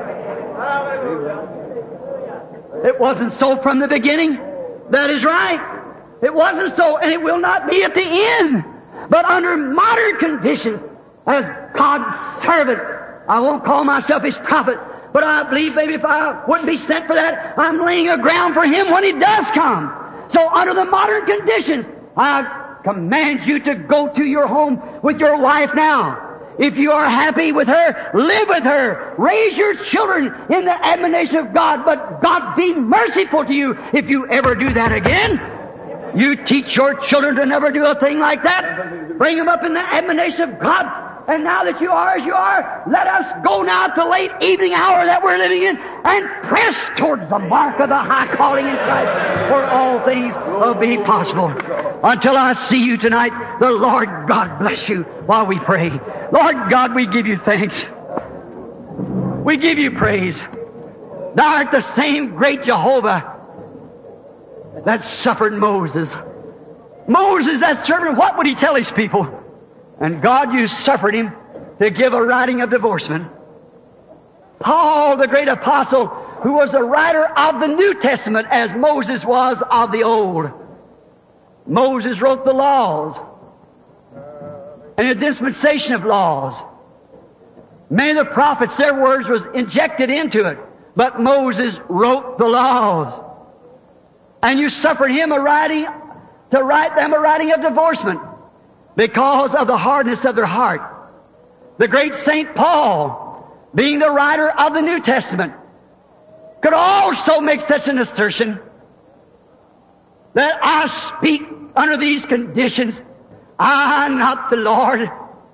It wasn't so from the beginning. That is right. It wasn't so, and it will not be at the end. But under modern conditions, as God's servant, I won't call myself His prophet, but I believe maybe if I wouldn't be sent for that, I'm laying a ground for Him when He does come. So under the modern conditions, I command you to go to your home with your wife now. If you are happy with her, live with her. Raise your children in the admonition of God, but God be merciful to you if you ever do that again. You teach your children to never do a thing like that. Bring them up in the admonition of God. And now that you are as you are, let us go now at the late evening hour that we're living in and press towards the mark of the high calling in Christ, for all things will be possible. Until I see you tonight, the Lord God bless you while we pray. Lord God, we give you thanks. We give you praise. Thou art the same great Jehovah that suffered Moses. Moses, that servant, what would he tell his people? And God, you suffered him to give a writing of divorcement. Paul, the great apostle, who was the writer of the New Testament as Moses was of the Old. Moses wrote the laws and a dispensation of laws. Many of the prophets, their words was injected into it, but Moses wrote the laws. And you suffered him a writing, to write them a writing of divorcement because of the hardness of their heart. The great Saint Paul, being the writer of the New Testament, could also make such an assertion that I speak under these conditions, I, not the Lord.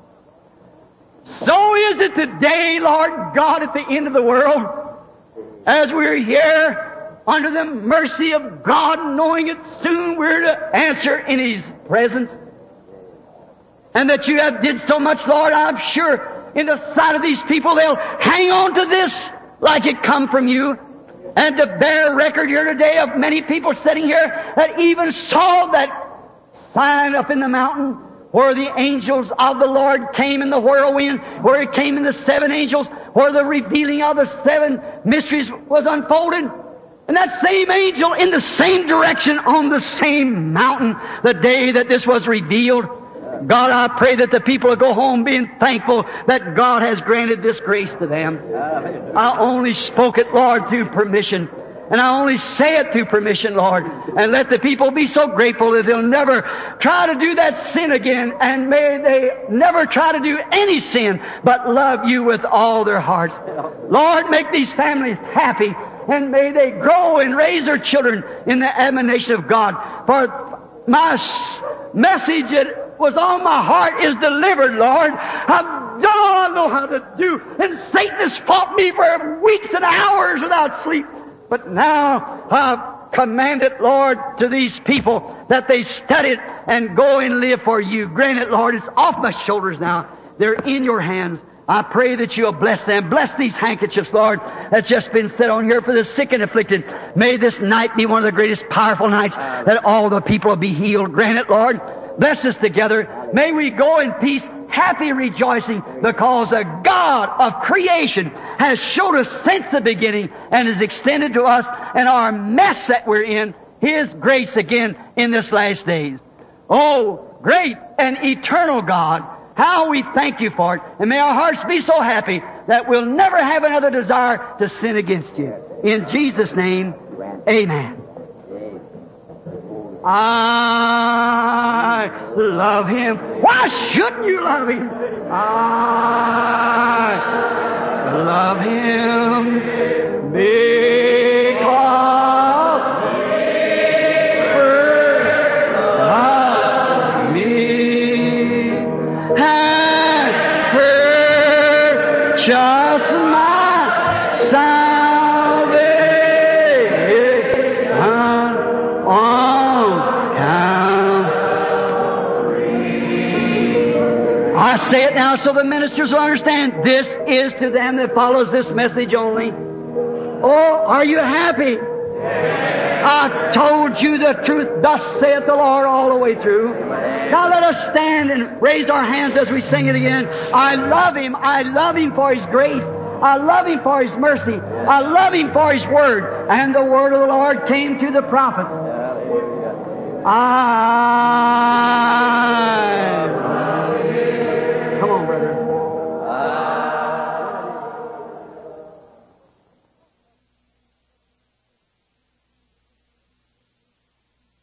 So is it today, Lord God, at the end of the world, as we're here under the mercy of God, knowing it soon we're to answer in His presence. And that you have did so much, Lord, I'm sure in the sight of these people, they'll hang on to this like it come from you. And to bear record here today of many people sitting here that even saw that sign up in the mountain where the angels of the Lord came in the whirlwind, where it came in the seven angels, where the revealing of the seven mysteries was unfolded. And that same angel in the same direction on the same mountain the day that this was revealed. God, I pray that the people will go home being thankful that God has granted this grace to them. I only spoke it, Lord, through permission. And I only say it through permission, Lord. And let the people be so grateful that they'll never try to do that sin again. And may they never try to do any sin, but love you with all their hearts. Lord, make these families happy. And may they grow and raise their children in the admonition of God. For my message that was on my heart is delivered, Lord. I've done all I know how to do. And Satan has fought me for weeks and hours without sleep. But now I've commanded, Lord, to these people that they study it and go and live for you. Grant it, Lord. It's off my shoulders now. They're in your hands. I pray that you'll bless them. Bless these handkerchiefs, Lord, that's just been set on here for the sick and afflicted. May this night be one of the greatest powerful nights that all the people will be healed. Grant it, Lord. Bless us together. May we go in peace, happy rejoicing, because the God of creation has showed us since the beginning and has extended to us and our mess that we're in, His grace again in this last days. Oh, great and eternal God, how we thank you for it. And may our hearts be so happy that we'll never have another desire to sin against you. In Jesus' name, amen. I love Him. Why shouldn't you love Him? I love Him because He first loved me and purchased my salvation on I say it now so the ministers will understand. This is to them that follows this message only. Oh, are you happy? I told you the truth. Thus saith the Lord all the way through. Now let us stand and raise our hands as we sing it again. I love Him. I love Him for His grace. I love Him for His mercy. I love Him for His word. And the word of the Lord came to the prophets. I